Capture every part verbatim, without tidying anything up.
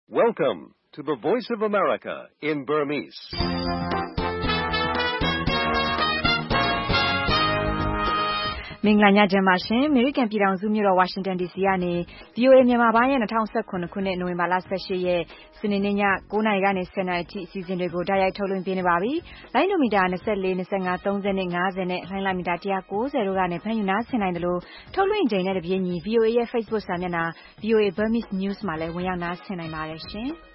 Welcome to the Voice of America in Burmese. ။မင်္ဂလာညချမ်းပါရှင်။ အမေရိကန်ပြည်ထောင်စုမြို့တော်ဝါရှင်တန်ဒီစီကနေ ဗွီအိုအေ မြန်မာပိုင်းရဲ့၂၀၁၇ခုနှစ်နိုဝင်ဘာလ၁၈ရက်စနေနေ့ည၉နာရီကနေ၁၀နာရီအထိအစီအစဉ်တွေကိုတိုက်ရိုက်ထုတ်လွှင့်ပေးနေပါပြီ။လိုင်းဒိုမီတာ၂၄၊၂၅၊၃၀နဲ့၅၀နဲ့လှိုင်းလမီတာ၁၉၀တို့ကနေဖမ်းယူနားဆင်နိုင်တယ်လို့ထုတ်လွှင့်ချိန်နဲ့တပြေးညီ ဗွီအိုအေရဲ့ Facebook စာမျက်နှာ ဗွီအိုအေ Burmese News မှာလည်းဝင်ရောက်နားဆင်နိုင်ပါတယ်ရှင်။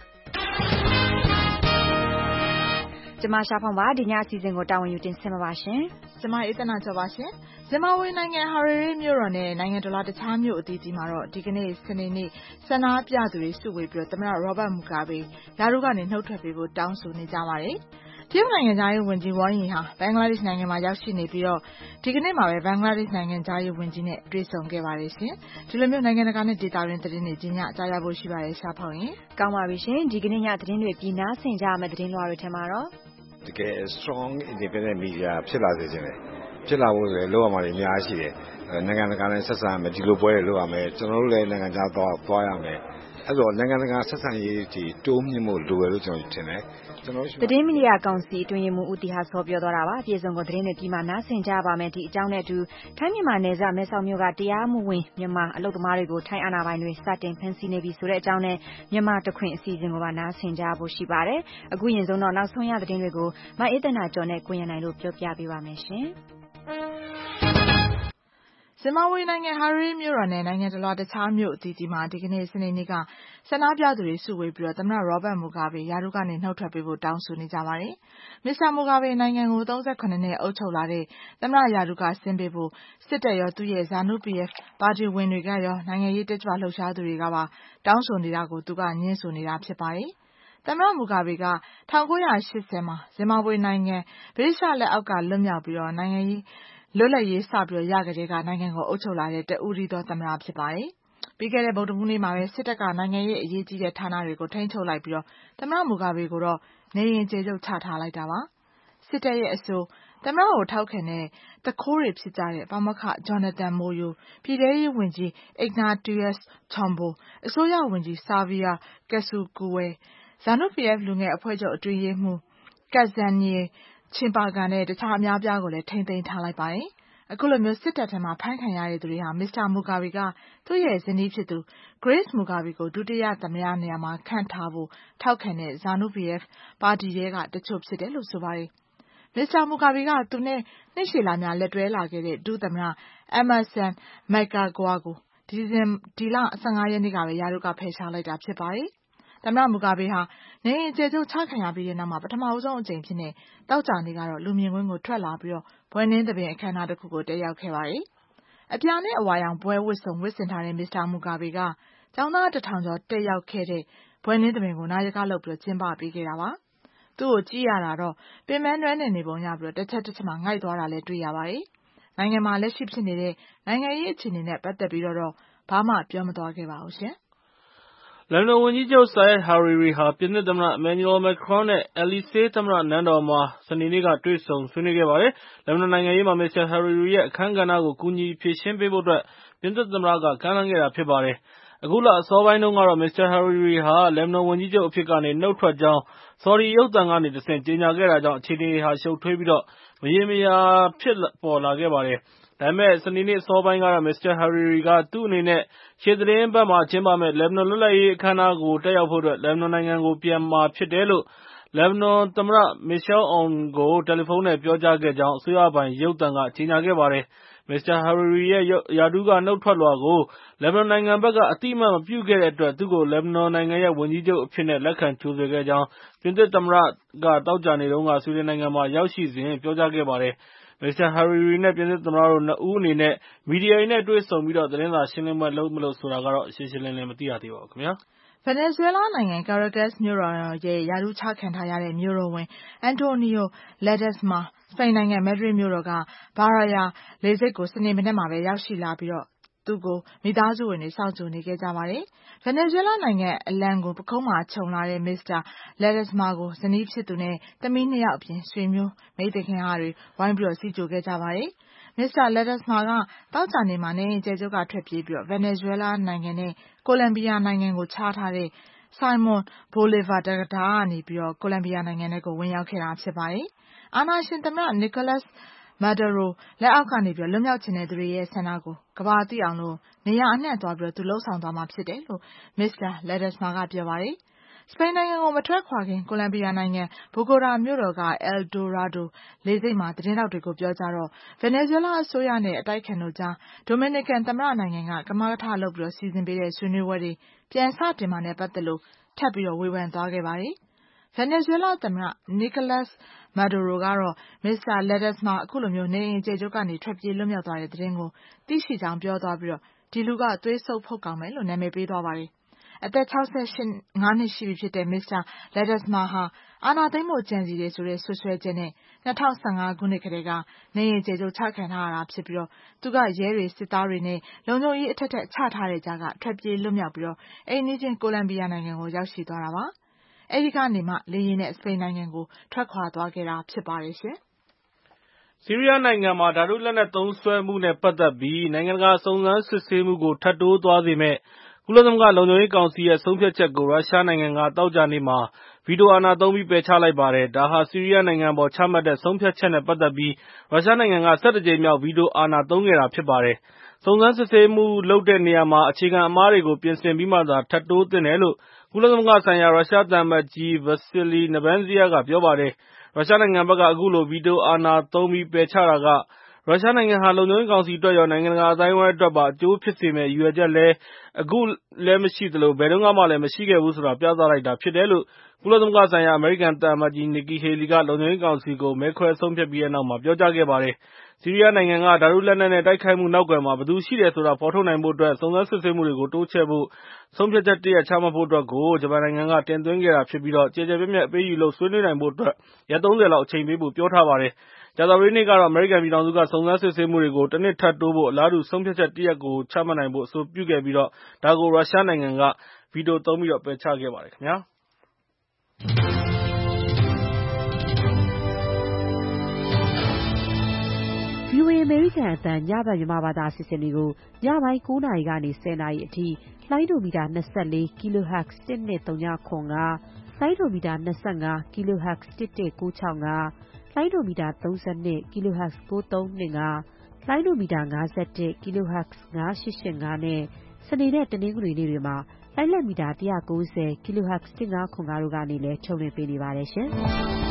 ကျမရှာဖောင်ပါဒီညအစီအစဉ်ကိုတာဝန်ယူတင်ဆက်မှာပါရှင်။ကျမအေးသနာကျော်ပါရှင်။ဇင်ဘာဘွေနိုင်ငံဟာရီရီမြို့တော်နဲ့နိုင်ငံတော်လားတခြားမြို့အသီးသီးမှာတော့ဒီကနေ့စနေနေ့ဆန္ဒပြသူတွေစုဝေးပြီးတော့သမ္မတရောဘတ်မူဂါဘေရာထူးကနေနှုတ်ထွက်ပေးဖို့တောင်းဆိုနေကြပါတယ်။တရုတ်နိုင်ငံသားရေးဝန်ကြီးဝမ်ယီဟာဘင်္ဂလားဒေ့ရှ်နိုင်ငံမှာရောက်ရှိနေပြီးတော့ဒီကနေ့မှာပဲဘင်္ဂလားဒေ့ရှ်နိုင်ငံသားရေးဝန်ကြီးနဲ့တွေ့ဆုံခဲ့ပါတယ်ရှင်။ဒီလိုမျိုးနိုင်ငံတကာနဲ့ဒေသတွင်းသတင်းတွေကြီးညကြားရဖို့ရှိပါတယ်ရှာဖောင်ရင်။ကောင်းပါပြီရှင်။ဒီကနေ့ညသတင်းတွေပြည်နာဆင်ကြရမယ့်သတင်းလွှာတွေထဲမှာတော့တကယ် strong independent media ဖြစ်လာစေခြင်းလေဖြစ်လာဖို့ဆိုရင်လောက်ရမှာတွေအများကြီးရှိတယ်နိုင်ငံတကာနဲ့ဆက်ဆံရမယ်ဒီလိုပွဲတွေလုပ်ရမယ်ကျွန်တော်တို့လည်းနိုင်ငံခြားသွားသွားရမယ်အဲ့တော့နိုင်ငံတကာဆက်ဆံရေးဒီတိုးမြင့်ဖို့လိုတယ်လို့ကျွန်တော်ထင်တယ်ကျွန်တော်သတင်းမီဒီယာကောင်စီအတွင်းရေးမှူးဦးတီဟာဆောပြောသွားတာပါပြည်စုံကိုသတင်းတွေပြီးမှနားဆင်ကြပါမယ်ဒီအကြောင်းနဲ့အတူထိုင်းမြန်မာနယ်စပ်မဲဆောက်မြို့ကတရားမှုဝင်မြန်မာအလုပ်သမားတွေကိုထိုင်းအာဏာပိုင်တွေစတင်ဖမ်းဆီးနေပြီဆိုတဲ့အကြောင်းနဲ့မြန်မာတခွင်အစီအစဉ်ကိုပါနားဆင်ကြဖို့ရှိပါတယ်အခုရင်ဆုံးတော့နောက်ဆုံးရသတင်းတွေကိုမအေးသနာကျော်နဲ့ကိုရန်နိုင်တို့ပြောပြပေးပါမယ်ရှင်ဇင်ဘာဘွေနိုင်ငံဟာရီရီမြို့တော်နဲ့နိုင်ငံတော်လားတခြားမြို့အသီးသီးမှာဒီကနေ့စနေနေ့ကဆန္ဒပြသူတွေစုဝေးပြီးတော့သမ္မတရောဘတ်မူဂါဘေရာထူးကနေနှုတ်ထွက်ပေးဖို့တောင်းဆိုနေကြပါတယ်။မစ္စတာမူဂါဘေနိုင်ငံကို၃၇နှစ်အုပ်ချုပ်လာတဲ့သမ္မတရာထူးကဆင်းပေးဖို့စစ်တပ်ရောသူ့ရဲ့ ဇာနု ပီ အက်ဖ် ပါတီဝင်တွေကရောနိုင်ငံရေးတက်ကြွလှုပ်ရှားသူတွေကပါတောင်းဆိုနေတာကိုသူကညှင်းဆိုနေတာဖြစ်ပါတယ်။သမ္မတမူဂါဘေက၁၉၈၀မှာဇင်ဘာဘွေနိုင်ငံဗြိတိသျှလက်အောက်ကလွတ်မြောက်ပြီးတော့နိုင်ငံရေးလွတ်လပ်ရေးစပြီးရကြတဲ့ကနိုင်ငံကိုအုပ်ချုပ်လာတဲ့တဦးရီသောသမ္မတဖြစ်ပါတယ်။ပြီးခဲ့တဲ့ဗုဒ္ဓဟူးနေ့မှာပဲစစ်တပ်ကနိုင်ငံရေးအရေးကြီးတဲ့ဌာနတွေကိုထိန်းချုပ်လိုက်ပြီးတော့သမ္မတမူဂါဘေကိုတော့နေရင်ကျေကျုပ်ချထားလိုက်တာပါ။စစ်တပ်ရဲ့အဆိုသမ္မတကိုထောက်ခံတဲ့တခိုးတွေဖြစ်ကြတဲ့ပါမောက္ခဂျော်နသန်မိုယိုပြည်ထဲရေးဝန်ကြီးအိဂနာတီးယပ်စ်ချွန်ဘိုအစိုးရဝန်ကြီးဆာဗီယာကက်ဆူကူဝဲဇာနု ပီ အက်ဖ် လူငယ်အဖွဲ့ချုပ်အတွင်းရေးမှူးကတ်ဇန်နီချင်ပါကန်နဲ့တခြားအများပြားကိုလည်းထိန်းသိမ်းထားလိုက်ပါတယ်။အခုလိုမျိုးစစ်တပ်ထဲမှာဖမ်းခံရတဲ့သူတွေဟာမစ္စတာမူဂါဘေကသူ့ရဲ့ဇနီးဖြစ်သူဂရေးစ်မူဂါဘေကိုဒုတိယသမ္မတနေရာမှာခန့်ထားဖို့ထောက်ခံတဲ့ဇာနု ပီ အက်ဖ် ပါတီထဲကတချို့ဖြစ်တယ်လို့ဆိုပါတယ်။မစ္စတာမူဂါဘေကသူနဲ့နှစ်ရှည်လများလက်တွဲလာခဲ့တဲ့ဒုသမ္မတအမ်မာဆန်မက်ကာဂွာကိုဒီဇင်ဒီလ၁၅ရက်နေ့ကပဲရာထူးကဖယ်ရှားလိုက်တာဖြစ်ပါတယ်။သမ္မတမူဂါဘေဟာနေရင်ကျေကျုပ်ချခံရပြီးတဲ့နောက်မှာပထမဆုံးအကြိမ်ဖြစ်နေတောက်ကြနေကတော့လူမြင်ကွင်းကိုထွက်လာပြီးတော့ဘွဲနှင်းသဘင်အခမ်းအနားတစ်ခုကိုတက်ရောက်ခဲ့ပါတယ်။အပြာနဲ့အဝါရောင်ဘွဲဝတ်စုံဝတ်ဆင်ထားတဲ့မစ္စတာမူဂါဘေကကျောင်းသားတစ်ထောင်ကျော်တက်ရောက်ခဲ့တဲ့ဘွဲနှင်းသဘင်ကိုနာယကလုပ်ပြီးတော့ကျင်းပပေးခဲ့တာပါ။သူ့ကိုကြည့်ရတာတော့ပင်မနွမ်းနယ်နေပုံရပြီးတော့တစ်ချက်တစ်ချက်မှငိုက်သွားတာလည်းတွေ့ရပါတယ်။နိုင်ငံမှာလက်ရှိဖြစ်နေတဲ့နိုင်ငံရေးအခြေအနေနဲ့ပတ်သက်ပြီးတော့ဘာမှပြောမသွားခဲ့ပါဘူးရှင်။လန်ဒန်ဝန်ကြီးချုပ် Saeed Hariri ဟာပြင်သစ်သမ္မတ Emmanuel Macron နဲ့ Elysee သမ္မတနန်းတော်မှာစနေနေ့ကတွေ့ဆုံဆွေးနွေးခဲ့ပါတယ်။လက်ဘနွန်နိုင်ငံရေးမှာ မစ္စတာ Hariri ရဲ့အခန်းကဏ္ဍကိုကူညီဖြေရှင်းပေးဖို့အတွက်ပြင်သစ်သမ္မတကကမ်းလှမ်းခဲ့တာဖြစ်ပါတယ်။အခုလအစောပိုင်းတုန်းကတော့မစ္စတာ Hariri ဟာလက်ဘနွန်ဝန်ကြီးချုပ်အဖြစ်ကနေနှုတ်ထွက်ကြောင်းဆော်ဒီရုပ်သံကနေတဆင့်ကြေညာခဲ့တာကြောင့်အခြေအနေဟာရှုပ်ထွေးပြီးတော့မရေမရာဖြစ်ပေါ်လာခဲ့ပါတယ်။ဒါပေမဲ့စနေနေ့အစောပိုင်းကတော့မစ္စတာ Hariri ကသူ့အနေနဲ့ရှေ့သီတင်းပတ်မှာကျင်းပမယ့်လက်ဘနွန်လွတ်လပ်ရေးအခမ်းအနားကိုတက်ရောက်ဖို့အတွက်လက်ဘနွန်နိုင်ငံကိုပြန်မှာဖြစ်တယ်လို့လက်ဘနွန်သမ္မတ Michel Aoun ကိုတယ်လီဖုန်းနဲ့ပြောကြားခဲ့ကြောင်းအစိုးရပိုင်ရုပ်သံကကြေညာခဲ့ပါတယ်။မစ္စတာ Hariri ရဲ့ရာထူးကနှုတ်ထွက်လွှာကိုလက်ဘနွန်နိုင်ငံဘက်ကအတိအမှတ်မပြုခဲ့တဲ့အတွက်သူ့ကိုလက်ဘနွန်နိုင်ငံရဲ့ဝန်ကြီးချုပ်အဖြစ်နဲ့လက်ခံကြိုဆိုခဲ့ကြောင်းပြင်သစ်သမ္မတကသောကြာနေ့တုန်းကဆွီဒင်နိုင်ငံမှာရောက်ရှိစဉ်ပြောကြားခဲ့ပါတယ်။မစ္စတာ Hariri နဲ့ပြင်သစ်သမ္မတတို့နှစ်ဦးအနေနဲ့မီဒီယာတွေနဲ့တွေ့ဆုံပြီးတော့သတင်းစာရှင်းလင်းပွဲလုပ်မလုပ်ဆိုတာကတော့ရှင်းရှင်းလင်းလင်းမသိရသေးပါဘူးခင်ဗျာ။ဗင်နီဇွဲလားနိုင်ငံကာရာကတ်စ်မြို့တော်ရဲ့ရာထူးချခံထားရတဲ့မြို့တော်ဝန်အန်တိုနီယိုလက်ဒက်စ်မာစပိန်နိုင်ငံမက်ဒရစ်မြို့တော်ကဘာရာယာလေဆိပ်ကိုစနေမနက်မှာပဲရောက်ရှိလာပြီးတော့သူ့ကိုမိသားစုဝင်တွေစောင့်ကြိုနေခဲ့ကြပါတယ်။ဗင်နီဇွဲလားနိုင်ငံအလံကိုပခုံးမှာခြုံလာတဲ့မစ္စတာလက်ဒက်စ်မာကိုဇနီးဖြစ်သူနဲ့သမီးနှစ်ယောက်အပြင်ဆွေမျိုးမိတ်သခင်ဟာတွေဝိုင်းပြီးတော့စီကြိုခဲ့ကြပါတယ်။မစ္စတာလက်ဒက်စ်မာကသောကြာနေ့မှာနေရင်ကျေကျုပ်ကထွက်ပြေးပြီးတော့ဗင်နီဇွဲလားနိုင်ငံနဲ့ကိုလံဘီယာနိုင်ငံကိုခြားထားတဲ့ Simon Bolivar တံတားကနေပြီးတော့ကိုလံဘီယာနိုင်ငံထဲကိုဝင်ရောက်ခဲ့တာဖြစ်ပါတယ်။အာဏာရှင်သမ္မတ Nicolas Maduro လက်အောက်ကနေပြီးတော့လွတ်မြောက်ချင်တဲ့သူတွေရဲ့ဆန္ဒကိုကမ္ဘာသိအောင်လို့နေရာအနှံ့သွားပြီးတော့သူလှုပ်ဆောင်သွားမှာဖြစ်တယ်လို့ မစ္စတာ Ledesma ကပြောပါတယ်။စပိန်နိုင်ငံကိုမထွက်ခွာခင်ကိုလံဘီယာနိုင်ငံဘိုဂိုတာမြို့တော်က El Dorado လေဆိပ်မှာသတင်းထောက်တွေကိုပြောကြတော့ဗင်နီဇွဲလားအစိုးရနဲ့အတိုက်ခံတို့ကြားဒိုမီနီကန်သမ္မတနိုင်ငံကကမကထလုပ်ပြီးတော့စီစဉ်ပေးတဲ့ဆွေးနွေးပွဲတွေပြန်စတင်မှာနဲ့ပတ်သက်လို့ထပ်ပြီးတော့ဝေဖန်သွားခဲ့ပါတယ်။ဗင်နီဇွဲလားသမ္မတ Nicolas Maduro ကတော့မစ္စတာ Ledesma အခုလိုမျိုးနေအိမ်အကျယ်ချုပ်ကနေထွက်ပြေးလွတ်မြောက်သွားတဲ့သတင်းကိုသိရှိကြောင်းပြောသွားပြီးတော့ဒီလူကသွေးဆုပ်ဖုတ်ကောင်ပဲလို့နာမည်ပေးသွားပါတယ်။အသက်၆၅နှစ်ရှိပြီဖြစ်တဲ့မစ္စတာ Ledesma ဟာအာဏာသိမ်းဖို့ကြံစည်တယ်ဆိုတဲ့ဆွဆွဲချက်နဲ့၂၀၁၅ခုနှစ်ကတည်းကနေအိမ်အကျယ်ချုပ်ချခံထားရတာဖြစ်ပြီးတော့သူကရဲတွေစစ်သားတွေနဲ့လုံခြုံရေးအထက်ထက်ချထားတဲ့ကြားကထွက်ပြေးလွတ်မြောက်ပြီးတော့အိမ်နီးချင်းကိုလံဘီယာနိုင်ငံကိုရောက်ရှိသွားတာပါ။အဲဒီကနေမှလေယာဉ်နဲ့စပိန်နိုင်ငံကိုထွက်ခွာသွားခဲ့တာဖြစ်ပါတယ်ရှင်။ဆီးရီးယားနိုင်ငံမှာဓာတုလက်နက်သုံးစွဲမှုနဲ့ပတ်သက်ပြီးနိုင်ငံတကာစုံစမ်းစစ်ဆေးမှုကိုထပ်တိုးသွားစေမယ့်ကုလသမဂ္ဂလုံခြုံရေးကောင်စီရဲ့ဆုံးဖြတ်ချက်ကိုရုရှားနိုင်ငံကသောကြာနေ့မှာဗီတိုအာဏာသုံးပြီးပယ်ချလိုက်ပါတယ်။ဒါဟာဆီးရီးယားနိုင်ငံအပေါ်ချမှတ်တဲ့ဆုံးဖြတ်ချက်နဲ့ပတ်သက်ပြီးရုရှားနိုင်ငံကဆယ့်တစ်ကြိမ်မြောက်ဗီတိုအာဏာသုံးခဲ့တာဖြစ်ပါတယ်။စုံစမ်းစစ်ဆေးမှုလုပ်တဲ့နေရာမှာအခြေခံအမှားတွေကိုပြင်ဆင်ပြီးမှသာထပ်တိုးသင့်တယ်လို့ကုလသမဂ္ဂဆိုင်ရာရုရှားသံအမတ်ကြီး Vasily Nebenzia ကပြောပါတယ်။ရုရှားနိုင်ငံဘက်ကအခုလိုဗီတိုအာဏာသုံးပြီးပယ်ချတာကရုရှားနိုင်ငံဟာလုံခြုံရေးကောင်စီအတွက်ရောနိုင်ငံတကာအသိုင်းအဝိုင်းအတွက်ပါအကျိုးဖြစ်စေမယ့်ရည်ရွယ်ချက်လည်းအခုလည်းမရှိသလိုဘယ်တုန်းကမှလည်းမရှိခဲ့ဘူးဆိုတာပြသလိုက်တာဖြစ်တယ်လို့ကုလသမဂ္ဂဆိုင်ရာအမေရိကန်သံအမတ်ကြီး Nikki Haley ကလုံခြုံရေးကောင်စီကိုမဲခွဲဆုံးဖြတ်ပြီးတဲ့နောက်မှာပြောကြားခဲ့ပါတယ်။ဆီးရီးယားနိုင်ငံကဓာတုလက်နက်နဲ့တိုက်ခိုက်မှုနောက်ကွယ်မှာဘယ်သူရှိတယ်ဆိုတာဖော်ထုတ်နိုင်ဖို့အတွက်စုံစမ်းစစ်ဆေးမှုတွေကိုတိုးချဲ့ဖို့ဆုံးဖြတ်ချက်တရပ်ချမှတ်ဖို့အတွက်ကိုဂျပန်နိုင်ငံကတင်သွင်းခဲ့တာဖြစ်ပြီးတော့ကျယ်ကျယ်ပြန့်ပြန့်အပေးအယူလုပ်ဆွေးနွေးနိုင်ဖို့အတွက်ရက်သုံးဆယ်လောက်အချိန်ပေးဖို့ပြောထားပါတယ်။ကြာသပတေးနေ့ကတော့အမေရိကန်ပြည်ထောင်စုကစုံစမ်းစစ်ဆေးမှုတွေကိုတစ်နှစ်ထပ်တိုးဖို့အလားတူဆုံးဖြတ်ချက်တရပ်ကိုချမှတ်နိုင်ဖို့အဆိုပြုခဲ့ပြီးတော့ဒါကိုရုရှားနိုင်ငံကဗီတိုသုံးပြီးတော့ပယ်ချခဲ့ပါတယ်ခင်ဗျာ။ဗွီအိုအေ အမေရိကန်အသံညဘက်မြန်မာဘာသာအစီအစဉ်တွေကိုညပိုင်းကိုးနာရီကနေဆယ်နာရီအထိလိုင်းဒိုမီတာ၂၄ kHz တစ်နှစ်၃၀၇၅ လိုင်းဒိုမီတာ၂၅ kHz တစ်တစ်၉၆၅ လိုင်းဒိုမီတာ၃၂ kHz ၉၃၂၅ လိုင်းဒိုမီတာ၅၁ kHz ၅၈၈၅ နဲ့စနေနဲ့တနင်္ဂနွေနေ့တွေမှာလိုင်းလက်မီတာ၁၉၀ kHz တစ်၅၇၅တို့ကနေလည်းထုတ်လွှင့်ပေးနေပါတယ်ရှင်။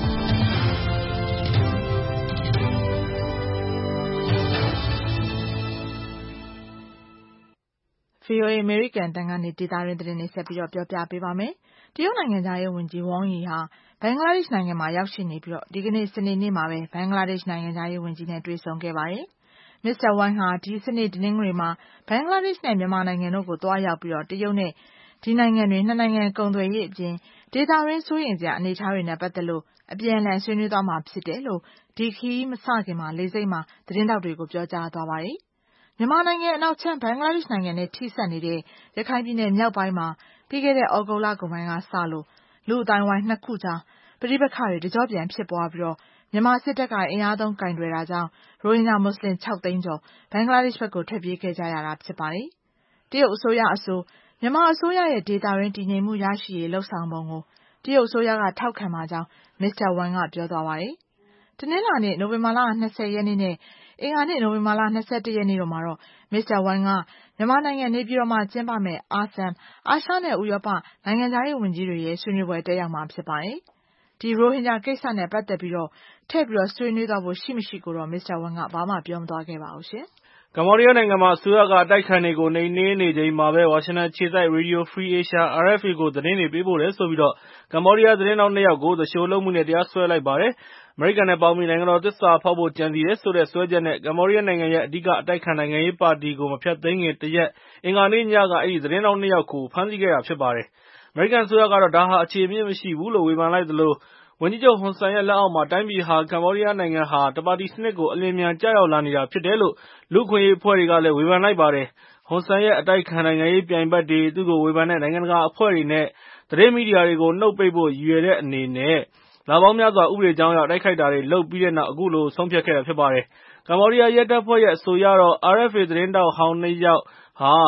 ဗွီအိုအေ အမေရိကန်အသံကနေဒေသတွင်းသတင်းတွေဆက်ပြီးတော့ပြောပြပေးပါမယ်။တရုတ်နိုင်ငံသားရေးဝန်ကြီး Wang Yi ဟာဘင်္ဂလားဒေ့ရှ်နိုင်ငံမှာရောက်ရှိနေပြီးတော့ဒီကနေ့စနေနေ့မှာပဲဘင်္ဂလားဒေ့ရှ်နိုင်ငံသားရေးဝန်ကြီးနဲ့တွေ့ဆုံခဲ့ပါတယ်။မစ္စတာ Wang ဟာဒီစနေတနင်္ဂနွေမှာဘင်္ဂလားဒေ့ရှ်နဲ့မြန်မာနိုင်ငံတို့ကိုသွားရောက်ပြီးတော့တရုတ်နဲ့ဒီနိုင်ငံတွေနှစ်နိုင်ငံကုန်သွယ်ရေးအပြင်ဒေသတွင်းစိုးရိမ်စရာအနေအထားတွေနဲ့ပတ်သက်လို့အပြန်အလှန်ဆွေးနွေးသွားမှာဖြစ်တယ်လို့ဒီခရီးမစခင်မှာလေဆိပ်မှာသတင်းထောက်တွေကိုပြောကြားသွားပါတယ်။မြန်မာနိုင်ငံအနောက်ချမ်းဘင်္ဂလားဒေ့ရှ်နိုင်ငံနဲ့ထိစပ်နေတဲ့ရခိုင်ပြည်နယ်မြောက်ပိုင်းမှာပြီးခဲ့တဲ့ဩဂုတ်လကုန်ပိုင်းကစလို့လူအတိုင်းဝိုင်းနှစ်ခုကြားပဋိပက္ခတွေတကြော့ပြန်ဖြစ်ပွားပြီးတော့မြန်မာစစ်တပ်ကအင်အားသုံးကင်တွယ်တာကြောင့်ရိုဟင်ဂျာမွတ်စလင်၆သိန်းကျော်ဘင်္ဂလားဒေ့ရှ်ဘက်ကိုထွက်ပြေးခဲ့ကြရတာဖြစ်ပါတယ်။တရုတ်အစိုးရအဆိုမြန်မာအစိုးရရဲ့ဒေသတွင်းတည်ငြိမ်မှုရရှိရေးလှုံ့ဆော်ပုံကိုတရုတ်အစိုးရကထောက်ခံပါကြောင်းမစ္စတာ Wang ကပြောသွားပါတယ်။တနင်္လာနေ့နိုဝင်ဘာလ၂၀ရက်နေ့နဲ့အင်္ဂါနေ့နိုဝင်ဘာလ၂၁ရက်နေ့တို့မှာတော့မစ္စတာ Wang ကမြန်မာနိုင်ငံနေပြည်တော်မှာကျင်းပမယ့် အာဆမ်အာရှနဲ့ဥရောပနိုင်ငံခြားရေးဝန်ကြီးတွေရဲ့ဆွေးနွေးပွဲတက်ရောက်မှာဖြစ်ပါတယ်။ဒီရိုဟင်ဂျာကိစ္စနဲ့ပတ်သက်ပြီးတော့ထည့်ပြီးတော့ဆွေးနွေးသွားဖို့ရှိမရှိကိုတော့မစ္စတာ Wang ကဘာမှပြောမသွားခဲ့ပါဘူးရှင်။ကမ္ဘောဒီးယားနိုင်ငံမှာအစိုးရကအတိုက်အခံတွေကိုနှိမ်နင်းနေချိန်မှာပဲဝါရှင်တန်အခြေစိုက် Radio Free Asia (အာရ်အက်ဖ်အေ) ကိုသတင်းတွေပေးပို့တယ်ဆိုပြီးတော့ကမ္ဘောဒီးယားသတင်းထောက်နှစ်ယောက်ကိုသူလျှိုလုပ်မှုနဲ့တရားစွဲလိုက်ပါတယ်။အမေရိကန်နဲ့ပေါင်းပြီးနိုင်ငံတော်သစ္စာဖောက်ဖို့ကြံစည်တယ်ဆိုတဲ့စွဲချက်နဲ့ကမ္ဘောဒီးယားနိုင်ငံရဲ့အဓိကအတိုက်အခံနိုင်ငံရေးပါတီကိုမဖျက်သိမ်းခင်တရက်အင်္ဂါနေ့ညကအဲဒီသတင်းထောက်နှစ်ယောက်ကိုဖမ်းဆီးခဲ့တာဖြစ်ပါတယ်။အမေရိကန်အစိုးရကတော့ဒါဟာအခြေအမြစ်မရှိဘူးလို့ဝေဖန်လိုက်သလိုဝန်ကြီးချုပ်ဟွန်ဆန်ရဲ့လက်အောက်မှာတိုင်းပြည်ဟာကမ္ဘောဒီးယားနိုင်ငံဟာတပါတီစနစ်ကိုအလျင်အမြန်ကျရောက်လာနေတာဖြစ်တယ်လို့လူ့အခွင့်အရေးအဖွဲ့တွေကလည်းဝေဖန်လိုက်ပါတယ်။ဟွန်ဆန်ရဲ့အတိုက်အခံနိုင်ငံရေးပြိုင်ဘက်တွေသူ့ကိုဝေဖန်တဲ့နိုင်ငံတကာအဖွဲ့တွေနဲ့သတင်းမီဒီယာတွေကိုနှုတ်ပိတ်ဖို့ရည်ရွယ်တဲ့အနေနဲ့လပေါင်းများစွာဥပဒေကြောင်းအရတိုက်ခိုက်တာတွေလုပ်ပြီးတဲ့နောက်အခုလိုဆုံးဖြတ်ခဲ့တာဖြစ်ပါတယ်။ကမ္ဘောဒီးယားရဲတပ်ဖွဲ့ရဲ့အဆိုအရတော့ အာရ်အက်ဖ်အေ သတင်းထောက်ဟောင်းနှစ်ယောက်ဟာ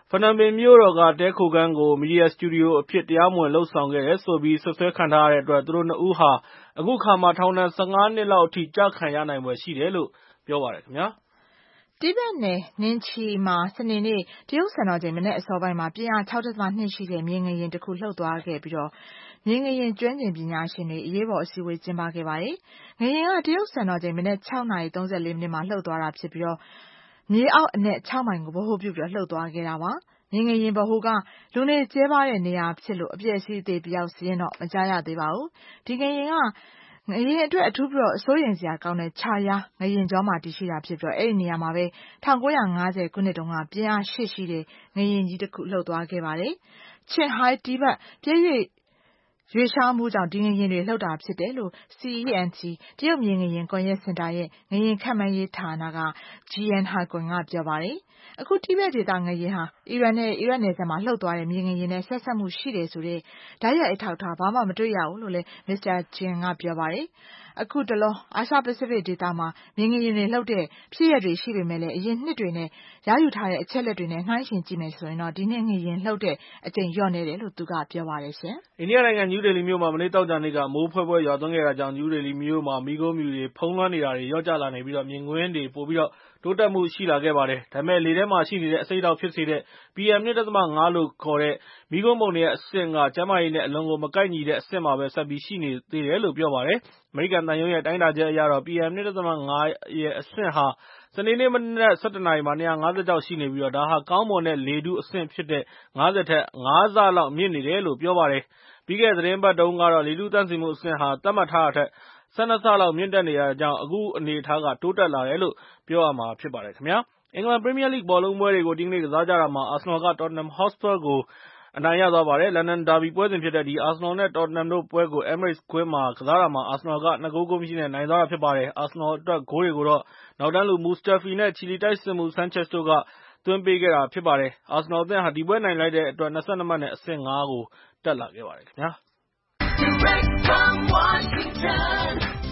ဖနွမ်ပင်မြို့တော်ကတဲခိုခန်းကိုမီဒီယာစတူဒီယိုအဖြစ်တရားမဝင်လုပ်ဆောင်ခဲ့တယ်ဆိုပြီးစွပ်စွဲခံထားရတဲ့အတွက်သူတို့နှစ်ဦးဟာအခုခါမှာထောင်ဒဏ်၁၅နှစ်လောက်အထိကျခံရနိုင်ဖွယ်ရှိတယ်လို့ပြောပါတယ်ခင်ဗျာ။တိဘက်နယ်နင်ချီမှာစနေနေ့တရုတ်စံတော်ချိန်မနက်အစောပိုင်းမှာပြင်းအား ၆.၂ ရှိတဲ့မြေငလျင်တစ်ခုလှုပ်သွားခဲ့ပြီးတော့မြေငလျင်ကျွမ်းကျင်ပညာရှင်တွေအရေးပေါ်အစည်းအဝေးကျင်းပခဲ့ပါတယ်။ငလျင်ကတရုတ်စံတော်ချိန်မနက်၆နာရီ၃၄မိနစ်မှာလှုပ်သွားတာဖြစ်ပြီးတော့မြေအောက်အနက်၆မိုင်ကိုဗဟိုပြုပြီးလှုပ်သွားခဲ့တာပါ။မြေငလျင်ဗဟိုကလူနေကျဲပါတဲ့နေရာဖြစ်လို့အပျက်အစီးအသေးတယောက်စီးရင်တော့မကြားရသေးပါဘူး။ဒီငလျင်ကငလျင်အတွက်အထူးပြီးတော့အစိုးရိမ်စရာကောင်းတဲ့ခြားယားငလျင်ကြောမှာတည်ရှိတာဖြစ်ပြီးတော့အဲ့ဒီနေရာမှာပဲ၁၉၅၀ခုနှစ်တုန်းကပြင်းအား၈ရှိတဲ့ငလျင်ကြီးတစ်ခုလှုပ်သွားခဲ့ပါတယ်။ချင်းဟိုင်းတိဘက်ပြည့်၍ရွေးရှားမှုကြောင့်ဒီငလျင်တွေလှုပ်တာဖြစ်တယ်လို့ စီ အီ အန် တီ တရုတ်မြေငလျင်ကွန်ရက်စင်တာရဲ့ငလျင်ခန့်မှန်းရေးဌာနက ဂျီ အန် ဟာကွန်ကပြောပါတယ်။အခုတိဘက်ဒေသငလျင်ဟာအီရန်နဲ့အီရတ်နယ်စပ်မှာလှုပ်သွားတဲ့မြေငလျင်နဲ့ဆက်စပ်မှုရှိတယ်ဆိုတဲ့ဓာတ်ရိုက်အထောက်အထားဘာမှမတွေ့ရဘူးလို့လည်းမစ္စတာဂျင်ကပြောပါတယ်။အခုတလောအာရှပစိဖိတ်ဒေသမှာမြေငလျင်တွေလှုပ်တဲ့ဖြစ်ရပ်တွေရှိပေမဲ့လည်းအရင်နှစ်တွေနဲ့ရယူထားတဲ့အချက်လက်တွေနဲ့နှိုင်းယှဉ်ကြည့်မယ်ဆိုရင်တော့ဒီနှစ်ငလျင်လှုပ်တဲ့အကြိမ်လျော့နေတယ်လို့သူကပြောပါတယ်ရှင်။အိန္ဒိယနိုင်ငံနယူးဒေလီမြို့မှာမနေ့တောက်ကြနေ့ကမိုးဖွဲဖွဲရွာသွန်းခဲ့တာကြောင့်နယူးဒေလီမြို့မှာမီးခိုးမြူတွေဖုံးလွှမ်းနေတာတွေလျော့ကျလာနေပြီးတော့မြင်ကွင်းတွေပိုပြီးတော့တိုးတက်မှုရှိလာခဲ့ပါတယ်။ဒါပေမဲ့လေထဲမှာရှိနေတဲ့အဆိပ်တောက်ဖြစ်စေတဲ့ ပီ အမ် ၂.၅ လို့ခေါ်တဲ့မီးခိုးမုန်တွေရဲ့အဆင့်ကကျန်းမာရေးနဲ့အလွန်ကိုမကိုက်ညီတဲ့အဆင့်မှာပဲဆက်ပြီးရှိနေသေးတယ်လို့ပြောပါတယ်။အမေရိကန်သံရုံးရဲ့တိုင်းတာချက်အရတော့ ပီ အမ် ၂.၅ ရဲ့အဆင့်ဟာစနေနေ့မနက်၁၁နာရီမှာ၂၅၀၆ရှိနေပြီးတော့ဒါဟာကောင်းမွန်တဲ့လေထုအဆင့်ဖြစ်တဲ့၅၀ထက်၅ဆလောက်မြင့်နေတယ်လို့ပြောပါတယ်။ပြီးခဲ့တဲ့သတင်းပတ်တုန်းကတော့လေထုသန့်စင်မှုအဆင့်ဟာသတ်မှတ်ထားတာထက်၁၂ဆလောက်မြင့်တက်နေတာကြောင့်အခုအနေအထားကတိုးတက်လာတယ်လို့ပြောရမှာဖြစ်ပါတယ်ခင်ဗျာ။အင်္ဂလန်ပရီးမီးယားလိဂ်ဘောလုံးပွဲတွေကိုဒီကနေ့ကစားကြတာမှာအာဆနယ်ကတော်တနမ်ဟော့စပါးကိုအနိုင်ရသွားပါတယ်။ လန်ဒန်ဒါဘီပွဲစဉ်ဖြစ်တဲ့ဒီအာဆနယ်နဲ့တော်တနမ်တို့ပွဲကို Emirates ကွင်းမှာကစားတာမှာအာဆနယ်ကနှစ်ဂိုးဂိုးမရှိနဲ့နိုင်သွားတာဖြစ်ပါတယ်။အာဆနယ်အတွက်ဂိုးတွေကိုတော့နောက်တန်းလူမူစတာဖီနဲ့ချီလီတိုက်စစ်မှုဆန်ချက်စ်တို့ကသွင်းပေးခဲ့တာဖြစ်ပါတယ်။အာဆနယ်အသင်းဟာဒီပွဲနိုင်လိုက်တဲ့အတွက်၂၂မှတ်နဲ့အဆင့်၅ကိုတက်လာခဲ့ပါတယ်ခင်ဗျာ။ Direct from Washington,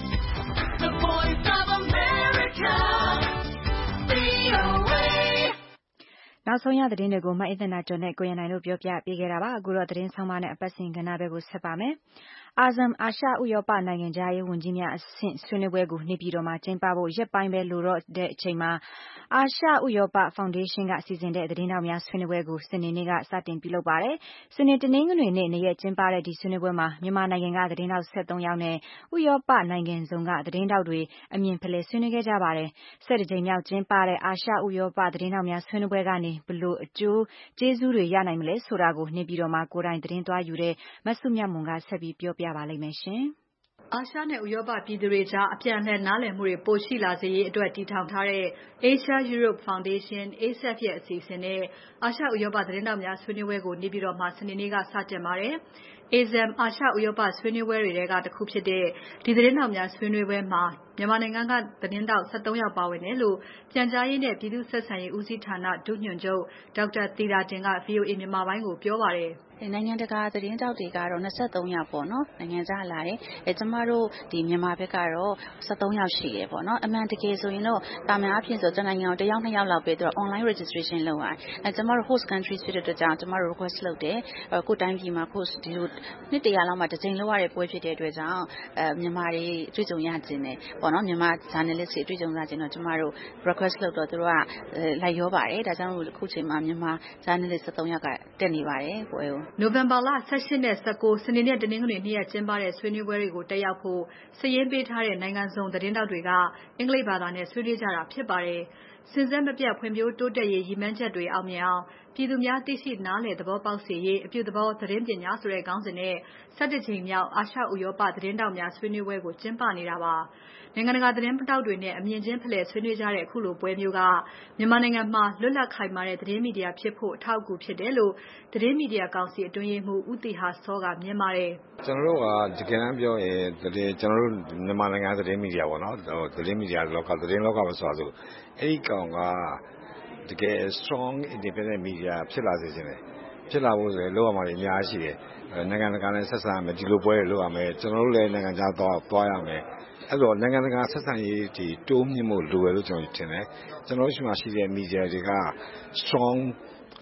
the voice of America, ဗွီအိုအေနောက်ဆုံးရသတင်းတွေကိုမအိသနာကျော်နဲ့ကိုရန်နိုင်တို့ပြောပြပေးခဲ့တာပါအခုတော့သတင်းဆောင်မနဲ့အပတ်စဉ်ကဏ္ဍဘက်ကိုဆက်ပါမယ်အာဇမ်အာရှဥရောပနိုင်ငံခြားရေးဝန်ကြီးများအဆင့်ဆွေးနွေးပွဲကိုနေပြည်တော်မှာကျင်းပဖို့ရက်ပိုင်းပဲလိုတော့တဲ့အချိန်မှာအာရှဥရောပဖောင်ဒေးရှင်းကစီစဉ်တဲ့သတင်းတော်များဆွေးနွေးပွဲကိုစနေနေ့ကစတင်ပြုလုပ်ပါတယ်စနေတနင်္ဂနွေနေ့နေ့ရက်ကျင်းပတဲ့ဒီဆွေးနွေးပွဲမှာမြန်မာနိုင်ငံကသတင်းတော်၁၃ယောက်နဲ့ဥရောပနိုင်ငံစုံကသတင်းတော်တွေအမြင်ဖလှယ်ဆွေးနွေးခဲ့ကြပါတယ်၁၇ကြိမ်မြောက်ကျင်းပတဲ့အာရှဥရောပသတင်းတော်များဆွေးနွေးပွဲကနေဘလို့အကျိုးကျေးဇူးတွေရနိုင်မလဲဆိုတာကိုနေပြည်တော်မှာကိုယ်တိုင်သတင်းသွားယူတဲ့မဆုမြတ်မွန်ကဆက်ပြီးပြောပြပါလိမ့်မယ်ရှင်။အာရှနဲ့ဥရောပပြည်သူတွေကြားအပြန်အလှန်နားလည်မှုတွေပိုရှိလာစေရေးအတွက်တည်ထောင်ထားတဲ့ Asia Europe Foundation အေးက်ဖ် ရဲ့အစီအစဉ်နဲ့အာရှဥရောပသတင်းတော်များဆွေးနွေးပွဲကိုနေပြည်တော်မှာစနေနေ့ကစတင်ပါတယ်။ A S E M အာရှဥရောပဆွေးနွေးပွဲတွေထဲကတစ်ခုဖြစ်တဲ့ဒီသတင်းတော်များဆွေးနွေးပွဲမှာမြန်မာနိုင်ငံကသတင်းတောက်၁၃ယောက်ပါဝင်တယ်လို့ပြန်ကြားရေးနဲ့ပြည်သူ့ဆက်ဆံရေးဦးစီးဌာနဒုညွှန်ချုပ်ဒေါက်တာသီတာတင်က ဗွီအိုအေမြန်မာပိုင်းကိုပြောပါတယ်။နိုင်ငံတကာသတင်းတောက်တွေကတော့၂၃ယောက်ပေါ့နော်နိုင်ငံခြားလာတယ်။အဲကျမတို့ဒီမြန်မာဘက်ကတော့၁၃ယောက်ရှိတယ်ပေါ့နော်။အမှန်တကယ်ဆိုရင်တော့တာမန်အဖြစ်ဆိုတနိုင်ငံကိုတစ်ယောက်နှစ်ယောက်လောက်ပဲသူက online registration လုပ်ရတယ်။အဲကျမတို့ host country ဖြစ်တဲ့အတွက်ကြောင့်ကျမတို့ request လုပ်တယ်။ကိုယ်တိုင်းပြည်မှာ host ဒီလိုနှစ်တရာလောက်မှတစ်ကြိမ်လုပ်ရတဲ့ပွဲဖြစ်တဲ့အတွက်ကြောင့်အဲမြန်မာတွေတွေ့ကြုံရခြင်းတယ်ပေါ့နော်မြန်မာ journalist တွေတွေ့ကြုံရခြင်းတော့ကျမတို့ request လုပ်တော့သူတို့ကလိုက်ရောပါတယ်။ဒါကြောင့်အခုချိန်မှာမြန်မာ journalist ၁၃ယောက်ကတက်နေပါတယ်ပွဲကိုနိုဝင်ဘာလ၁၈နဲ့၁၉စနေနေ့တနင်္ဂနွေနေ့ရက်ကျင်းပတဲ့ဆွေးနွေးပွဲတွေကိုတက်ရောက်ဖို့စာရင်းပေးထားတဲ့နိုင်ငံစုံသတင်းတောက်တွေကအင်္ဂလိပ်ဘာသာနဲ့ဆွေးနွေးကြတာဖြစ်ပါတယ်။စဉ်ဆက်မပြတ်ဖွံ့ဖြိုးတိုးတက်ရေးရည်မှန်းချက်တွေအောင်မြင်အောင်ပြည်သူများသိရှိနားလည်သဘောပေါက်စေရေးအပြုသဘောသတင်းပညာဆိုတဲ့ခေါင်းစဉ်နဲ့၁၁ကြိမ်မြောက်အာရှဥရောပသတင်းတောက်များဆွေးနွေးပွဲကိုကျင်းပနေတာပါ။နိုင်ငံတကာသတင်းတောက်တွေနဲ့အမြင်ချင်းဖလှယ်ဆွေးနွေးကြတဲ့အခုလိုပွဲမျိုးကမြန်မာနိုင်ငံမှာလွတ်လပ်ခိုင်မာတဲ့သတင်းမီဒီယာဖြစ်ဖို့အထောက်အကူဖြစ်တယ်လို့သတင်းမီဒီယာကောင်စီအတွင်းရေးမှူးဦးတီဟာစောကမြင်ပါတယ်။ကျွန်တော်တို့ကတကယ်တမ်းပြောရင်သတင်းကျွန်တော်တို့မြန်မာနိုင်ငံသတင်းမီဒီယာပေါ့နော်သတင်းမီဒီယာလောကသတင်းလောကမှာဆိုဆိုအဲ့ဒီကောင်ကတကယ် strong independent media ဖြစ်လာစေချင်တယ်ဖြစ်လာဖို့ဆိုရင်လောက်ရမှာအများကြီးရှိတယ်နိုင်ငံတကာနဲ့ဆက်ဆံရမယ်ဒီလိုပွဲတွေလုပ်ရမယ်ကျွန်တော်တို့လည်းနိုင်ငံခြားသွားသွားရမယ်အဲ့တော့နိုင်ငံတကာဆက်ဆံရေးဒီတိုးမြင့်မှုလိုရလို့ကျွန်တော်ထင်တယ်ကျွန်တော်တို့ရှိမှရှိတဲ့ media တွေက strong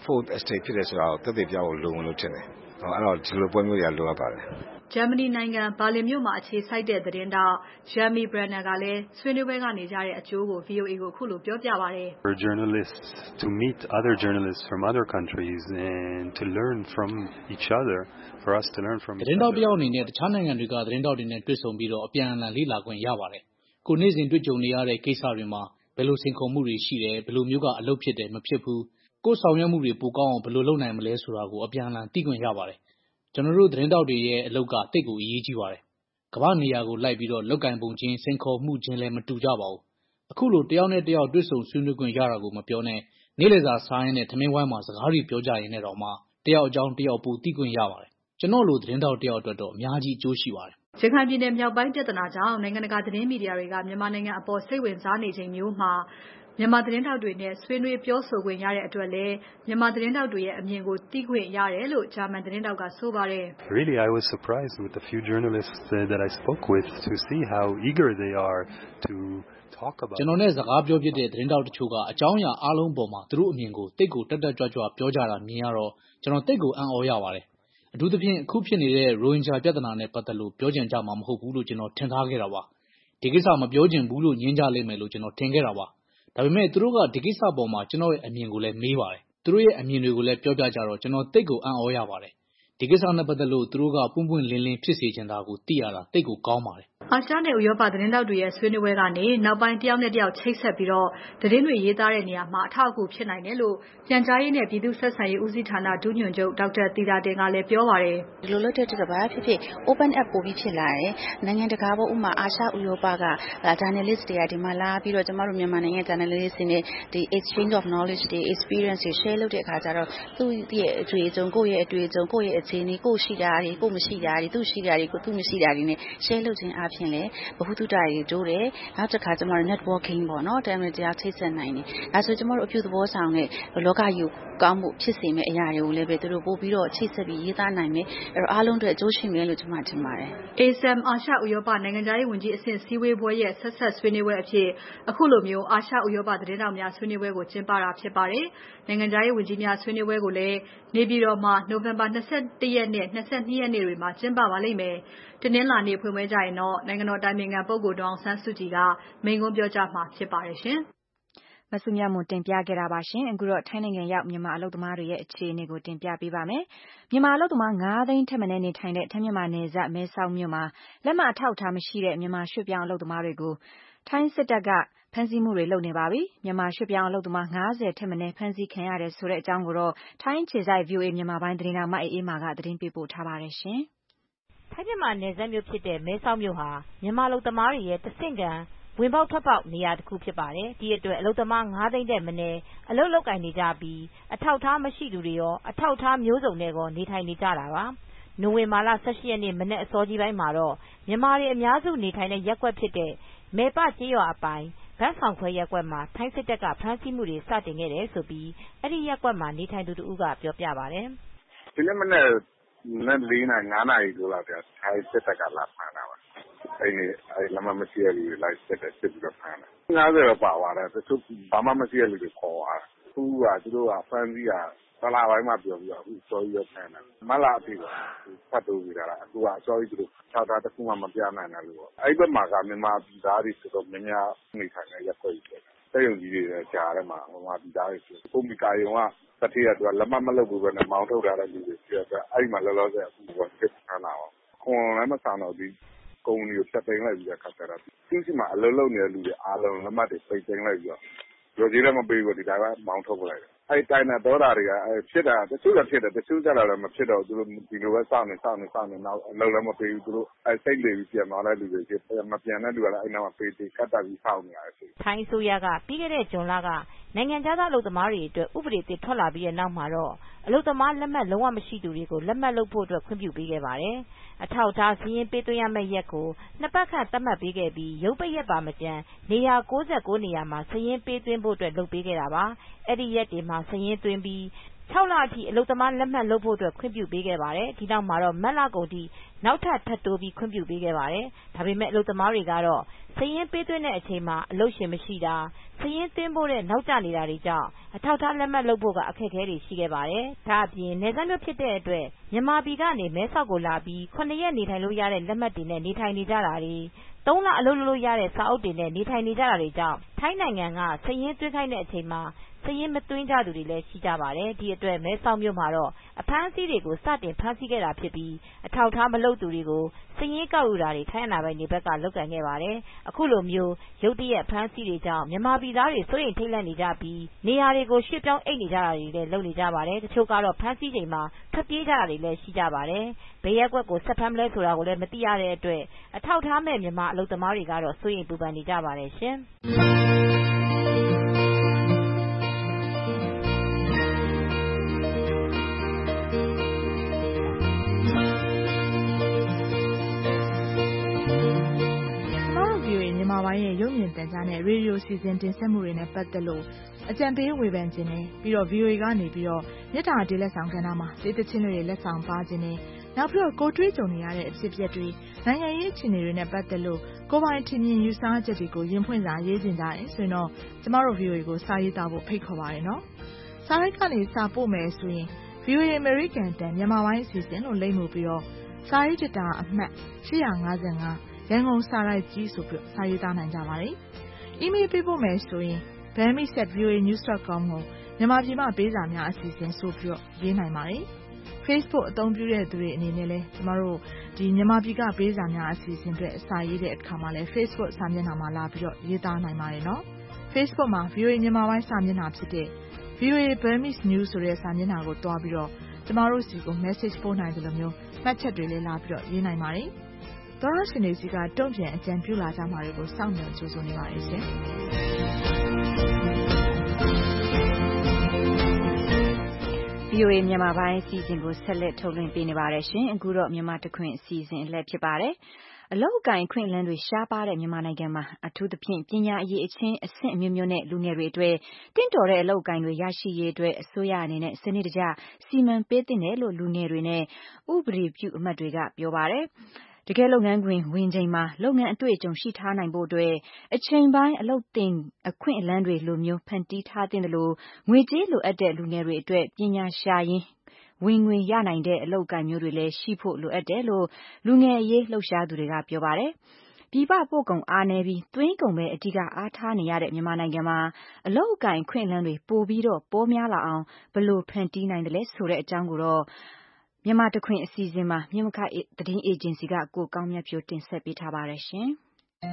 fourth estate ဖြစ်တယ်ဆိုတာကိုသက်သေပြဖို့လိုဝင်လို့ထင်တယ်။အဲ့တော့ဒီလိုပွဲမျိုးတွေကလိုအပ်ပါတယ်။ဂျာမနီနိုင်ငံဘာလင်မြို့မှာအခြေစိုက်တဲ့သတင်းထောက် Jeremy Brenner ကလည်းဆွေးနွေးပွဲကနေကြတဲ့အကျိုးကို ဗွီအိုအေကိုခုလိုပြောပြပါတယ်။ For journalists to meet other journalists from other countries and to learn from each other, for us to learn from each other. သတင်းထောက်တယောက်အနေနဲ့တခြားနိုင်ငံတွေကသတင်းထောက်တွေနဲ့တွေ့ဆုံပြီးတော့အပြန်အလှန်လေ့လာခွင့်ရပါတယ်။ကိုနေ့စဉ်တွေ့ကြုံနေရတဲ့ကိစ္စတွေမှာဘယ်လိုစိန်ခေါ်မှုတွေရှိတယ်ဘယ်လိုမျိုးကအလုပ်ဖြစ်တယ်မဖြစ်ဘူးကိုယ်ဆောင်ရွက်မှုတွေပိုကောင်းအောင်ဘယ်လိုလုပ်နိုင်မလဲဆိုတာကိုအပြန်အလှန်သိခွင့်ရပါတယ်။ကျွန်တော်တို့သတင်းထောက်တွေရဲ့အလုပ်ကတိတ်ကိုအရေးကြီးပါတယ်။ကမ္ဘာနေရာကိုလိုက်ပြီးတော့လောက်ကင်ပုံချင်းစိန်ခေါ်မှုချင်းလည်းမတူကြပါဘူး။အခုလိုတယောက်နဲ့တယောက်တွေ့ဆုံဆွေးနွေးခွင့်ရတာကိုမပြောနဲ့နေ့လည်စာစားရင်းနဲ့ထမင်းဝိုင်းမှာစကားတွေပြောကြရင်လည်းတော့မှတယောက်အကြောင်းတယောက်ပိုသိခွင့်ရပါတယ်။ကျွန်တော်လိုသတင်းထောက်တယောက်အတွက်တော့အများကြီးအကျိုးရှိပါတယ်။ရခိုင်ပြည်နယ်မြောက်ပိုင်းပြဿနာကြောင့်နိုင်ငံတကာသတင်းမီဒီယာတွေကမြန်မာနိုင်ငံအပေါ်စိတ်ဝင်စားနေချိန်မျိုးမှာမြန်မာသတင်းထောက်တွေနဲ့ဆွေးနွေးပြောဆိုခွင့်ရတဲ့အတွက်လည်းမြန်မာသတင်းထောက်တွေရဲ့အမြင်ကိုသိခွင့်ရတယ်လို့ဂျာမန်သတင်းထောက်ကဆိုပါတယ်။ Really, I was surprised with the few journalists that I spoke with to see how eager they are to talk about. ကျွန်တော်နဲ့စကားပြောဖြစ်တဲ့သတင်းထောက်တချို့ကအကြောင်းအရာအားလုံးပေါ်မှာသူတို့အမြင်ကိုတိတ်ကိုတက်တက်ကြွကြွပြောကြတာမြင်ရတော့ကျွန်တော်တိတ်ကိုအံ့ဩရပါတယ်။အထူးသဖြင့်အခုဖြစ်နေတဲ့ရိုဟင်ဂျာပြဿနာနဲ့ပတ်သက်လို့ပြောကြကြမှာမဟုတ်ဘူးလို့ကျွန်တော်ထင်ထားခဲ့တာပါ။ဒီကိစ္စမပြောချင်ဘူးလို့ညင်းကြလိမ့်မယ်လို့ကျွန်တော်ထင်ခဲ့တာပါ။ဒါပေမဲ့သူတို့ကဒီကိစ္စပေါ်မှာကျွန်တော်ရဲ့အမြင်ကိုလည်းမေးပါတယ်။သူတို့ရဲ့အမြင်တွေကိုလည်းပြောပြကြတော့ကျွန်တော်တိတ်ကိုအံ့ဩရပါတယ်။ဒီကိစ္စနဲ့ပတ်သက်လို့သူတို့ကပွင့်ပွင့်လင်းလင်းဖြစ်စေချင်တာကိုသိရတာတိတ်ကိုကောင်းပါတယ်။အာရှနဲ့ဥရောပသတင်းထောက်တွေရဲ့ဆွေးနွေးပွဲကနေနောက်ပိုင်းတယောက်နဲ့တယောက်ချိတ်ဆက်ပြီးတော့သတင်းတွေရေးသားတဲ့နေရာမှာအထောက်အကူဖြစ်နိုင်တယ်လို့ပြန်ကြားရေးနဲ့ပြည်သူ့ဆက်ဆံရေးဦးစီးဌာနဒုညွှန်ချုပ်ဒေါက်တာသီတာတင်ကလည်းပြောပါတယ်။ဒီလိုလုပ်တဲ့အတွက်ဘာဖြစ်ဖြစ် open up ပို့ပြီးဖြစ်လာတယ်။နိုင်ငံတကာပေါ်ဥမာအာရှဥရောပက journalist တွေကဒီမှာလာပြီးတော့ကျမတို့မြန်မာနိုင်ငံ journalist တွေနဲ့ဒီ exchange of knowledge တွေ experience တွေ share လုပ်တဲ့အခါကျတော့သူ့ရဲ့အတွေ့အကြုံကိုယ့်ရဲ့အတွေ့အကြုံကိုယ့်ရဲ့အခြေအနေကိုယ့်ရှိတာတွေကိုယ့်မရှိတာတွေသူ့ရှိတာတွေကိုသူ့မရှိတာတွေနဲ့ share လုပ်ခြင်းအပြင်လည်းဘဟုတုတတွေတိုးတယ်နောက်တစ်ခါကျမတို့ networking ပေါ့နော်တမန်တရားချိတ်ဆက်နိုင်တယ်ဒါဆိုကျမတို့အပြုသဘောဆောင်တဲ့လောကကြီးကောင်းမှုဖြစ်စေမယ့်အရာတွေကိုလည်းပဲသူတို့ပို့ပြီးတော့ချိတ်ဆက်ပြီးရေးသားနိုင်မယ်အဲ့တော့အားလုံးအတွက်အကျိုးရှိမယ်လို့ကျမထင်ပါတယ် A S E M အာရှဥရောပနိုင်ငံခြားရေးဝန်ကြီးအဆင့်စည်းဝေးပွဲရဲ့ဆက်ဆက်ဆွေးနွေးပွဲအဖြစ်အခုလိုမျိုးအာရှဥရောပသတင်းတောက်များဆွေးနွေးပွဲကိုကျင်းပတာဖြစ်ပါတယ်နိုင်ငံခြားရေးဝန်ကြီးများဆွေးနွေးပွဲကိုလည်းနေပြည်တော်မှာနိုဝင်ဘာ၂၁ရက်နဲ့၂၂ရက်နေ့တွေမှာကျင်းပပါလိမ့်မယ်တနင်္လာနေ့ဖွင့်ပွဲကြရင်တော့နိုင်ငံတော်တိုင်ပင်ခံပုဂ္ဂိုလ်ဒေါ်အောင်ဆန်းစုကြည်ကမိန့်ခွန်းပြောကြားမှာဖြစ်ပါတယ်ရှင်မဆုမြတ်မွန်တင်ပြခဲ့တာပါရှင်အခုတော့ထိုင်းနိုင်ငံရောက်မြန်မာအလုပ်သမားတွေရဲ့အခြေအနေကိုတင်ပြပေးပါမယ်မြန်မာအလုပ်သမား၅သိန်းထက်မနည်းနေထိုင်တဲ့ထိုင်းမြန်မာနယ်စပ်မဲဆောက်မြို့မှာလက်မှတ်အထောက်အထားမရှိတဲ့မြန်မာရွှေ့ပြောင်းအလုပ်သမားတွေကိုထိုင်းစစ်တပ်ကဖမ်းဆီးမှုတွေလုပ်နေပါပြီမြန်မာရွှေ့ပြောင်းအလုပ်သမား၅၀ထက်မနည်းဖမ်းဆီးခံရတယ်ဆိုတဲ့အကြောင်းကိုတော့ထိုင်းခြေစိုက် V O A မြန်မာပိုင်းသတင်းထောက်မအေးအေးမာကသတင်းပေးပို့ထားပါတယ်ရှင်ထိုင်းမြန်မာနယ်စပ်မြို့ဖြစ်တဲ့မဲဆောက်မြို့ဟာမြန်မာအလုပ်သမားတွေရဲ့တဆင့်ခံဝင်ပေါက်ထွက်ပေါက်နေရာတစ်ခုဖြစ်ပါတယ်ဒီအတွက်အလုပ်သမား၅သိန်းတဲ့မနည်းအလုပ်လုပ်ကိုင်နေကြပြီးအထောက်အထားမရှိသူတွေရောအထောက်အထားမျိုးစုံနဲ့ကောနေထိုင်နေကြတာပါနိုဝင်ဘာလ၁၈ရက်နေ့မနက်အစောကြီးပိုင်းမှာတော့မြန်မာတွေအများစုနေထိုင်တဲ့ရပ်ကွက်ဖြစ်တဲ့မဲပကျေးရွာအပိုင်ဘန်းဆောင်ခွဲရပ်ကွက်မှာထိုင်းစစ်တပ်ကဖမ်းဆီးမှုတွေစတင်ခဲ့တယ်ဆိုပြီးအဲ့ဒီရပ်ကွက်မှာနေထိုင်သူတဦးကပြောပြပါတယ်ဒီနေ့မနက်နက်လေးနာရီငါးနာရီလို့လာပြထိုင်းစစ်တပ်ကလာဖမ်းတာပါအဲ့ဒီအဲ့လမ်းမရှိရလူတွေလိုက်စစ်တယ်စစ်ပြီးတော့ဖမ်းတယ်ငါးဆယ်တော့ပါသွားတယ်တချို့ဘာမှမရှိရလူတွေခေါ်သွားတယ်သူကသူတို့ကဖမ်းပြီးတာဆလာပိုင်းမှာပြောပြီးတော့အခုစောကြီးတော့ဖမ်းတယ်မလာအပြီပေါ့ဖတ်လို့ပြီးတာအခုကစောကြီးသူတို့ခြောက်တာတစ်ခုမှမပြနိုင်တယ်လို့အဲ့ဘက်မှာကမြန်မာပြည်သားတွေဆိုတော့များများနေထိုင်နေရက်ခွက်ကြီးတယ်တဲ့ယုံကြီးတွေကြားထဲမှာမြန်မာပြည်သားတွေဆိုပုံမီကာယုံကတတိယသူကလက်မမလုပ်ဘူးပဲနဲ့မောင်းထုတ်ထားတဲ့လူတွေပြတော့အဲ့ဒီမှာလောလောဆယ်အခုကစစ်ဖမ်းတာပေါ့ခွန်လည်းမဆောင်တော့ဒီကုမ္ပဏီကိုဖျက်သိမ်းလိုက်ပြီးတော့ခါကြတာသူရှိမှအလုပ်လုပ်နေတဲ့လူတွေအားလုံးလက်မှတ်တွေပိတ်သိမ်းလိုက်ပြီးတော့ရောကြီးလည်းမပေးဘူးဒီတိုင်းကမောင်းထုတ်ပလိုက်တယ်အဲ့တိုင်းနဲ့ဒေါ်လာတွေကအဲ့ဖြစ်တာတချို့ကဖြစ်တယ်တချို့ကြတာလည်းမဖြစ်တော့သူတို့ဒီလိုပဲစောင့်နေစောင့်နေစောင့်နေနောက်အလုပ်လည်းမပေးဘူးသူတို့အဲ့စိတ်လေပြီးပြန်သွားတဲ့လူတွေမပြန်တဲ့လူကလည်းအဲ့နောက်မှာပေးသေးကတ်တာပြီးစောင့်နေရတယ်ဆိုထိုင်းအစိုးရကပြီးခဲ့တဲ့ဇွန်လကနိုင်ငံခြားသားအလုပ်သမားတွေအတွက်ဥပဒေသစ်ထွက်လာပြီးတဲ့နောက်မှာတော့အလုပ်သမားလက်မှတ်လုံးဝမရှိသူတွေကိုလက်မှတ်လုပ်ဖို့အတွက်ခွင့်ပြုပေးခဲ့ပါတယ်အထောက်အထားစီးရင်ပေးသွင်းရမယ့်ရက်ကိုနှစ်ပတ်ခန့်သတ်မှတ်ပေးခဲ့ပြီးရုပ်ပိတ်ရက်ပါမကျန်နေရာ၉၉နေရာမှာစီးရင်ပေးသွင်းဖို့အတွက်လုပ်ပေးခဲ့တာပါအဲ့ဒီရက်တွေမှာစီးရင်သွင်းပြီး၆လအထိအလုပ်သမားလက်မှတ်လုပ်ဖို့အတွက်ခွင့်ပြုပေးခဲ့ပါတယ်ဒီနောက်မှာတော့မတ်လကုန်ထိနောက်ထပ်ထပ်တိုးပြီးခွင့်ပြုပေးခဲ့ပါတယ်ဒါပေမဲ့အလုပ်သမားတွေကတော့စီးရင်ပေးသွင်းတဲ့အချိန်မှာအလုပ်ရှင်မရှိတာစာရင်းသွင်းဖို့တဲ့နောက်ကျနေတာတွေကြောင့်အထောက်အထားလက်မှတ်လုပ်ဖို့ကအခက်အခဲတွေရှိခဲ့ပါတယ်။ဒါအပြင်နယ်စပ်မြို့ဖြစ်တဲ့အတွက်မြန်မာပြည်ကနေမဲဆောက်ကိုလာပြီးခုနှစ်ရက်နေထိုင်လို့ရတဲ့လက်မှတ်တွေနဲ့နေထိုင်နေကြတာတွေသုံးလအလုပ်လုပ်လို့ရတဲ့စာအုပ်တွေနဲ့နေထိုင်နေကြတာတွေကြောင့်ထိုင်းနိုင်ငံကစာရင်းသွင်းခိုင်းတဲ့အချိန်မှာစာရင်းမသွင်းကြသူတွေလည်းရှိကြပါတယ်။ဒီအတွက်မဲဆောက်မြို့မှာတော့အဖမ်းအဆီးတွေကိုစတင်ဖမ်းဆီးခဲ့တာဖြစ်ပြီးအထောက်အထားမလုပ်သူတွေကိုစာရင်းကောက်ယူတာတွေထိုင်းအာဏာပိုင်တွေဘက်ကလုပ်ကိုင်ခဲ့ပါတယ်။အခုလိုမျိုးရုတ်တရက်ဖမ်းဆီးတွေကြောင့်မြန်မာပြည်သားတွေစိုးရိမ်ထိတ်လန့်နေကြပြီးနေရာတွေကိုရွှေ့ပြောင်းအိပ်နေကြတာတွေလည်းလုပ်နေကြပါတယ်။တချို့ကတော့ဖမ်းဆီးချိန်မှာထွက်ပြေးကြတာတွေလည်းရှိကြပါတယ်။ဘယ်ရက်ကွက်ကိုဆက်ဖမ်းမလဲဆိုတာကိုလည်းမသိရတဲ့အတွက်အထောက်အထားမဲ့မြန်မာအလုပ်သမားတွေကတော့စိုးရိမ်ပူပန်နေကြပါတယ်ရှင်။မြန်မာပိုင်းရဲ့ရုပ်မြင်သံကြားနဲ့ရေဒီယိုစီစဉ်တင်ဆက်မှုတွေနဲ့ပတ်သက်လို့အကြံပေးဝေဖန်ခြင်းနဲ့ပြီးတော့ ဗီအိုအေ ကနေပြီးတော့မြစ်တာဒေးလက်ဆောင်ကဏ္ဍမှာဒေသချင်းတွေလက်ဆောင်ပါခြင်းနဲ့နောက်ပြီးတော့ကိုတွေးကြုံနေရတဲ့အဖြစ်အပျက်တွေနိုင်ငံရေးအခြေအနေတွေနဲ့ပတ်သက်လို့ကိုပိုင်ထင်မြင်ယူဆချက်တွေကိုရင်ဖွင့်စာရေးခြင်းကြတယ်ဆိုရင်တော့ကျမတို့ ဗီအိုအေ ကိုစာရေးသားဖို့ဖိတ်ခေါ်ပါတယ်နော်။စာရိုက်ကနေစာပို့မယ်ဆိုရင် ဗီအိုအေ American တန်မြန်မာပိုင်းအစီအစဉ်လို့လိမ့်မှုပြီးတော့စာရေးတတာအမှတ်ရှစ်၅၅ရန်ကုန်စာရိုက်ကြီးဆိုပြီးစာရေးသားနိုင်ကြပါတယ်။ email ပေးပို့မယ်ဆိုရင် burmese at v o a news dot com ကိုမြန်မာပြည်မှာပေးစာများအစီအစဉ်ဆိုပြီးရေးနိုင်ပါတယ်။ Facebook အသုံးပြုတဲ့သူတွေအနေနဲ့လည်းကျမတို့ဒီမြန်မာပြည်ကပေးစာများအစီအစဉ်တွေအစာရေးတဲ့အခါမှာလည်း Facebook စာမျက်နှာမှာလာပြီးတော့ရေးသားနိုင်ပါတယ်နော်။ Facebook မှာ ဗီအိုအေ မြန်မာပိုင်းစာမျက်နှာဖြစ်တဲ့ ဗီအိုအေ Burmese News ဆိုတဲ့စာမျက်နှာကိုတွားပြီးတော့ကျမတို့စီကို message ပို့နိုင်တယ်လို့မျိုးမှတ်ချက်တွေလည်းလာပြီးတော့ရေးနိုင်ပါတယ်။သောရရှင်တွေစီကတုံ့ပြန်အကြံပြုလာကြမှာတွေကိုစောင့်မျှော်ကြိုဆိုနေပါတယ်ရှင်။ဗီအိုအေ မြန်မာပိုင်းအစီအစဉ်ကိုဆက်လက်ထုတ်လွှင့်ပေးနေပါတယ်ရှင်။အခုတော့မြန်မာတခွင်အစီအစဉ်အလှည့်ဖြစ်ပါတယ်။အလောက်အကင်ခွင့်လန်းတွေရှားပါတဲ့မြန်မာနိုင်ငံမှာအထူးသဖြင့်ပညာအရေးအချင်းအဆင့်အမျိုးမျိုးနဲ့လူငယ်တွေအတွက်တင့်တော်တဲ့အလောက်အကင်တွေရရှိရေးအတွက်အစိုးရအနေနဲ့စနစ်တကျစီမံပေးသင့်တယ်လို့လူငယ်တွေနဲ့ဥပဒေပြုအမတ်တွေကပြောပါတယ်။တကယ်လုပ်ငန်းခွင်ဝင်ချိန်မှာလုပ်ငန်းအတွေ့အကြုံရှိထားနိုင်ဖို့အတွက်အချိန်ပိုင်းအလုပ်သင်အခွင့်အလမ်းတွေလိုမျိုးဖန်တီးထားသင့်တယ်လို့ငွေကြေးလိုအပ်တဲ့လူငယ်တွေအတွက်ပညာရှာရင်းဝင်ငွေရနိုင်တဲ့အလုပ်အကိုင်မျိုးတွေလည်းရှိဖို့လိုအပ်တယ်လို့လူငယ်အရေးလှုပ်ရှားသူတွေကပြောပါတယ်။ပြည်ပပို့ကုန်အားနည်းပြီးသွင်းကုန်ပဲအဓိကအားထားနေရတဲ့မြန်မာနိုင်ငံမှာအလုပ်အကိုင်ခွင့်လန်းတွေပိုပြီးတော့ပေါများလာအောင်ဘယ်လိုဖန်တီးနိုင်တယ်လဲဆိုတဲ့အကြောင်းကိုတော့မြန်မာတခွင်အစီအစဉ်မှာမြမခသတင်းအေဂျင်စီကကိုကောင်းမြတ်ဖြိုးတင်ဆက်ပေးထားပါတယ်ရှင်။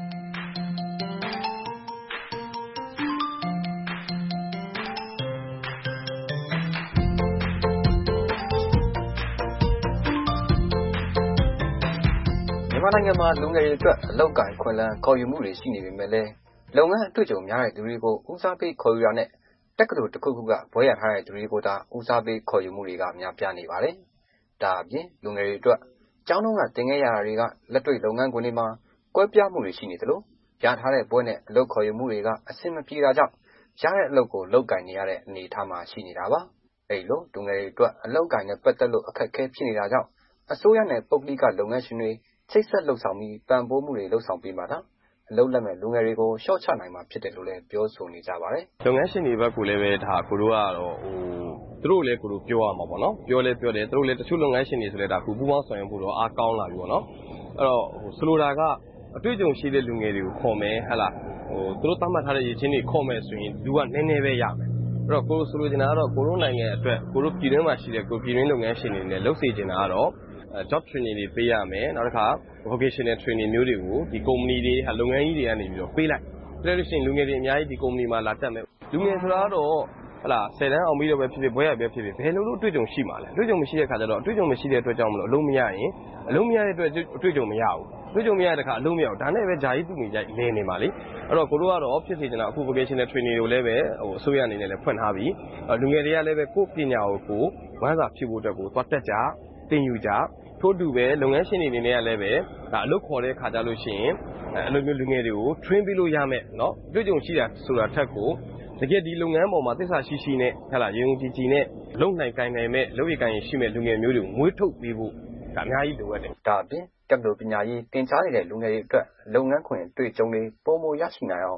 မြန်မာနိုင်ငံမှာလူငယ်တွေအတွက်အလုပ်ကိုင်ခွင့်လန်းခေါ်ယူမှုတွေရှိနေပေမဲ့လည်းလုပ်ငန်းအတွေ့အကြုံများတဲ့သူတွေကိုဦးစားပေးခေါ်ယူတာနဲ့တက္ကသိုလ်တစ်ခုခုကဘွဲ့ရထားတဲ့သူတွေကိုသာဦးစားပေးခေါ်ယူမှုတွေကများပြားနေပါတယ်။ဒါအပြင်လူငယ်တွေအတွက်ကျောင်းတုန်းကသင်ခဲ့ရတာတွေကလက်တွေ့လုပ်ငန်းခွင်တွေမှာကွဲပြားမှုတွေရှိနေသလိုရထားတဲ့ဘွဲ့နဲ့အလုပ်ခေါ်ယူမှုတွေကအဆင်မပြေတာကြောင့်ရတဲ့အလုပ်ကိုလုပ်ကိုင်နေရတဲ့အနေအထားမှာရှိနေတာပါ။အဲဒီလိုလူငယ်တွေအတွက်အလုပ်ကိုင်နဲ့ပတ်သက်လို့အခက်အခဲဖြစ်နေတာကြောင့်အစိုးရနဲ့ပုဂ္ဂလိကလုပ်ငန်းရှင်တွေချိတ်ဆက်လှုပ်ဆောင်ပြီးပံ့ပိုးမှုတွေလှုပ်ဆောင်ပေးမှသာအလုပ်လက်မဲ့လူငယ်တွေကိုရှော့ချနိုင်မှာဖြစ်တယ်လို့လည်းပြောဆိုနေကြပါတယ်။လုပ်ငန်းရှင်တွေဘက်ကလည်းပဲဒါကိုတို့ကတော့ဟိုသူတို့လည်းကိုတို့ပြောရမှာပေါ့နော်ပြောလဲပြောတယ်သူတို့လည်းတချို့လုပ်ငန်းရှင်တွေဆိုလည်းဒါကူပူးပေါင်းဆောင်ရွက်ဖို့တော့အားကောင်းလာပြီပေါ့နော်အဲ့တော့ဟိုဆိုလိုတာကအတွေ့အကြုံရှိတဲ့လူငယ်တွေကိုခေါ်မယ်ဟဲ့လားဟိုသူတို့သတ်မှတ်ထားတဲ့ရည်ချင်းတွေခေါ်မယ်ဆိုရင်လူကနည်းနည်းပဲရမယ်အဲ့တော့ကိုတို့ဆိုလိုချင်တာကတော့ကိုတို့နိုင်ငံအတွက်ကိုတို့ပြည်တွင်းမှာရှိတဲ့ကိုပြည်တွင်းလုပ်ငန်းရှင်တွေနဲ့လုပ်စေချင်တာကတော့job training တွေပေးရမယ်နောက်တစ်ခါ vocational training မျိုးတွေကိုဒီ company တွေလုပ်ငန်းကြီးတွေကနေပြီးတော့ပေးလိုက်ပြလို့ရှိရင်လူငယ်တွေအများကြီးဒီ company မှာလာတက်မယ်လူငယ်ဆိုတာကတော့ဟလာဆယ်တန်းအောင်ပြီးတော့ပဲဖြစ်ဖြစ်ဘွဲရပဲဖြစ်ဖြစ်ဘယ်လိုလုပ်တွေ့ကြုံရှိမှာလဲတွေ့ကြုံမရှိတဲ့ခါကျတော့တွေ့ကြုံမရှိတဲ့အတွက်ကြောင့်မလို့အလုံးမရရင်အလုံးမရတဲ့အတွက်တွေ့ကြုံမရဘူးတွေ့ကြုံမရတဲ့ခါအလုံးမရဘူးဒါနဲ့ပဲဂျာကြီးသူ့မိကြိုက်လဲနေပါလေအဲ့တော့ကိုတို့ကတော့ဖြစ်စေချင်တာအခု vocational training တွေကိုလည်းပဲဟိုအစိုးရအနေနဲ့လည်းဖွင့်ထားပြီးလူငယ်တွေကလည်းပဲကိုယ့်ပညာကိုကိုဝမ်းစာဖြစ်ဖို့အတွက်ကိုသွားတက်ကြတင်ယူကြထို့တူပဲလုပ်ငန်းရှင်တွေအနေနဲ့ကလည်းပဲဒါအလုပ်ခေါ်တဲ့ခါကြလို့ရှိရင်အဲလိုမျိုးလူငယ်တွေကို train ပေးလို့ရမယ်เนาะတွေ့ကြုံရှိတာဆိုတာထက်ကိုတကယ်ဒီလုပ်ငန်းပေါ်မှာသစ္စာရှိရှိနဲ့ဟဲ့လားရုံကြည်ကြည်နဲ့လုံနိုင်ကိုင်နိုင်မဲ့လုပ်ရကိုင်ရရှိမဲ့လူငယ်မျိုးတွေကိုမွေးထုတ်ပေးဖို့ဒါအများကြီးလိုအပ်တယ်ဒါအပြင်တက္ကသိုလ်ပညာရေးသင်ကြားနေတဲ့လူငယ်တွေအတွက်လုပ်ငန်းခွင်တွေ့ကြုံတွေပုံမရရှိနိုင်အောင်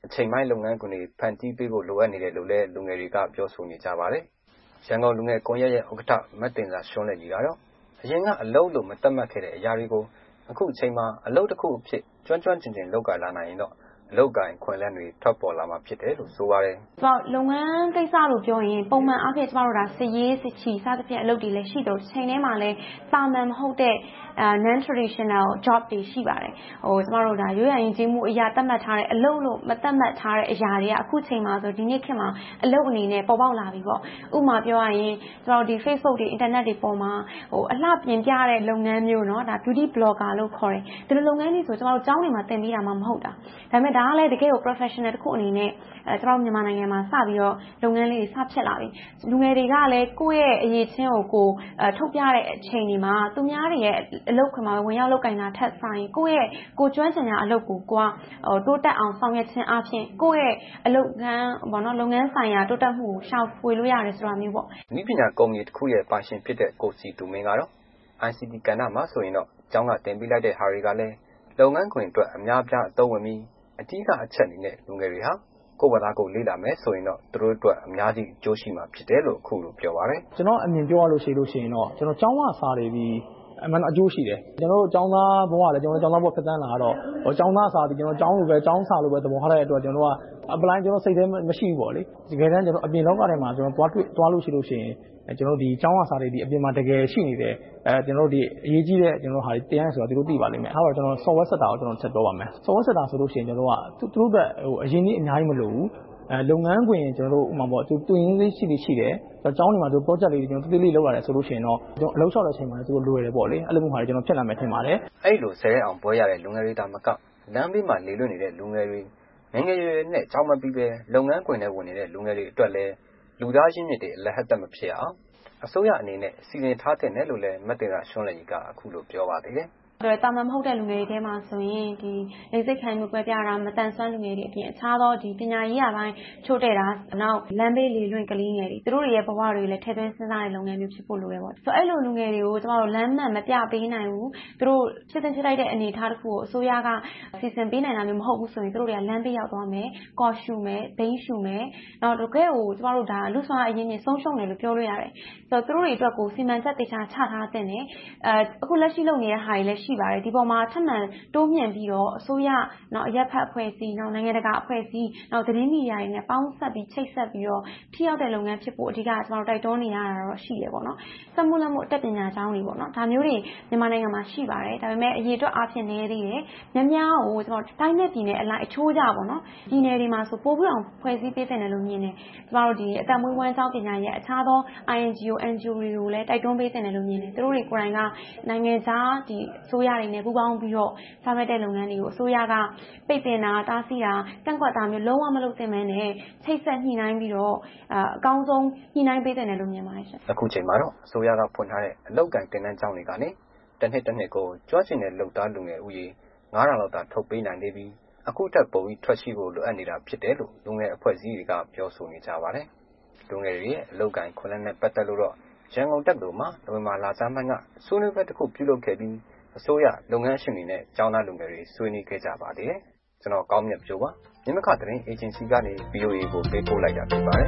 အချိန်ပိုင်းလုပ်ငန်းခွင်တွေဖန်တီးပေးဖို့လိုအပ်နေတယ်လို့လည်းလူငယ်တွေကပြောဆိုနေကြပါတယ်။ရန်ကုန်လူငယ်ကွန်ရက်ရဲ့ဥက္ကဋ္ဌမတ်တင်စာရှွန်းလက်ကြီးကတော့အရင်ကအလုပ်လို့မသတ်မှတ်ခဲ့တဲ့အရာတွေကိုအခုအချိန်မှာအလုပ်တစ်ခုအဖြစ်ကျွမ်းကျွမ်းကျင်ကျင်လုပ်ကိုင်လာနိုင်ရင်တော့အလုပ်ကိုင်ခွင့်လန်းတွေထွက်ပေါ်လာမှာဖြစ်တယ်လို့ဆိုပါတယ်။ကျမလုပ်ငန်းကိစ္စလို့ပြောရင်ပုံမှန်အားဖြင့်ကျမတို့ဒါစရေးစချီစသဖြင့်အလုပ်တွေလည်းရှိတော့ချိန်ထဲမှာလည်းတာမန်မဟုတ်တဲ့ non traditional job တွေရှိပါတယ်။ဟိုကျမတို့ဒါရိုးရာယဉ်ကျေးမှုအရာသတ်မှတ်ထားတဲ့အလုပ်လို့မသတ်မှတ်ထားတဲ့အရာတွေကအခုချိန်မှာဆိုဒီနေ့ခေတ်မှာအလုပ်အနေနဲ့ပေါ်ပေါက်လာပြီပေါ့။ဥပမာပြောရရင်ကျမတို့ဒီ Facebook တွေ internet တွေပေါ်မှာဟိုအလှပြင်ပြတဲ့လုပ်ငန်းမျိုးเนาะဒါ beauty blogger လို့ခေါ်တယ်။ဒီလိုလုပ်ငန်းတွေဆိုကျမတို့ကျောင်းတွေမှာသင်ပေးတာမှမဟုတ်တာ။ဒါပေမဲ့ဒါကလည်းတကယ်ကို professional တစ်ခုအနေနဲ့အဲကျမတို့မြန်မာနိုင်ငံမှာစပြီးတော့လုပ်ငန်းလေးတွေစဖြစ်လာပြီ။လူငယ်တွေကလည်းကိုယ့်ရဲ့အရေးချင်းကိုကိုထုတ်ပြတဲ့အချိန်ဒီမှာသူများတွေရဲ့အလုပ်ခွင်မှာဝင်ရောက်လုပ်ကိုင်တာထက်ဆိုင်ကိုယ့်ရဲ့ကိုကျွမ်းကျင်တဲ့အလုပ်ကိုကိုကဟိုတိုးတက်အောင်ဆောင်ရွက်ခြင်းအပြင်ကိုယ့်ရဲ့အလုပ်ကန်းပေါ့နော်လုပ်ငန်းဆိုင်ရာတိုးတက်မှုကိုရှောင်ဖွေလို့ရတယ်ဆိုတာမျိုးပေါ့။ဤပညာကုမ္ပဏီတစ်ခုရဲ့ပါရှင်ဖြစ်တဲ့ကိုစီတူမင်းကတော့ I C T ကဏ္ဍမှာဆိုရင်တော့ကျောင်းကတင်ပေးလိုက်တဲ့ဟာတွေကလည်းလုပ်ငန်းခွင်အတွက်အများပြားအသုံးဝင်ပြီးအထူးကအချက်အနေနဲ့လူငယ်တွေဟာကိုယ်ဘာသာကိုလေ့လာမယ်ဆိုရင်တော့သူတို့အတွက်အများကြီးအကျိုးရှိမှာဖြစ်တယ်လို့အခုလိုပြောပါတယ်။ကျွန်တော်အမြင်ပြောရလို့ရှိလို့ရှိရင်တော့ကျွန်တော်ကျောင်းဝစာတွေပြီးအမှန်အကျိုးရှိတယ်ကျွန်တော်တို့ကျောင်းသားဘဝလည်းကျွန်တော်ကျောင်းသားဘဝဖြစ်တန်းလာတော့ဟိုကျောင်းသားစာပြီးကျွန်တော်ကျောင်းလိုပဲကျောင်းစာလိုပဲသဘောထားတဲ့အတွက်ကျွန်တော်ကအပလိုင်းကျွန်တော်စိတ်ထဲမရှိဘူးပေါ့လေတကယ်တမ်းကျွန်တော်အပြင်လောကထဲမှာကျွန်တော်သွားတွေ့သွားလို့ရှိလို့ရှိရင်ကျွန်တော်ဒီကျောင်းဝစာတွေဒီအပြင်မှာတကယ်ရှိနေတယ်အဲကျွန်တော်တို့ဒီအရေးကြီးတဲ့ကျွန်တော်ဟာတရားဆိုတာသူတို့သိပါလိမ့်မယ်အဲ့တော့ကျွန်တော် software sector ကိုကျွန်တော်ဆက်ပြောပါမယ် software sector ဆိုလို့ရှိရင်ကျွန်တော်ကသူတို့အတွက်ဟိုအရင်ကြီးအများကြီးမလိုဘူးအဲလုပ်ငန်းခွင်ကျွန်တော်တို့ဥပမာပေါ့သူတွင်ရင်းသေးရှိနေရှိတယ်။ကျောင်းတွေမှာသူ project လေးတွေကျွန်တော်တိတိလေးလုပ်ရတယ်ဆိုလို့ရှိရင်တော့ကျွန်တော်အလုပ်လျှောက်တဲ့အချိန်မှာသူတို့လွယ်တယ်ပေါ့လေ။အဲ့လိုမျိုးဟာတွေကျွန်တော်ဖြစ်လာမယ်ထင်ပါတယ်။အဲ့လိုဆယ်ရက်အောင်ပွဲရတဲ့လူငယ်တွေတာမကလမ်းဘေးမှာနေလွတ်နေတဲ့လူငယ်တွေငငယ်ရွယ်ရွယ်နဲ့ကျောင်းမပြီးပဲလုပ်ငန်းခွင်ထဲဝင်နေတဲ့လူငယ်တွေအတွက်လည်းလူသားချင်းမြစ်တွေအလဟတ်သက်မဖြစ်အောင်အစိုးရအနေနဲ့စီစဉ်ထားတဲ့နယ်လို့လည်းမတ်တင်ကရှွန်းလက်ကြီးကအခုလိုပြောပါသေးတယ်။တာမန်မဟုတ်တဲ့လူငယ်တွေထဲမှာဆိုရင်ဒီလိင်စိတ်ခံမှုကွဲပြားတာမတန်ဆွမ်းလူငယ်တွေအပြင်အခြားသောဒီပညာရေးရာပိုင်းချို့တဲ့တာနောက်လမ်းဘေးလေလွင့်ကလေးငယ်တွေသူတို့ရဲ့ဘဝတွေလည်းထည့်သွင်းစဉ်းစားတဲ့လုပ်ငန်းမျိုးဖြစ်ဖို့လိုတယ်ပေါ့ဆိုတော့အဲ့လိုလူငယ်တွေကိုကျမတို့လမ်းမှန်မပြပေးနိုင်ဘူးသူတို့ဖြစ်တဲ့ဖြစ်လိုက်တဲ့အနေအထားတစ်ခုကိုအစိုးရကစီစဉ်ပေးနိုင်တာမျိုးမဟုတ်ဘူးဆိုရင်သူတို့တွေကလမ်းဘေးရောက်သွားမယ်ကော်ရှူမယ်ဘိန်းရှူမယ်နောက်တကယ်ကိုကျမတို့ဒါလူဆွမ်းအရင်းကြီးဆုံးရှုံးတယ်လို့ပြောလို့ရတယ်ဆိုတော့သူတို့တွေအတွက်ကိုစီမံချက်တေချာချထားတဲ့နဲ့အဲအခုလက်ရှိလုပ်နေတဲ့ဟာတွေလည်းရှိပါတယ်ဒီပေါ်မှာထပ်မံတိုးမြင့်ပြီးတော့အစိုးရနောက်အရက်ဖတ်အဖွဲ့အစည်းနောက်နိုင်ငံတကာအဖွဲ့အစည်းနောက်သတင်းမီဒီယာတွေနဲ့ပေါင်းဆက်ပြီးချိတ်ဆက်ပြီးတော့ထိရောက်တဲ့လုပ်ငန်းဖြစ်ဖို့အဓိကကျွန်တော်တို့တိုက်တွန်းနေရတာတော့ရှိတယ်ပေါ့နော်စက်မှုလက်မှုအတတ်ပညာကျောင်းတွေပေါ့နော်ဒါမျိုးတွေမြန်မာနိုင်ငံမှာရှိပါတယ်ဒါပေမဲ့အရေးအတွက်အားဖြင့်နေသေးတယ်များများကိုကျွန်တော်တိုင်းနဲ့ပြည်နယ်အလိုက်အချိုးကြပေါ့နော်ပြည်နယ်တွေမှာဆိုပို့ပြီးအောင်ဖွဲ့စည်းပေးတဲ့လို့မြင်တယ်ကျွန်တော်တို့ဒီအတမွေးဝမ်းကျောင်းပညာရဲ့အခြားသော I N G O N G O တွေကိုလည်းတိုက်တွန်းပေးတဲ့လို့မြင်တယ်သူတို့တွေကိုယ်တိုင်ကနိုင်ငံခြားဒီအစိုးရတွေနဲ့ပူးပေါင်းပြီးတော့ဆောင်ရွက်တဲ့လုပ်ငန်းတွေကိုအစိုးရကပိတ်ပင်တာတားဆီးတာကန့်ကွက်တာမျိုးလုံးဝမလုပ်သင့်ဘဲနဲ့ချိတ်ဆက်ညှိနှိုင်းပြီးတော့အကောင်းဆုံးညှိနှိုင်းပေးတဲ့လို့မြင်ပါတယ်ရှင်အခုချိန်မှာတော့အစိုးရကဖွင့်ထားတဲ့အလုပ်ကိုင်တင်နန်းကျောင်းတွေကနေတစ်နှစ်တစ်နှစ်ကိုကြွချင်တဲ့လုပ်သားလူငယ်ဦးရေငါးထောင်လောက်သာထုတ်ပေးနိုင်သေးပြီးအခုထပ်ပိုပြီးထွက်ရှိဖို့လိုအပ်နေတာဖြစ်တယ်လို့လူငယ်အဖွဲ့အစည်းတွေကပြောဆိုနေကြပါတယ်လူငယ်တွေရဲ့အလုပ်ကိုင်ခွင့်လန်းနဲ့ပတ်သက်လို့တော့ရန်ကုန်တက္ကသိုလ်မှာနိုဝင်ဘာလဆန်းပိုင်းကဆွေးနွေးပွဲတစ်ခုပြုလုပ်ခဲ့ပြီးအစိုးရလုပ်ငန်းရှင်တွေနဲ့ကျောင်းသားလူငယ်တွေဆွေးနွေးခဲ့ကြပါသေးတယ်ကျွန်တော်ကောင်းမြတ်ပြိုပါမြင်းမခသတင်းအေဂျင်စီကနေ V O A ကိုပေးပို့လိုက်တာဖြစ်ပါတယ်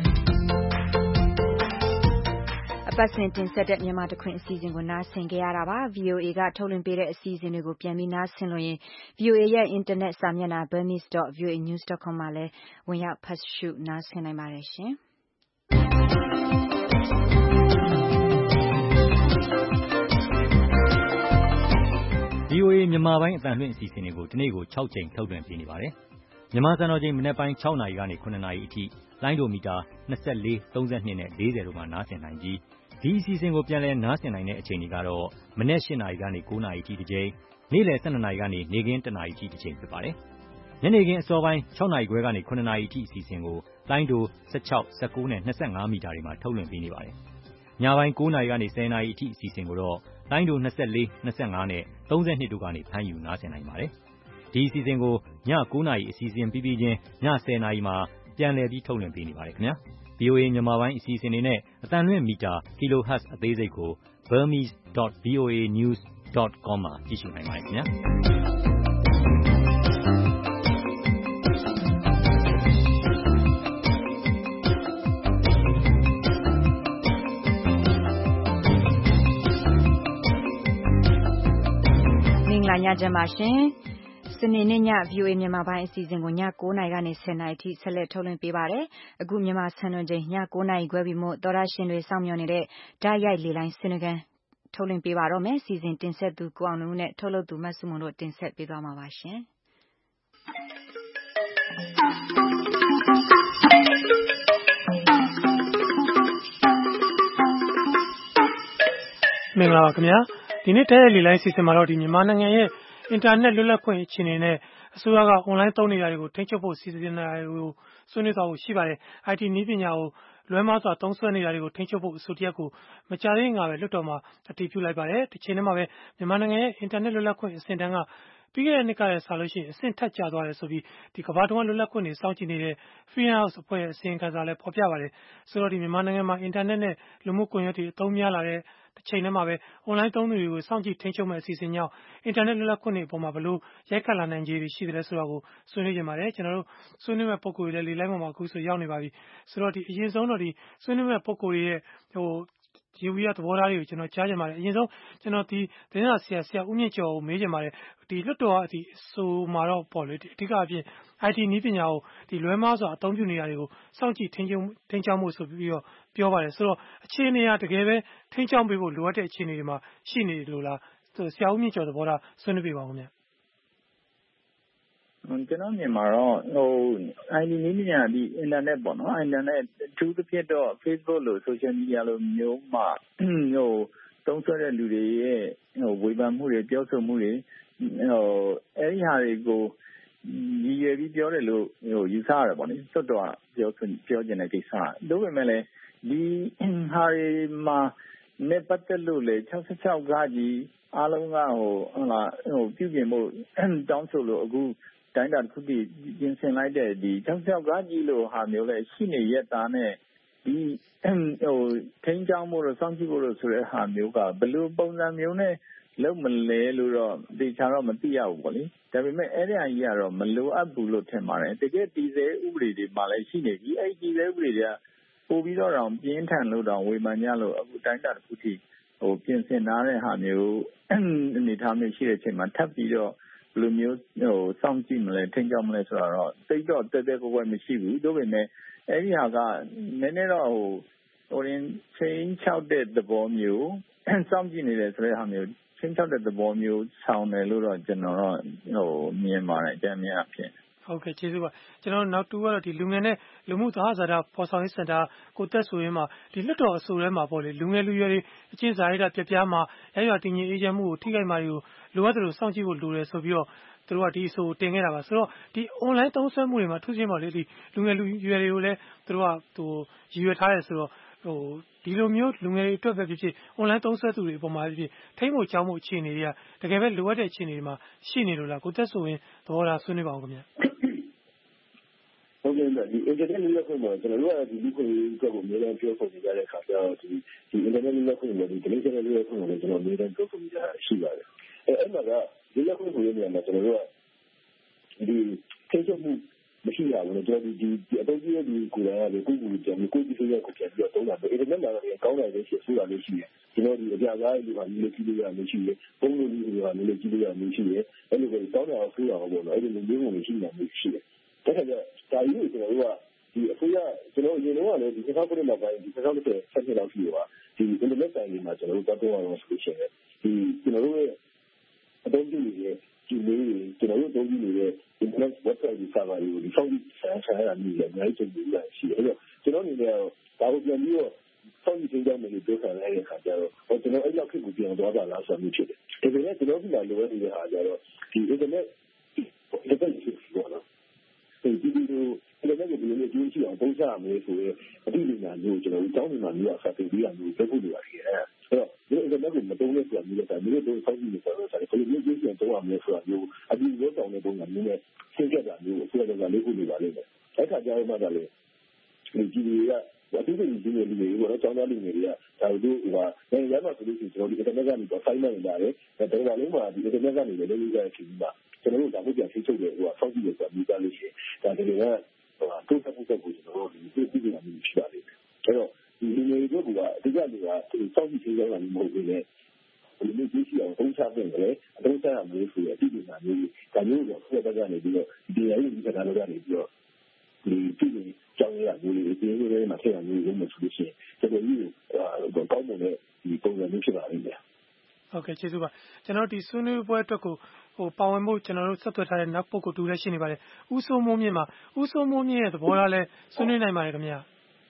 အပတ်စဉ်တင်ဆက်တဲ့မြန်မာတခွင်အစီအစဉ်ကိုနားဆင်ကြရတာပါ V O A ကထုတ်လွှင့်ပေးတဲ့အစီအစဉ်တွေကိုပြန်ပြီးနားဆင်လို့ရင် V O A ရဲ့ internet စာမျက်နှာ burmese dot v o a news dot com မှာလည်းဝင်ရောက်ဖတ်ရှုနားဆင်နိုင်ပါတယ်ရှင် V O A မြန်မာပိုင်းအသံလွှင့်အစီအစဉ်တွေကိုဒီနေ့ကို၆ကြိမ်ထုတ်လွှင့်ပေးနေပါတယ်။မြန်မာစံတော်ချိန်မနက်ပိုင်း၆နာရီကနေ၇နာရီအထိလိုင်းဒိုမီတာ၂၄ ၃၂နဲ့၄၀တို့မှာနားဆင်နိုင်ပြီးဒီအစီအစဉ်ကိုပြန်လည်နားဆင်နိုင်တဲ့အချိန်တွေကတော့မနက်၈နာရီကနေ၉နာရီအထိတစ်ကြိမ်နေ့လယ်၁၂နာရီကနေနေ့ခင်း၁နာရီအထိတစ်ကြိမ်ဖြစ်ပါတယ်။ညနေခင်းအစောပိုင်း၆နာရီခွဲကနေ၇နာရီအထိအစီအစဉ်ကိုလိုင်းဒို၁၆ ၁၉နဲ့၂၅မီတာတွေမှာထုတ်လွှင့်ပေးနေပါတယ်။ညပိုင်း၉နာရီကနေ၁၀နာရီအထိအစီအစဉ်ကိုတော့လိုင်းဒို၂၄ ၂၅နဲ့၃၂တို့ကနေဖမ်းယူနားဆင်နိုင်ပါတယ်။ဒီအစီအစဉ်ကိုည၉နာရီအစီအစဉ်ပြီးပြီးချင်းည၁၀နာရီမှာပြန်လည်ပြီးထုတ်လွှင့်ပေးနေပါတယ်ခင်ဗျာ။ V O A မြန်မာပိုင်းအစီအစဉ်တွေနဲ့အသံလွှင့်မီတာ kilohertz အသေးစိတ်ကို burmese dot v o a news dot com မှာကြည့်ရှုနိုင်ပါတယ်ခင်ဗျာ။္ဂလာညချမ်းပါရှင်စနေနေ့ည ဗီအိုအေ မြန်မာပိုင်းအစီအစဉ်ကိုညကိုးနာရီကနေဆယ်နာရီထိဆက်လက်ထုတ်လွှင့်ပေးပါတယ်။အခုမြန်မာစံတော်ချိန်ညကိုးနာရီခွဲပြီမို့သောရရှင်တွေစောင့်မျှော်နေတဲ့ဓာတ်ရိုက်လေလိုင်းစင်ကန်ထုတ်လွှင့်ပေးပါတော့မယ်။စီစဉ်တင်ဆက်သူကိုအောင်နုနဲ့ထုတ်လုပ်သူမဆုမွန်တို့တင်ဆက်ပေးသွားမှာပါရှင်။မင်္ဂလာပါခင်ဗျာဒီနေ့တဲ့လေလိုင်းစီစဉ်မှာတော့ဒီမြန်မာနိုင်ငံရဲ့အင်တာနက်လွတ်လပ်ခွင့်အခြေအနေနဲ့အစိုးရကအွန်လိုင်းသုံးနေတာတွေကိုထိန်းချုပ်ဖို့စီစဉ်နေတာတွေကိုဆွေးနွေးသွားဖို့ရှိပါတယ် အိုင်တီ နည်းပညာကိုလွဲမှားစွာသုံးစွဲနေတာတွေကိုထိန်းချုပ်ဖို့အဆိုတရက်ကိုမကြာသေးငါပဲလွှတ်တော်မှာအတည်ပြုလိုက်ပါတယ်တစ်ချိန်တည်းမှာပဲမြန်မာနိုင်ငံရဲ့အင်တာနက်လွတ်လပ်ခွင့်အဆင့်တန်းကပြီးခဲ့တဲ့နှစ်ကလည်းဆာလို့ရှိရင်အဆင့်ထက်ကျသွားတယ်ဆိုပြီးဒီကမ္ဘာတဝန်းလွတ်လပ်ခွင့်တွေစောင့်ကြည့်နေတဲ့ Freedom House အဖွဲ့ရဲ့အစီရင်ခံစာလည်းဖော်ပြပါတယ်ဆိုတော့ဒီမြန်မာနိုင်ငံမှာအင်တာနက်နဲ့လူမှုကွန်ရက်တွေအသုံးများလာတဲ့တစ်ချိန်တည်းမှာပဲအွန်လိုင်းသုံးသူတွေကိုစောင့်ကြည့်ထိန်းချုပ်မဲ့အစီအစဉ်ကြောင့်အင်တာနက်လွတ်လပ်ခွင့်တွေအပေါ်မှာဘလို့ရိုက်ခတ်လာနိုင်ခြေတွေရှိတယ်ဆိုတာကိုဆွေးနွေးကြပါတယ်ကျွန်တော်တို့ဆွေးနွေးမဲ့ပုံကိုယ်တွေလည်းလေလိုင်းပေါ်မှာအခုဆိုရောက်နေပါပြီဆိုတော့ဒီအရင်ဆုံးတော့ဒီဆွေးနွေးမဲ့ပုံကိုယ်တွေရဲ့ဟိုရေဝီရသဘောထားတွေကိုကျွန်တော်ကြားချင်ပါတယ်အရင်ဆုံးကျွန်တော်ဒီသတင်းစာဆရာဆရာဦးမြင့်ကျော်ကိုမေးချင်ပါတယ်ဒီလွတ်တော်ကဒီအဆိုမှာတော့ပေါ့လေအဓိကအပြင် အိုင်တီ နည်းပညာကိုဒီလွဲမှားစွာအသုံးပြုနေတာတွေကိုစောင့်ကြည့်ထိန်းချုပ်ထိန်းချောင်းမှုဆိုပြီးတော့ပြောပါတယ်ဆိုတော့အခြေအနေကတကယ်ပဲထိန်းချောင်းပေးဖို့လိုအပ်တဲ့အခြေအနေတွေမှာရှိနေလို့လားဆရာဦးမြင့်ကျော်သဘောထားဆွေးနွေးပြပါဦးခင်ဗျကျွန်တော်မြင်မှာတော့ဟို အိုင်တီ နည်းပညာဒီ internet ပေါ့နော် internet အထူးသဖြင့်တော့ Facebook လို့ social media လို့မျိုးမှာဟိုသုံးစွဲတဲ့လူတွေရဲ့ဟိုဝေဖန်မှုတွေပြောဆိုမှုတွေဟိုအဲ့ဒီဟာတွေကိုရည်ရွယ်ပြီးပြောတယ်လို့ဟိုယူဆရတယ်ပေါ့နိစွတ်တော့ပြောပြောကျင်တဲ့ကိစ္စတို့ပေမဲ့လည်းဒီဟာတွေမှာနဲ့ပတ်သက်လို့လေ၆၆ကကြီးအားလုံးကဟိုဟုတ်လားဟိုပြုပြင်ဖို့တောင်းဆိုလို့အခုတိုင်းတာတစ်ခုတည်းပြင်ဆင်လိုက်တဲ့ဒီ၆၆ကကြီးလို့ဟာမျိုးလဲရှိနေရတာနဲ့ဒီဟိုထိန်းချောင်းဖို့လို့စောင့်ကြည့်ဖို့လို့ဆိုတဲ့ဟာမျိုးကဘယ်လိုပုံစံမျိုးနဲ့လုံးမလဲလို့တော့ဒီချာတော့မသိရဘူးပေါ့လေဒါပေမဲ့အဲ့ဒီအကြီးကတော့မလိုအပ်ဘူးလို့ထင်ပါတယ်တကယ်တည်ဆဲဥပဒေတွေမှာလည်းရှိနေပြီအဲ့ဒီတည်ဆဲဥပဒေတွေကပို့ပြီးတော့တော့ပြင်းထန်လို့တော့ဝေမှန်ကြလို့အခုတိုင်းတာတစ်ခုတည်းဟိုပြင်ဆင်ထားတဲ့ဟာမျိုးအနေထားမျိုးရှိတဲ့အချိန်မှာထပ်ပြီးတော့ဘယ်လိုမျိုးဟိုစောင့်ကြည့်မလဲထိန်းကျောင်းမလဲဆိုတော့တိတ်တော့တဲတဲကွယ်ကွယ်မရှိဘူးဒါပေမဲ့အဲ့ဒီဟာကနည်းနည်းတော့ဟိုဟိုရင်ချင်းချောက်တဲ့သဘောမျိုးစောင့်ကြည့်နေတယ်ဆိုတဲ့ဟာမျိုးချင်းချောက်တဲ့သဘောမျိုးဆောင်းတယ်လို့တော့ကျွန်တော်တော့ဟိုမြင်ပါတယ်အကြမ်းများအဖြစ်ဟုတ်ကဲ့ကျေးဇူးပါကျွန်တော်နောက်တူကတော့ဒီလူငယ်နဲ့လူမှုသဟဇာတာဖော်ဆောင်ရေးစင်တာကိုသက်ဆိုရင်မှာဒီလွတ်တော်အဆိုထဲမှာပေါ့လေလူငယ်လူရွယ်တွေအချင်းစာရိတာပြပြမှာရရွာတင်ကြီးအေဂျင့်မှုကိုထိခိုက်မှာတွေကိုလိုအပ်တယ်လို့စောင့်ကြည့်ဖို့လိုတယ်ဆိုပြီးတော့သူတို့ကဒီအဆိုတင်ခဲ့တာပါဆိုတော့ဒီ online သုံးစွဲမှုတွေမှာထူးခြားပါလေဒီလူငယ်လူရွယ်တွေကိုလည်းသူတို့ကဟိုရည်ရွယ်ထားတယ်ဆိုတော့ဟိုဒီလိုမျိုးလူငယ်တွေအတွက်ပဲဖြစ်ဖြစ် online သုံးစွဲသူတွေအပေါ်မှာဖြစ်ဖြစ်ထိမ့်ဖို့ကြောင်းဖို့အခြေအနေတွေကတကယ်ပဲလိုအပ်တဲ့အခြေအနေတွေမှာရှိနေလို့လားကိုသက်ဆိုရင်သဘောထားဆွေးနွေးပါဦးခင်ဗျဟုတ်ကဲ့ဒီ internet လွတ်လပ်ခွင့်မှာကျွန်တော်တို့ကဒီလူခွင့်ရေးအတွက်ကိုအများအားပြောဆိုနေကြတဲ့အခါကျတော့ဒီဒီ internet လွတ်လပ်ခွင့်မှာဒီ digital လွတ်လပ်ခွင့်ကိုလည်းကျွန်တော်အများအားပြောဆိုနေကြတာရှိပါတယ်အဲအဲ့မှာကလွတ်လပ်ခွင့်ကိုရနေမှာကျွန်တော်တို့ကဒီထိချုပ်မှုမရှိရဘူးလေကျွန်တော်ဒီဒီအတော့ကြီးရဲ့ဒီကိုယ်တိုင်ကလေကိုယ်ကိုယ်ကြံကိုယ်ဒီဆိုရကိုပြန်ပြီးတော့တုံးတာပဲ internet မှာလည်းကောင်းတယ်လို့ရှိဆိုတာလေးရှိတယ်ကျွန်တော်ဒီအပြာကားလူကမျိုးကြည့်လို့ရမျိုးရှိတယ်ပုံလို့လူကမျိုးကြည့်လို့ရမျိုးရှိတယ်အဲ့လိုပဲတောင်းတာကိုဆိုတာပေါ့နော်အဲ့ဒီလိုမျိုးမျိုးရှိနေတာမျိုးရှိတယ်ဒါကြတဲ့ဒါကြီးကိုကျွန်တော်တို့ကဒီအစိုးရကျွန်တော်ရေလုံးကလည်းဒီတစ်ခါခုနှစ်မှာပိုင်းဒီတစ်ခါတစ်ခါဆက်ဖြစ်တော့ရှိရောဒီ internet တိုင်းတွေမှာကျွန်တော်တို့တော့တော့အောင်ဆိုရှင်ဒီကျွန်တော်တို့ရဲ့အသုံးပြုနေတဲ့ဒီလေးတွေကျွန်တော်တို့သုံးပြုနေတဲ့ internet website တွေ server တွေကိုဒီဆောင်ဆန်းဆန်းရနေတယ်အများကြီးကြည့်ရရှိတယ်အဲ့တော့ကျွန်တော်အနေနဲ့ဒါကိုပြန်ပြီးတော့ဆောင်းကြည့်ကြမယ်လို့ပြောခံရတဲ့အခါကျတော့ဟောကျွန်တော်အဲ့လောက်ဖြစ်ကိုပြန်သွားတာလားဆိုမျိုးဖြစ်တယ်ဒါပေမဲ့ကျွန်တော်ဒီမှာလိုအပ်နေတဲ့အားကြတော့ဒီ internet ဒီဘက်ကိုပြောတော့ဒီဒီလိုအဲ့ဒါကဘယ်လိုကြည့်ကြည့်အောင်ပုံစံမျိုးဆိုရင်အတိအကျမျိုးကျွန်တော်တို့တောင်းနေတာမျိုးအဆက်ပြီးရမျိုးလုပ်ဖို့လိုပါတယ်အဲ့တော့ဒီအင်တာနက်ကိုမတုံးတဲ့ဆိုတာမျိုးလည်းဒါမျိုးတို့ဆောက်ကြည့်နေဆိုတော့ဒါကိုမျိုးကြည့်ကြည့်တော့ရမယ်ဆိုတာမျိုးအပြီးရောတောင်းတဲ့ပုံစံမျိုးနဲ့ရှင်းပြတာမျိုးဆိုတော့လည်းလုပ်ဖို့လိုပါလိမ့်မယ်အဲ့ခါကျတော့မှလည်းဒီကြည့်ရအတူတူဒီလိုလူတွေကတော့ကျောင်းသားလူငယ်တွေကဒါတို့ဟိုဟာနိုင်ငံမှာဆိုလို့ရှိရင်ကျွန်တော်ဒီအင်တာနက်ကနေတော့ဖိုင်မှန်နေတယ်ဒါတော့လည်းမှာဒီအင်တာနက်ကနေလည်းလုပ်ရတဲ့အချိန်မှာကျွန်တော်တို့ဒါမှပြန်ထိချုပ်တယ်ဟိုဟာဆောက်ကြည့်တယ်ဆိုတာမျိုးသားလို့ရှိရင်ဒါတကယ်ကဟိုဟာတိုးတက်ဖို့တက်ဖို့ကျွန်တော်တို့ဒီပြည်ပြည်မှာရှိပါလိမ့်မယ်အဲ့တော့ဒီလူငယ်တွေကအဓိကလူကစောင့်ကြည့်ခြင်းကြောင့်လည်းမဟုတ်ဘူးလေဒီလိုကြည့်ရှိအောင်သုံးချပြင်တယ်အသုံးချချရမျိုးဆိုရအတိအကျမျိုးဒါမျိုးကိုဆက်တက်ကနေပြီးတော့ဒီရည်ရည်စကားတွေကနေပြီးတော့ဒီပြည်ကြောင်းရမျိုးတွေဒီလိုတွေမှာထည့်ရမျိုးလို့ဆိုလို့ရှိရင်တော်တော်ကြီးဟိုကောင်းတဲ့ဒီပုံစံမျိုးဖြစ်ပါလိမ့်မယ်ဟုတ်ကဲ့ကျေးဇူးပါကျွန်တော်ဒီဆွေးနွေးပွဲအတွက်ကိုဟိုပါဝင်ဖို့ကျွန်တော်တို့ဆက်သွယ်ထားတဲ့နောက်ပုဂ္ဂိုလ်တူလည်းရှိနေပါတယ်ဦးစိုးမိုးမြင့်မှာဦးစိုးမိုးမြင့်ရဲ့သဘောထားလဲဆွေးနွေးနိုင်ပါတယ်ခင်ဗျာ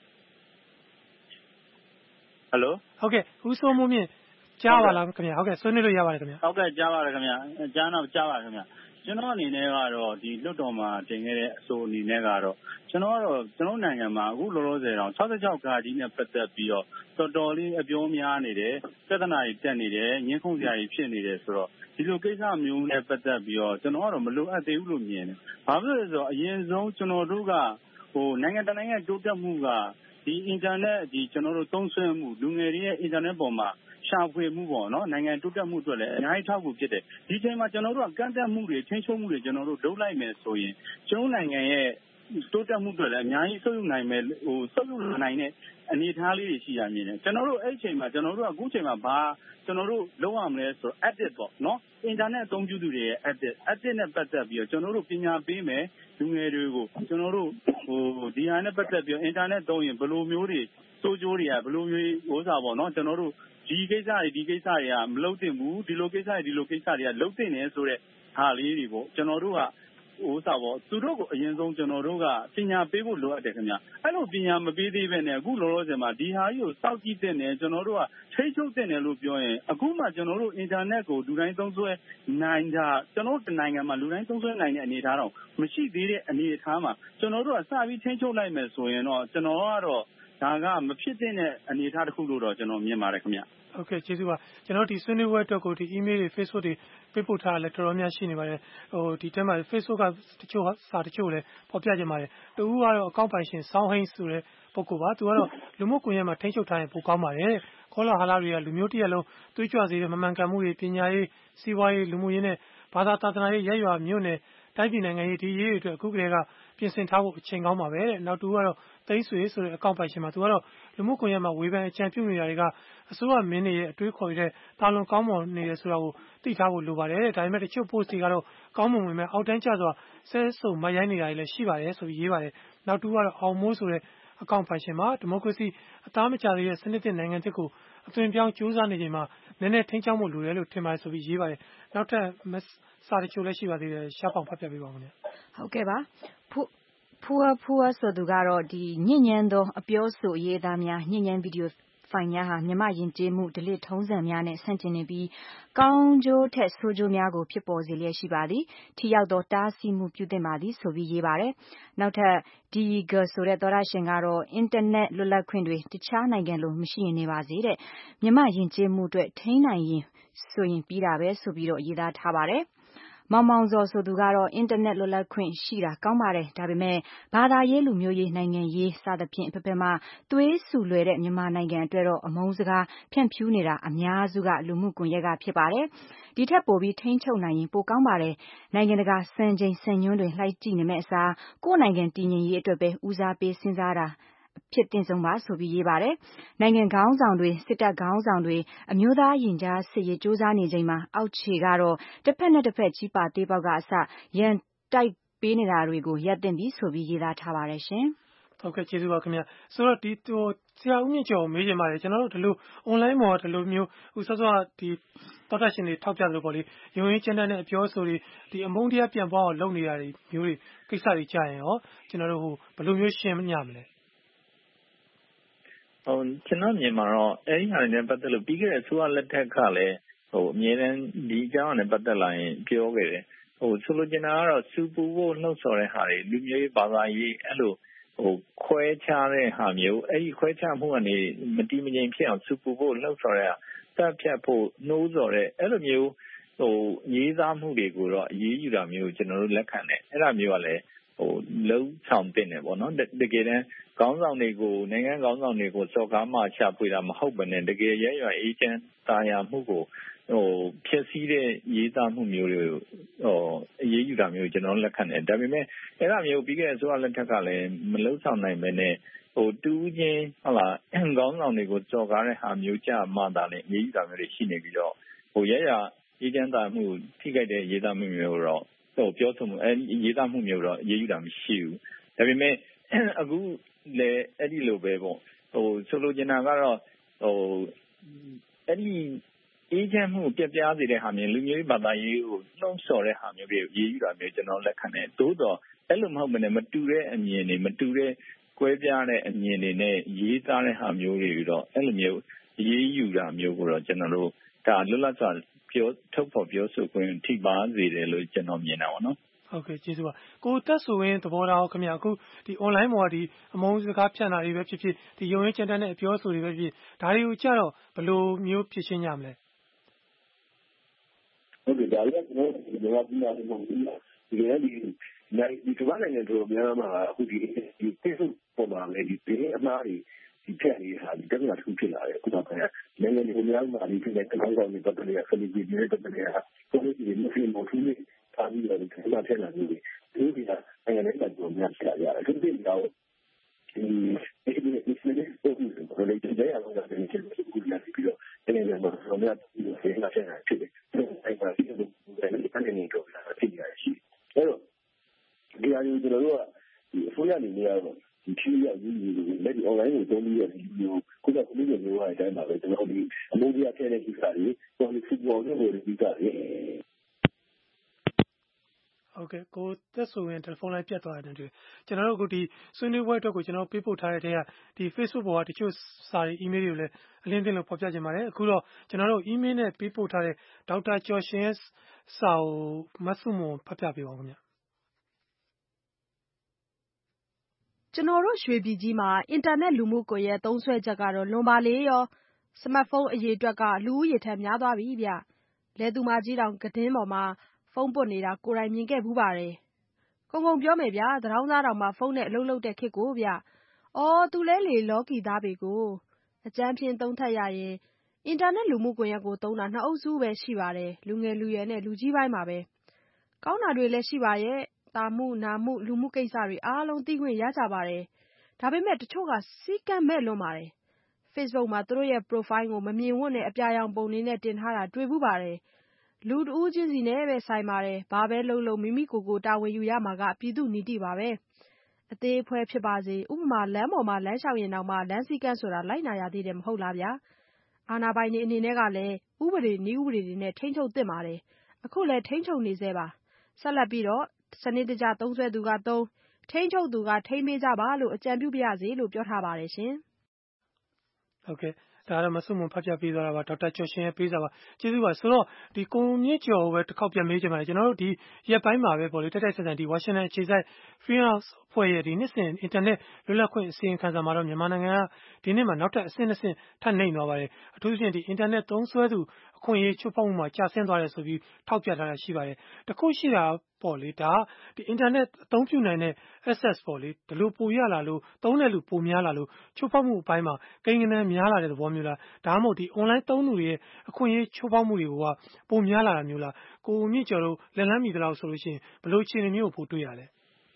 ဟယ်လိုဟုတ်ကဲ့ဦးစိုးမိုးမြင့်ကြားပါလားခင်ဗျာဟုတ်ကဲ့ဆွေးနွေးလို့ရပါတယ်ခင်ဗျာဟုတ်ကဲ့ကြားပါတယ်ခင်ဗျာကြားတော့ကြားပါခင်ဗျာကျွန်တော်အနေနဲ့ကတော့ဒီလွတ်တော်မှာတင်ခဲ့တဲ့အဆိုအနေနဲ့ကတော့ကျွန်တော်ကတော့ကျွန်တော်နိုင်ငံမှာအခုလောလောဆယ်တော့၆၆ကာကြီးနဲ့ပတ်သက်ပြီးတော့တော်တော်လေးအပြောများနေတယ်ပြဿနာတွေတက်နေတယ်ညှင်းခုန်စရာတွေဖြစ်နေတယ်ဆိုတော့ဒီလိုကိစ္စမျိုးနဲ့ပတ်သက်ပြီးတော့ကျွန်တော်ကတော့မလိုအပ်သေးဘူးလို့မြင်တယ်။ဘာဖြစ်လို့လဲဆိုတော့အရင်ဆုံးကျွန်တော်တို့ကဟိုနိုင်ငံတကာနိုင်ငံတိုးတက်မှုကဒီအင်တာနက်ဒီကျွန်တော်တို့သုံးစွဲမှုလူငယ်တွေရဲ့အင်တာနက်ပေါ်မှာရှာဖွေမှုပေါ့နော်နိုင်ငံတိုးတက်မှုအတွက်လည်းအများကြီးထောက်ကူဖြစ်တယ်ဒီချိန်မှာကျွန်တော်တို့ကကန့်သတ်မှုတွေချင်းချုံမှုတွေကျွန်တော်တို့လုပ်လိုက်မယ်ဆိုရင်ကျွန်တော်နိုင်ငံရဲ့တိုးတက်မှုအတွက်လည်းအများကြီးဆုပ်ယူနိုင်မယ်ဟိုဆုပ်ယူနိုင်တဲ့အနေအထားလေးတွေရှိရမြင်တယ်ကျွန်တော်တို့အဲ့ဒီချိန်မှာကျွန်တော်တို့ကအခုချိန်မှာဘာကျွန်တော်တို့လုပ်ရမလဲဆိုတော့ edit ပေါ့နော်အင်တာနက်အသုံးပြုသူတွေရဲ့ edit edit နဲ့ပတ်သက်ပြီးတော့ကျွန်တော်တို့ပညာပေးမယ်လူငယ်တွေကိုကျွန်တော်တို့ဟိုဒီဟာနဲ့ပတ်သက်ပြီးတော့အင်တာနက်သုံးရင်ဘယ်လိုမျိုးတွေစိုးကျိုးတွေကဘယ်လိုမျိုးဟိုစားပေါ့နော်ကျွန်တော်တို့ဒီကိစ္စတွေဒီကိစ္စတွေကမလုပ်သင့်ဘူးဒီလိုကိစ္စတွေဒီလိုကိစ္စတွေကလုပ်သင့်တယ်ဆိုတဲ့ဟာလေးတွေပေါ့ကျွန်တော်တို့ကဟိုစားပေါ့သူတို့ကိုအရင်ဆုံးကျွန်တော်တို့ကပညာပေးဖို့လိုအပ်တယ်ခင်ဗျအဲ့လိုပညာမပေးသေးပဲနဲ့အခုလောလောဆယ်မှာဒီဟာကြီးကိုစောင့်ကြည့်တဲ့နဲ့ကျွန်တော်တို့ကထိတ်ချုပ်တဲ့နဲ့လို့ပြောရင်အခုမှကျွန်တော်တို့အင်တာနက်ကိုလူတိုင်းသုံးစွဲနိုင်တာကျွန်တော်တို့နိုင်ငံမှာလူတိုင်းသုံးစွဲနိုင်တဲ့အနေအထားတော့မရှိသေးတဲ့အနေအထားမှာကျွန်တော်တို့ကစပြီးထိတ်ချုပ်လိုက်မယ်ဆိုရင်တော့ကျွန်တော်ကတော့ဒါကမဖြစ်တဲ့အနေအထားတစ်ခုလို့တော့ကျွန်တော်မြင်ပါတယ်ခင်ဗျဟုတ်ကဲ့ကျေးဇူးပါကျွန်တော်ဒီဆွေးနွေးပွဲအတွက်ကိုဒီ email တွေ Facebook တွေပေးပို့ထားတာလည်းတော်တော်များရှိနေပါတယ်ဟိုဒီထဲမှာ Facebook ကတချို့စာတချို့လည်းပေါ်ပြကြပါတယ်တူဦးကတော့အကောင့်ပိုင်ရှင်စောင်းဟိန်းဆိုတဲ့ပုဂ္ဂိုလ်ပါသူကတော့လူမှုကွန်ရက်မှာထိန်းချုပ်ထားရင်ပိုကောင်းပါတယ်ခေါ်လာဟာလာတွေကလူမျိုးတရက်လုံးတွေးကြွစေတဲ့မမှန်ကန်မှုတွေပညာရေးစီးပွားရေးလူမှုရေးနဲ့ဘာသာသာသနာရေးရက်ရွာမြို့နယ်တိုင်းပြည်နိုင်ငံရေးဒီရေးတွေအတွက်အခုကလေးကပြင်ဆင်ထားဖို့အချိန်ကောင်းပါပဲတဲ့နောက်တူကတော့သိန်းဆွေဆိုတဲ့အကောင့်ပိုင်ရှင်မှာသူကတော့လူမှုကွန်ရက်မှာဝေဖန်အကြံပြုနေတာတွေကအစိုးရမင်းတွေရဲ့အတွေးခေါ်တဲ့တာလွန်ကောင်းမွန်နေတယ်ဆိုတာကိုသိထားဖို့လိုပါတယ်တဲ့ဒါပေမဲ့တချို့ post တွေကတော့ကောင်းမွန်ဝင်မဲ့အောက်တန်းကျစွာဆဲဆုံမရိုင်းနေတာတွေလည်းရှိပါတယ်ဆိုပြီးရေးပါတယ်နောက်တူကတော့အောင်မိုးဆိုတဲ့အကောင့်ပိုင်ရှင်မှာဒီမိုကရေစီအသားမကျသေးတဲ့စနစ်သစ်နိုင်ငံတစ်ခုအသွင်ပြောင်းကြိုးစားနေချိန်မှာနည်းနည်းထိန်းချောင်းမှုလိုတယ်လို့ထင်ပါတယ်ဆိုပြီးရေးပါတယ်နောက်ထပ်စာတချို့လည်းရှိပါသေးတယ်ရှားပေါင်ဖတ်ပြပေးပါဦးခင်ဗျဟုတ်ကဲ့ပါဖူဖူဖူဆိုသူကတော့ဒီညဉ့်ညမ်းသောအပြောဆိုအရေးသားများညဉ့်ညမ်းဗီဒီယိုဖိုင်များဟာမြမယဉ်ကျေးမှုဒလစ်ထုံးစံများနဲ့ဆန့်ကျင်နေပြီးကောင်းကျိုးထက်ဆိုးကျိုးများကိုဖြစ်ပေါ်စေလျက်ရှိပါသည်ထိရောက်သောတားဆီးမှုပြုသင့်ပါသည်ဆိုပြီးရေးပါတယ်နောက်ထပ်ဒီဂါဆိုတဲ့သောရရှင်ကတော့အင်တာနက်လွတ်လပ်ခွင့်တွေတခြားနိုင်ငံလိုမရှိရင်နေပါစေတဲ့မြမယဉ်ကျေးမှုအတွက်ထိန်းနိုင်ရင်ဆိုရင်ပြီးတာပဲဆိုပြီးတော့ရေးသားထားပါတယ်မောင်မောင်ဇော်ဆိုသူကတော့အင်တာနက်လွတ်လပ်ခွင့်ရှိတာကောင်းပါတယ်ဒါပေမဲ့ဘာသာရေးလူမျိုးရေးနိုင်ငံရေးစသဖြင့်ဖက်ဖက်မှသွေးဆူလွယ်တဲ့မြန်မာနိုင်ငံအတွက်တော့အမုန်းစကားဖြန့်ဖြူးနေတာအများစုကလူမှုကွန်ရက်ကဖြစ်ပါတယ်ဒီထက်ပိုပြီးထိန်းချုပ်နိုင်ရင်ပိုကောင်းပါတယ်နိုင်ငံတကာစံချိန်စံညွှန်းတွေလှိုက်ကြည့်နေမဲ့အစားကိုယ့်နိုင်ငံတည်ငြိမ်ရေးအတွက်ပဲဦးစားပေးစဉ်းစားတာဖြစ်တင်ဆုံးပါဆိုပြီးရေးပါတယ်နိုင်ငံခေါင်းဆောင်တွေစစ်တပ်ခေါင်းဆောင်တွေအမျိုးသားရင်ကြားစစ်ရေးစ조사နေချိန်မှာအောက်ခြေကတော့တစ်ဖက်နဲ့တစ်ဖက်ကြီးပါသေးပေါက်ကအစရန်တိုက်ပေးနေတာတွေကိုရပ်တင်ပြီးဆိုပြီးရေးသားထားပါတယ်ရှင်ဟုတ်ကဲ့ကျေးဇူးပါခင်ဗျဆိုတော့ဒီဟိုဆရာဦးမြင့်ကျော်မေးချင်ပါတယ်ကျွန်တော်တို့ဒီလို online ပေါ်ဒီလိုမျိုးဟိုစောစောဒီတော်တော်ရှင်တွေထောက်ပြလို့ပေါ့လေရုံရင်းကျန်းတဲ့နဲ့အပြောဆိုတွေဒီအမုန်းတရားပြန်ပေါအောင်လုပ်နေတာတွေမျိုးတွေကိစ္စတွေကြာရင်ရောကျွန်တော်တို့ဟိုဘယ်လိုမျိုးရှင်းမညမလဲဟိုကျွန်တော်မြင်မှာတော့အဲဒီဟာတွေနဲ့ပတ်သက်လို့ပြီးခဲ့တဲ့အစိုးရလက်ထက်ကလည်းဟိုအမြဲတမ်းဒီအကြောင်းနဲ့ပတ်သက်လာရင်ပြောခဲ့တယ်ဟိုဆိုလိုချင်တာကတော့စူပူဖို့နှုတ်ဆော်တဲ့ဟာတွေလူမျိုးရေးဘာသာရေးအဲ့လိုဟိုခွဲခြားတဲ့ဟာမျိုးအဲ့ဒီခွဲခြားမှုကနေမတိမငြိမ်ဖြစ်အောင်စူပူဖို့နှုတ်ဆော်တဲ့တပ်ဖြတ်ဖို့နှိုးဆော်တဲ့အဲ့လိုမျိုးဟိုရေးသားမှုတွေကိုတော့အေးအေးယူတာမျိုးကျွန်တော်တို့လက်ခံတယ်အဲ့ဒါမျိုးကလည်းဟိုလုံးဆောင်တင်တယ်ပေါ့နော်တကယ်တမ်းခေါင်းဆောင်တွေကိုနိုင်ငံခေါင်းဆောင်တွေကိုစော်ကားမှချပွေတာမဟုတ်ဘဲနဲ့တကယ်ရရအေဂျင့်တာယာမှုကိုဟိုဖြစ်စည်းတဲ့ရေးသားမှုမျိုးတွေဟိုအေးအေးယူတာမျိုးကျွန်တော်လက်ခံတယ်ဒါပေမဲ့အဲ့ဒါမျိုးပြီးခဲ့တဲ့ဆိုတော့လက်ထက်ကလည်းမလုံးဆောင်နိုင်ဘဲနဲ့ဟိုတူးချင်းဟုတ်လားခေါင်းဆောင်တွေကိုစော်ကားတဲ့ဟာမျိုးကြမှသာလည်းအေးအေးယူတာမျိုးတွေရှိနေပြီးတော့ဟိုရရအေးချမ်းသာမှုထိခိုက်တဲ့ရေးသားမှုမျိုးတော့ဟိုပြောဆိုမှုအဲရေးသားမှုမျိုးတော့အရေးယူတာမရှိဘူးဒါပေမဲ့အခုလည်းအဲ့ဒီလိုပဲပေါ့ဟိုဆိုလိုချင်တာကတော့ဟိုအဲ့ဒီအေးချမ်းမှုပြပြစေတဲ့ဟာမျိုးလူမျိုးဘာသာရေးကိုနှောင့်ဆော်တဲ့ဟာမျိုးတွေရေးယူတာမျိုးကျွန်တော်လက်ခံတယ်သို့တော့အဲ့လိုမဟုတ်ဘဲနဲ့မတူတဲ့အမြင်တွေမတူတဲ့ကွဲပြားတဲ့အမြင်တွေနဲ့ရေးသားတဲ့ဟာမျိုးတွေတော့အဲ့လိုမျိုးရေးယူတာမျိုးကိုတော့ကျွန်တော်တို့ဒါလွတ်လပ်စွာပြောထုတ်ဖော်ပြောဆိုခွင့်ထိပါစေတယ်လို့ကျွန်တော်မြင်တာပါနော်ဟုတ်ကဲ့ကျေးဇူးပါကိုတက်ဆိုရင်သဘောထားခင်ဗျာအခုဒီ online ပေါ်ကဒီအမုန်းစကားဖြန့်တာတွေပဲဖြစ်ဖြစ်ဒီရုံရင်းကြမ်းတမ်းတဲ့အပြောဆိုတွေပဲဖြစ်ဒါတွေကိုကြတော့ဘယ်လိုမျိုးဖြစ်ရှင်းကြမလဲဟုတ်ကဲ့ဒါလည်းကျွန်တော်ဒီမှာပြည်နေမှာဒီကနေ့ဒီနိုင်ဒီကမ္ဘာနိုင်ငံတို့များမှာအခုဒီဒီ Facebook ပေါ်မှာလည်းဒီဒီအမှားတွေဒီဖြန့်နေတာဒီတက္ကသိုလ်တစ်ခုဖြစ်လာတယ်အခုတော့နိုင်ငံတွေများမှာဒီဖြစ်တဲ့ကောင်းကောင်းတွေပတ်သက်တဲ့ celebrity တွေပတ်သက်တဲ့ကိုယ်ကြီးတွေမျိုးမျိုးထူးနေပါပြီးတော့ဒီကမ္ဘာထဲလာနေတယ်ဒီဒီကနိုင်ငံတွေကတော့များပြရတယ်အခုဒီတော့ဒီဒီဒီဒီဒီပုံစံကိုလည်းတရားအောင်လုပ်တဲ့ချက်ကိုကူလာပြီးတော့နိုင်ငံမှာတော့များဒီဆေးလာတဲ့ဖြစ်တယ်အဲ့ဒါဒီလိုလည်းအနေနဲ့တော့ဖြစ်ရရှိအဲ့တော့ဒီအရေးကျွန်တော်တို့ကဒီအစိုးရအနေနဲ့ကတော့ဒီဖြည့်ရရေးရေးတွေလက်ဒီ online ကိုသုံးပြီးရဒီမျိုးခုနကcommunity မျိုးအတိုင်းပါပဲကျွန်တော်ဒီအမိုးပြခဲ့တဲ့ကိစ္စတွေ policy ပေါ်တဲ့ကိစ္စတွေဟုတ်ကဲ့ကိုသက်ဆိုရင်တယ်လီဖုန်းလိုင်းပြတ်သွားတယ်တူကျွန်တော်တို့အခုဒီဆွေးနွေးပွဲအတွက်ကိုကျွန်တော်ပေးပို့ထားတဲ့တဲကဒီ Facebook ပေါ်ကတချို့စာတွေ email တွေကိုလည်းအလင်းသင်းလို့ဖော်ပြကြပါတယ်အခုတော့ကျွန်တော်တို့ email နဲ့ပေးပို့ထားတဲ့ဒေါက်တာကျော်ရှင်ရဲ့စာကိုမဆုမွန်ဖတ်ပြပေးပါဦးခင်ဗျာကျွန်တော်တို့ရွှေပြည်ကြီးမှာအင်တာနက်လူမှုကွန်ရက်သုံးစွဲချက်ကတော့လွန်ပါလေရောစမတ်ဖုန်းအရေးအတွက်ကလူဦးရေထက်များသွားပြီဗျလဲသူမကြီးတောင်ကတင်းပေါ်မှာဖုန်းပွတ်နေတာကိုယ်တိုင်မြင်ခဲ့ဘူးပါတယ်ကုံကုံပြောမယ်ဗျာသတောင်းသားတောင်မှဖုန်းနဲ့အလုပ်လုပ်တဲ့ခေတ်ကိုဗျအော်သူလဲလေလော်ကီသားပေကိုအကျန်းဖြင်းသုံးထက်ရရင်အင်တာနက်လူမှုကွန်ရက်ကိုသုံးတာနှစ်အုပ်စုပဲရှိပါတယ်လူငယ်လူရွယ်နဲ့လူကြီးပိုင်းပါပဲကောင်းတာတွေလည်းရှိပါရဲ့တာမှုနာမှုလူမှုကိစ္စတွေအားလုံးသိခွင့်ရကြပါတယ်ဒါပေမဲ့တချို့ကစီးကမ်းမဲ့လွန်းပါတယ် Facebook မှာသူတို့ရဲ့ profile ကိုမမြင်ဝတ်နဲ့အပြာရောင်ပုံတွေနဲ့တင်ထားတာတွေ့ဘူးပါတယ်လူတဦးချင်းစီနဲ့ပဲဆိုင်ပါတယ်ဘာပဲလုပ်လို့မိမိကိုယ်ကိုတာဝန်ယူရမှာကပြည်သူနီတိပါပဲအသေးအဖွဲဖြစ်ပါစေဥပမာလမ်းပေါ်မှာလမ်းလျှောက်ရင်တောင်မှလမ်းစည်းကမ်းဆိုတာလိုက်နာရသေးတယ်မဟုတ်လားဗျာအာဏာပိုင်တွေအနေနဲ့ကလည်းဥပဒေနည်းဥပဒေတွေနဲ့ထိန်းချုပ်သင့်ပါတယ်အခုလည်းထိန်းချုပ်နေသေးပါဆက်လက်ပြီးတော့စနစ်တကျသုံးစွဲသူကသုံးထိန်းချုပ်သူကထိန်းပေးကြပါလို့အကြံပြုပါရစေလို့ပြောထားပါတယ်ရှင်ဟုတ်ကဲ့ဒါကတော့မဆုမွန်ဖတ်ပြပေးသွားတာပါဒေါက်တာကျော်ရှင်ရဲ့ပေးစာပါကျေးဇူးပါဆိုတော့ဒီကိုမြင့်ကျော်ကိုပဲတစ်ခေါက်ပြန်မေးချင်ပါတယ်ကျွန်တော်တို့ဒီရက်ပိုင်းမှာပဲပေါ့လေတက်တက်ဆန်ဆန်ဒီဝါရှင်တန်အခြေစိုက် Free House ဖွဲ့ရဲ့ဒီနှစ်စဉ်အင်တာနက်လွတ်လပ်ခွင့်အစီရင်ခံစာမှာတော့မြန်မာနိုင်ငံကဒီနှစ်မှာနောက်ထပ်အဆင့်နှစ်ဆင့်ထပ်နှိမ့်သွားပါတယ်အထူးသဖြင့်ဒီအင်တာနက်သုံးစွဲသူအခွင့်အရေးချိုးဖောက်မှုမှာကျဆင်းသွားတယ်ဆိုပြီးထောက်ပြထားတာရှိပါတယ်တခုရှိတာပေါ့လေဒါဒီအင်တာနက်အသုံးပြုနိုင်တဲ့ access ပေါ့လေဒီလိုပိုရလာလို့သုံးတဲ့လူပိုများလာလို့ချိုးဖောက်မှုအပိုင်းမှာကိန်းဂဏန်းများလာတဲ့သဘောမျိုးလားဒါမှမဟုတ်ဒီ online သုံးသူတွေရဲ့အခွင့်အရေးချိုးဖောက်မှုတွေကပိုများလာတာမျိုးလားကိုမြင့်ကျော်တို့လက်လန်းမီတလောက်ဆိုလို့ရှိရင်ဘယ်လိုအခြေအနေမျိုးကိုပိုတွေ့ရလဲ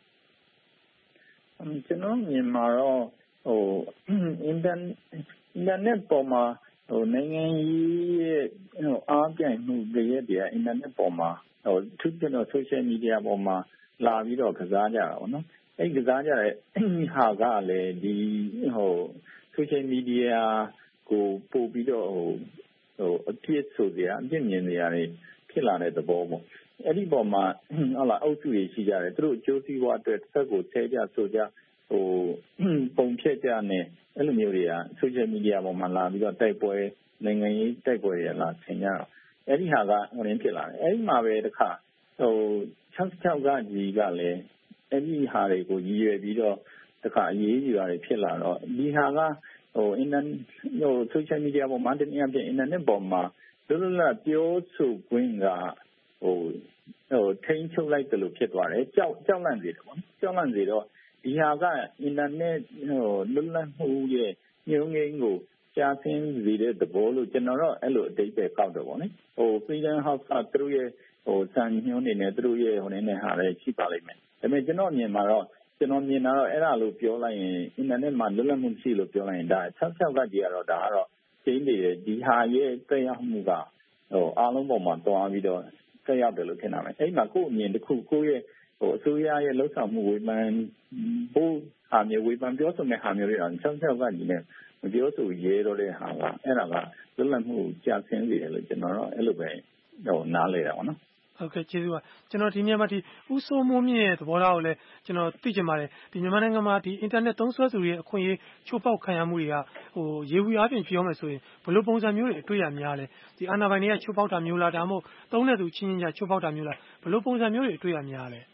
ကျွန်တော်မြင်မှာတော့ဟိုအင်တာအင်တာနက်ပေါ်မှာဟိုနိုင်ငံရေးရဲ့ဟိုအားပြိုင်မှုတွေရဲ့ဒီအင်တာနက်ပေါ်မှာဟိုသူကျွန်တော် social media ပေါ်မှာလာပြီးတော့ကစားကြတာပေါ့နော်အဲ့ကစားကြတဲ့ဟာကလည်းဒီဟို social media ကိုပို့ပြီးတော့ဟိုဟိုအပြစ်ဆိုကြအပြစ်မြင်နေရတယ်ဖြစ်လာတဲ့သဘောပေါ့အဲ့ဒီပေါ်မှာဟုတ်လားအုပ်စုတွေရှိကြတယ်သူတို့အကျိုးစီးပွားအတွက်တစ်ဖက်ကိုဆဲကြဆိုကြဟိုပုံဖြတ်ကြနဲ့အဲ့လိုမျိုးတွေက social media ပေါ်မှာလာပြီးတော့တိုက်ပွဲနိုင်ငံရေးတိုက်ပွဲတွေလာဆင်ကြတော့အဲ့ဒီဟာကဟိုရင်းဖြစ်လာတယ်အဲ့ဒီမှာပဲတစ်ခါဟို၆၆ကကြီးကလည်းအဲ့ဒီဟာတွေကိုရည်ရွယ်ပြီးတော့တစ်ခါအေးအေးရတယ်ဖြစ်လာတော့ဒီဟာကဟို internet ဟို social media ပေါ်မှာတနည်းအားဖြင့် internet ပေါ်မှာလွတ်လွတ်လပ်ပြောဆိုခွင့်ကဟိုဟိုထိန်းချုပ်လိုက်တယ်လို့ဖြစ်သွားတယ်ကြောက်ကြောက်လန့်စေတယ်ပေါ့ကြောက်လန့်စေတော့ဒီဟာက internet ဟိုလွတ်လပ်မှုရဲ့ညှိုးငိမ့်ကိုကြားဆင်းစေတဲ့သဘောလို့ကျွန်တော်တော့အဲ့လိုအတိတ်ပဲကောက်တယ်ပေါ့နိဟို Freedom House ကသူတို့ရဲ့ဟိုစံညွှန်းနေနဲ့သူတို့ရဲ့ဟိုနေနဲ့ဟာလည်းရှိပါလိမ့်မယ်ဒါပေမဲ့ကျွန်တော်မြင်မှာတော့ကျွန်တော်မြင်တာတော့အဲ့ဒါလို့ပြောလိုက်ရင်အင်တာနက်မှာလွတ်လပ်မှုရှိလို့ပြောလိုက်ရင်ဒါ၆၆ကကြီးကတော့ဒါကတော့ကျင်းနေတယ်ဒီဟာရဲ့တက်ရောက်မှုကဟဟိုအားလုံးပေါ်မှာတွားပြီးတော့ဆက်ရောက်တယ်လို့ထင်တာပဲအဲ့မှာကိုယ့်အမြင်တစ်ခုကိုယ့်ရဲ့ဟိုအစိုးရရဲ့လှုပ်ဆောင်မှုဝေဖန်ဖို့ဟာမျိုးဝေဖန်ပြောဆိုတဲ့ဟာမျိုးတွေတော့ဆက်ဆက်ကကြီးနဲ့မပြောဆိုရဲတော့တဲ့ဟာကအဲ့ဒါကလွတ်လပ်မှုကြာဆင်းစေတယ်လို့ကျွန်တော်တော့အဲ့လိုပဲဟိုနားလဲတာပေါ့နော်ဟုတ်ကဲ့ကျေးဇူးပါကျွန်တော်ဒီနေ့မှာဒီဥဆိုးမိုးမြင့်ရဲ့သဘောထားကိုလည်းကျွန်တော်သိချင်ပါတယ်ဒီမြန်မာနိုင်ငံမှာဒီအင်တာနက်သုံးစွဲသူတွေရဲ့အခွင့်အရေးချိုးဖောက်ခံရမှုတွေကဟိုရေဝီအားဖြင့်ပြောမယ်ဆိုရင်ဘယ်လိုပုံစံမျိုးတွေအတွေ့ရများလဲဒီအာဏာပိုင်တွေကချိုးဖောက်တာမျိုးလားဒါမှမဟုတ်သုံးတဲ့သူချင်းချင်းကြားချိုးဖောက်တာမျိုးလားဘယ်လိုပုံစံမျိုးတွေအတွေ့ရများလဲ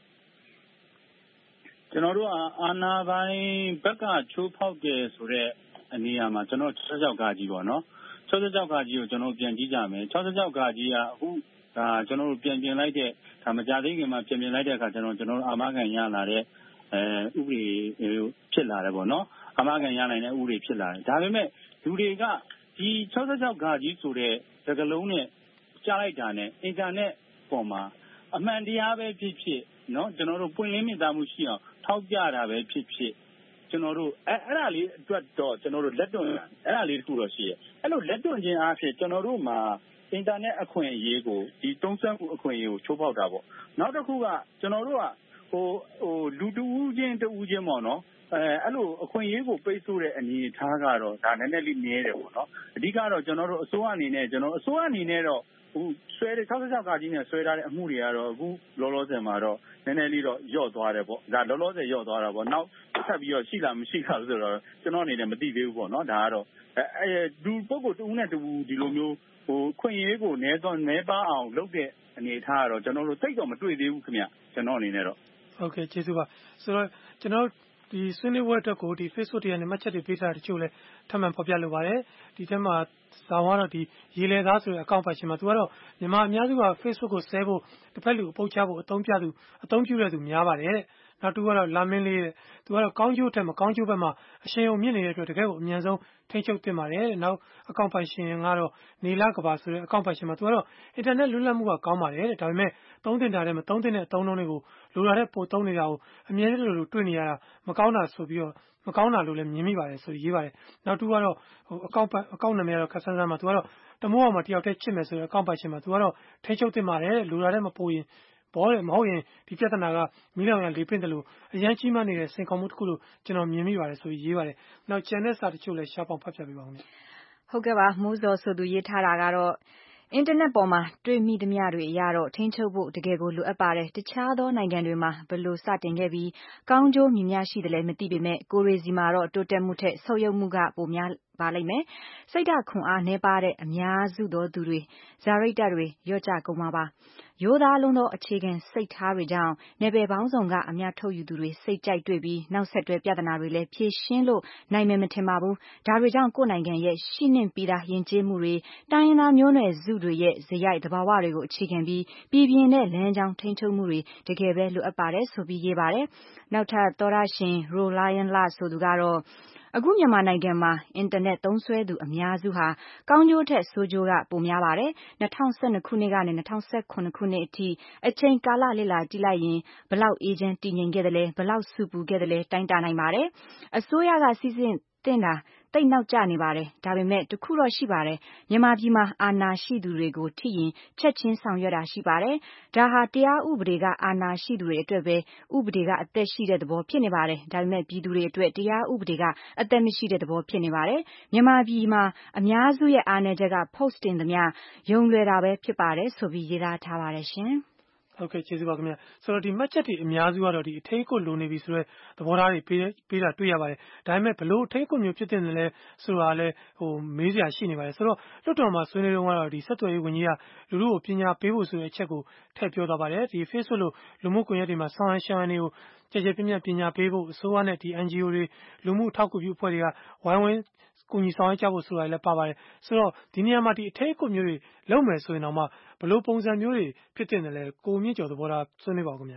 ကျွန်တော်တို့အာဏာပိုင်ဘက်ကချိုးဖောက်တယ်ဆိုတဲ့အနေအမှာကျွန်တော်၆၆ကာကြီးပေါ့နော်၆၆ကာကြီးကိုကျွန်တော်ပြန်ကြည့်ကြမယ်၆၆ကာကြီးကအခုဒါကျွန်တော်တို့ပြန်ပြင်လိုက်တဲ့ဒါမကြသေးခင်မှာပြင်ပြင်လိုက်တဲ့အခါကျွန်တော်ကျွန်တော်အာမခံရလာတဲ့အဲဥပဒေဖြစ်လာတယ်ပေါ့နော်အာမခံရနိုင်တဲ့ဥပဒေဖြစ်လာတယ်ဒါပေမဲ့လူတွေကဒီ၆၆ကာကြီးဆိုတဲ့စကားလုံးနဲ့ကြားလိုက်တာနဲ့အင်တာနက်ပေါ်မှာအမှန်တရားပဲဖြစ်ဖြစ်နော်ကျွန်တော်တို့ပွင့်လင်းမြင်သာမှုရှိအောင်ထောက်ပြတာပဲဖြစ်ဖြစ်ကျွန်တော်တို့အဲအဲ့ဒါလေးအတွက်တော့ကျွန်တော်တို့လက်တွန့်အဲ့ဒါလေးတစ်ခုတော့ရှိရဲ့အဲ့လိုလက်တွန့်ခြင်းအားဖြင့်ကျွန်တော်တို့မှာအင်တာနက်အခွင့်အရေးကိုဒီတုံးစမ်းမှုအခွင့်အရေးကိုချိုးဖောက်တာပေါ့နောက်တစ်ခုကကျွန်တော်တို့ကဟိုဟိုလူတူးချင်းတူးချင်းပေါ့နော်အဲအဲ့လိုအခွင့်အရေးကိုပိတ်ဆို့တဲ့အနေအထားကတော့ဒါနည်းနည်းလေးနည်းတယ်ပေါ့နော်အဓိကတော့ကျွန်တော်တို့အစိုးရအနေနဲ့ကျွန်တော်အစိုးရအနေနဲ့တော့ဟိုဆွဲတဲ့၆၆ကာကြီးနဲ့ဆွဲထားတဲ့အမှုတွေကတော့အခုလောလောဆယ်မှာတော့နည်းနည်းလေးတော့ညော့သွားတယ်ပေါ့ဒါလောလောဆယ်ညော့သွားတာပေါ့နောက်ဆက်ပြီးတော့ရှိလားမရှိလားဆိုတော့ကျွန်တော်အနေနဲ့မသိသေးဘူးပေါ့နော်ဒါကတော့အဲလူပုဂ္ဂိုလ်တူနဲ့တူဒီလိုမျိုးဟိုခွင့်ရေးကိုနည်းတော့နည်းပါအောင်လုပ်တဲ့အနေအထားကတော့ကျွန်တော်တို့သိတော့မတွေ့သေးဘူးခင်ဗျကျွန်တော်အနေနဲ့တော့ဟုတ်ကဲ့ကျေးဇူးပါဆိုတော့ကျွန်တော်ဒီဆွေးနွေးပွဲအတွက်ကိုဒီ Facebook တွေကနေမှတ်ချက်တွေပေးထားတဲ့တချို့လဲထပ်မံဖော်ပြလိုပါတယ်ဒီထဲမှာဇာဝါတော့ဒီရေလေသားဆိုတဲ့အကောင့်ပတ်ရှင်မှာသူကတော့မြန်မာအများစုက Facebook ကိုဆဲဖို့တစ်ဖက်လူအပုတ်ချဖို့အသုံးပြသူအသုံးပြုတဲ့သူများပါတယ်တဲ့နောက်တူကတော့လာမင်းလေးတဲ့သူကတော့ကောင်းကျိုးတဲ့မကောင်းကျိုးဘက်မှာအရှင်ုံမြင့်နေတဲ့အတွက်တကယ်ကိုအမြန်ဆုံးထိန်းချုပ်တင်ပါတယ်တဲ့နောက်အကောင့်ပတ်ရှင်ကတော့နေလာကဘာဆိုတဲ့အကောင့်ပတ်ရှင်မှာသူကတော့အင်တာနက်လွတ်လပ်မှုကကောင်းပါတယ်တဲ့ဒါပေမဲ့သုံးတင်တာတဲ့မသုံးတင်တဲ့အသုံးအနှုန်းတွေကိုလိုလာတဲ့ပို့သုံးနေတာကိုအမြဲတမ်းလိုတွေ့နေရတာမကောင်းတာဆိုပြီးတော့မကောင်းတာလို့လည်းမြင်မိပါတယ်ဆိုရေးပါတယ်နောက်တူကတော့ဟိုအကောင့်အကောင့်နာမည်ကတော့ခက်ဆန်းဆန်းမှာသူကတော့တမိုးအောင်မှာတယောက်တည်းချစ်မယ်ဆိုတဲ့အကောင့်ပတ်ရှင်မှာသူကတော့ထိန်းချုပ်တင်ပါတယ်တဲ့လိုလာတဲ့မပို့ရင်ဘောတယ်မဟုတ်ရင်ဒီပြဿနာကမီးလောင်ရလေးပင့်တယ်လို့အရန်ကြီးမှနေတဲ့စင်ကောမှုတစ်ခုလို့ကျွန်တော်မြင်မိပါတယ်ဆိုရေးပါတယ်နောက်ကျန်တဲ့စာတချို့လည်းရှားပေါင်းဖတ်ပြပေးပါဦးခင်ဗျဟုတ်ကဲ့ပါမိုးစောဆိုသူရေးထားတာကတော့အင်တာနက်ပေါ်မှာတွေ့မိသမျှတွေအရတော့ထိန်းချုပ်ဖို့တကယ်ကိုလိုအပ်ပါတယ်တခြားသောနိုင်ငံတွေမှာဘယ်လိုစတင်ခဲ့ပြီးကောင်းကျိုးမြင်များရှိတယ်လဲမသိပေမဲ့ကိုရီစီမှာတော့တိုးတက်မှုထက်ဆုတ်ယုတ်မှုကပိုများပါလိမ့်မယ်စိတ်ဓာတ်ခွန်အားနည်းပါတဲ့အများစုသောသူတွေဇာရိတ္တတွေရော့ကျကုန်မှာပါရိုးသားလုံးသောအခြေခံစိတ်ထားတွေကြောင့်နယ်ပယ်ပေါင်းစုံကအများထုတ်ယူသူတွေစိတ်ကြိုက်တွေ့ပြီးနောက်ဆက်တွဲပြဿနာတွေလည်းဖြေရှင်းလို့နိုင်မယ်မထင်ပါဘူးဒါတွေကြောင့်ကိုယ်နိုင်ငံရဲ့ရှိနှင့်ပြီးသားယဉ်ကျေးမှုတွေတိုင်းရင်းသားမျိုးနွယ်စုတွေရဲ့ဇယိုက်သဘာဝတွေကိုအခြေခံပြီးပြည်ပြင်းတဲ့လမ်းကြောင်းထိန်းချုပ်မှုတွေတကယ်ပဲလိုအပ်ပါတယ်ဆိုပြီးရေးပါတယ်နောက်ထပ်သောရရှင်ရိုလိုင်းလဆိုသူကတော့အခုမြန်မာနိုင်ငံမှာအင်တာနက်သုံးစွဲသူအများစုဟာကောင်းကျိုးထက်ဆိုးကျိုးကပိုများပါတယ်၂၀၁၂ခုနှစ်ကနေ၂၀၁၇ခုနှစ်အထိအချိန်ကာလလေ့လာကြည့်လိုက်ရင်ဘလောက်အေဂျင့်တည်ငြိမ်ခဲ့တယ်လဲဘလောက်စုပူခဲ့တယ်လဲတိုင်းတာနိုင်ပါတယ်အစိုးရကစီစဉ်တင်တာတိတ်နောက်ကျနေပါတယ်ဒါပေမဲ့တခုတော့ရှိပါတယ်မြန်မာပြည်မှာအာဏာရှိသူတွေကိုထိရင်ချက်ချင်းဆောင်ရွက်တာရှိပါတယ်ဒါဟာတရားဥပဒေကအာဏာရှိသူတွေအတွက်ပဲဥပဒေကအသက်ရှိတဲ့သဘောဖြစ်နေပါတယ်ဒါပေမဲ့ပြည်သူတွေအတွက်တရားဥပဒေကအသက်မရှိတဲ့သဘောဖြစ်နေပါတယ်မြန်မာပြည်မှာအများစုရဲ့အာဏာချက်က post တင်သမျှယုံလွယ်တာပဲဖြစ်ပါတယ်ဆိုပြီးရေးသားထားပါတယ်ရှင်ဟုတ်ကဲ့ကျေးဇူးပါခင်ဗျဆိုတော့ဒီမှတ်ချက်တွေအများစုကတော့ဒီအထိတ်ကိုလိုနေပြီဆိုတော့သဘောထားတွေပေးပေးတာတွေ့ရပါတယ်ဒါပေမဲ့ဘလို့အထိတ်ကိုမျိုးဖြစ်တဲ့လဲဆိုတာလဲဟိုမေးစရာရှိနေပါတယ်ဆိုတော့လွတ်တော်မှာဆွေးနွေးတော့ကတော့ဒီဆက်သွယ်ရေးဝန်ကြီးကလူလူကိုပညာပေးဖို့ဆိုတဲ့အချက်ကိုထည့်ပြောသွားပါတယ်ဒီ Facebook လို့လူမှုကွန်ရက်တွေမှာဆောင်းရရှမ်းတွေကိုကြည်ကြည်ပြည့်ပြည့်ပညာပေးဖို့အစိုးရနဲ့ဒီ N G O တွေလူမှုထောက်ကူပြုအဖွဲ့တွေကဝိုင်းဝန်းကူညီဆောင်ရွက်ကြဖို့ဆိုတာလည်းပါပါတယ်ဆိုတော့ဒီနေရာမှာဒီအထိတ်ကိုမျိုးတွေလုံးမယ်ဆိုရင်တော့မှဘလို့ပုံစံမျိုးတွေဖြစ်တဲ့တယ်လဲကိုမြင့်ကျော်သဘောထားဆွေးနွေးပါဦးခင်ဗျ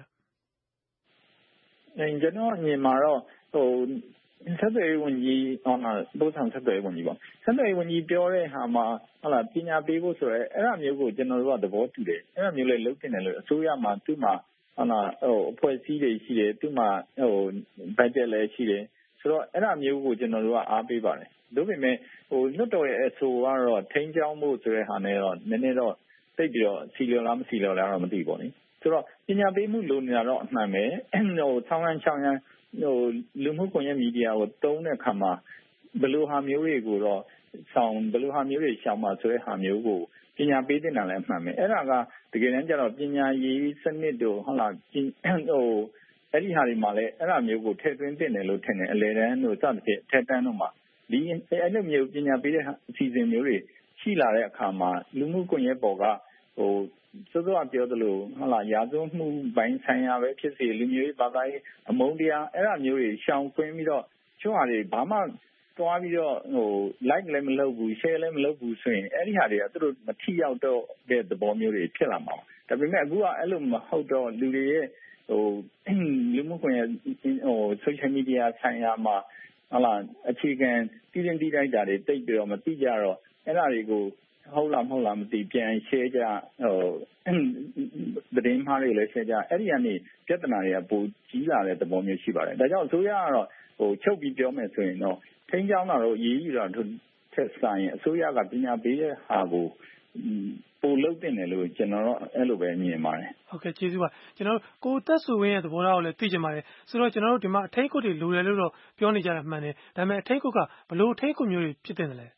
အဲကျွန်တော်အမြင်မှာတော့ဟိုဆက်သွယ်ရေးဝန်ကြီးဟောမှာပို့ဆောင်ဆက်သွယ်ရေးဝန်ကြီးပေါ့ဆက်သွယ်ရေးဝန်ကြီးပြောတဲ့ဟာမှာဟုတ်လားပညာပေးဖို့ဆိုရဲအဲ့ဒါမျိုးကိုကျွန်တော်တို့ကသဘောတူတယ်အဲ့ဒါမျိုးလည်းလုပ်တင်တယ်လို့အစိုးရမှာသူ့မှာဟုတ်လားဟိုအဖွဲ့အစည်းတွေရှိတယ်သူ့မှာဟိုဘတ်ဂျက်လည်းရှိတယ်ဆိုတော့အဲ့ဒါမျိုးကိုကျွန်တော်တို့ကအားပေးပါတယ်တို့ပေမဲ့ဟိုလွတ်တော်ရဲ့အဆိုကတော့ထိန်းကျောင်းမှုဆိုတဲ့ဟာနဲ့တော့နည်းနည်းတော့သိပြီးတော့စီလျော်လားမစီလျော်လားတော့မသိပါဘူး။ဆိုတော့ပညာပေးမှုလိုနေတာတော့အမှန်ပဲဟိုဆောင်းရမ်းချောင်းရမ်းဟိုလူမှုကွန်ရက်မီဒီယာကိုတုံးတဲ့အခါမှာဘယ်လိုဟာမျိုးတွေကိုတော့ဆောင်ဘယ်လိုဟာမျိုးတွေရှောင်မှာဆိုတဲ့ဟာမျိုးကိုပညာပေးတင်တာလည်းအမှန်ပဲအဲ့ဒါကတကယ်တမ်းကျတော့ပညာရေးစနစ်တို့ဟုတ်လားဟိုအဲ့ဒီဟာတွေမှာလည်းအဲ့ဒါမျိုးကိုထည့်သွင်းတင်တယ်လို့ထင်တယ်အလေတန်းတို့စသဖြင့်ထက်တန်းတို့မှာဒီအဲ့လိုမျိုးပညာပေးတဲ့အစီအစဉ်မျိုးတွေရှိလာတဲ့အခါမှာလူမှုကွန်ရက်ပေါ်ကဟိုစောစောပြောသလိုဟုတ်လားရာဇဝမှုပိုင်းဆိုင်ရာပဲဖြစ်စေလူမျိုးရေးဘာသာရေးအမုန်းတရားအဲ့ဒါမျိုးတွေရှောင်ကွင်းပြီးတော့ချို့ဟာတွေဘာမှတွားပြီးတော့ဟို like လည်းမလုပ်ဘူး share လည်းမလုပ်ဘူးဆိုရင်အဲ့ဒီဟာတွေကသူတို့မထိရောက်တော့တဲ့သဘောမျိုးတွေဖြစ်လာမှာဒါပေမဲ့အခုကအဲ့လိုမဟုတ်တော့လူတွေရဲ့ဟိုလူမှုကွန်ရက်ဟို social media ဆိုင်ရာမှာဟုတ်လားအခြေခံတည်တင်တည်တိုက်တာတွေတိတ်ပြီးတော့မသိကြတော့အဲ့ဒါတွေကိုဟုတ်လားမဟုတ်လားမသိပြန် share ကြဟိုသတင်းမှားတွေလည်း share ကြအဲ့ဒီကနေပြဿနာတွေကပိုကြီးလာတဲ့သဘောမျိုးရှိပါတယ်ဒါကြောင့်အစိုးရကတော့ဟိုချုပ်ပြီးပြောမယ်ဆိုရင်တော့ထိန်းကျောင်းတာတော့ရေးယူတာတို့ထက်ဆိုင်အစိုးရကပညာပေးတဲ့ဟာကိုပိုလုပ်တင်တယ်လို့ကျွန်တော်တော့အဲ့လိုပဲမြင်ပါတယ်ဟုတ်ကဲ့ကျေးဇူးပါကျွန်တော်ကိုသက်စုဝင်းရဲ့သဘောထားကိုလည်းသိချင်ပါတယ်ဆိုတော့ကျွန်တော်တို့ဒီမှာအထိတ်ကုတ်တွေလိုတယ်လို့တော့ပြောနေကြတာမှန်တယ်ဒါပေမဲ့အထိတ်ကုတ်ကဘလို့အထိတ်ကုတ်မျိုးတွေဖြစ်တဲ့လဲ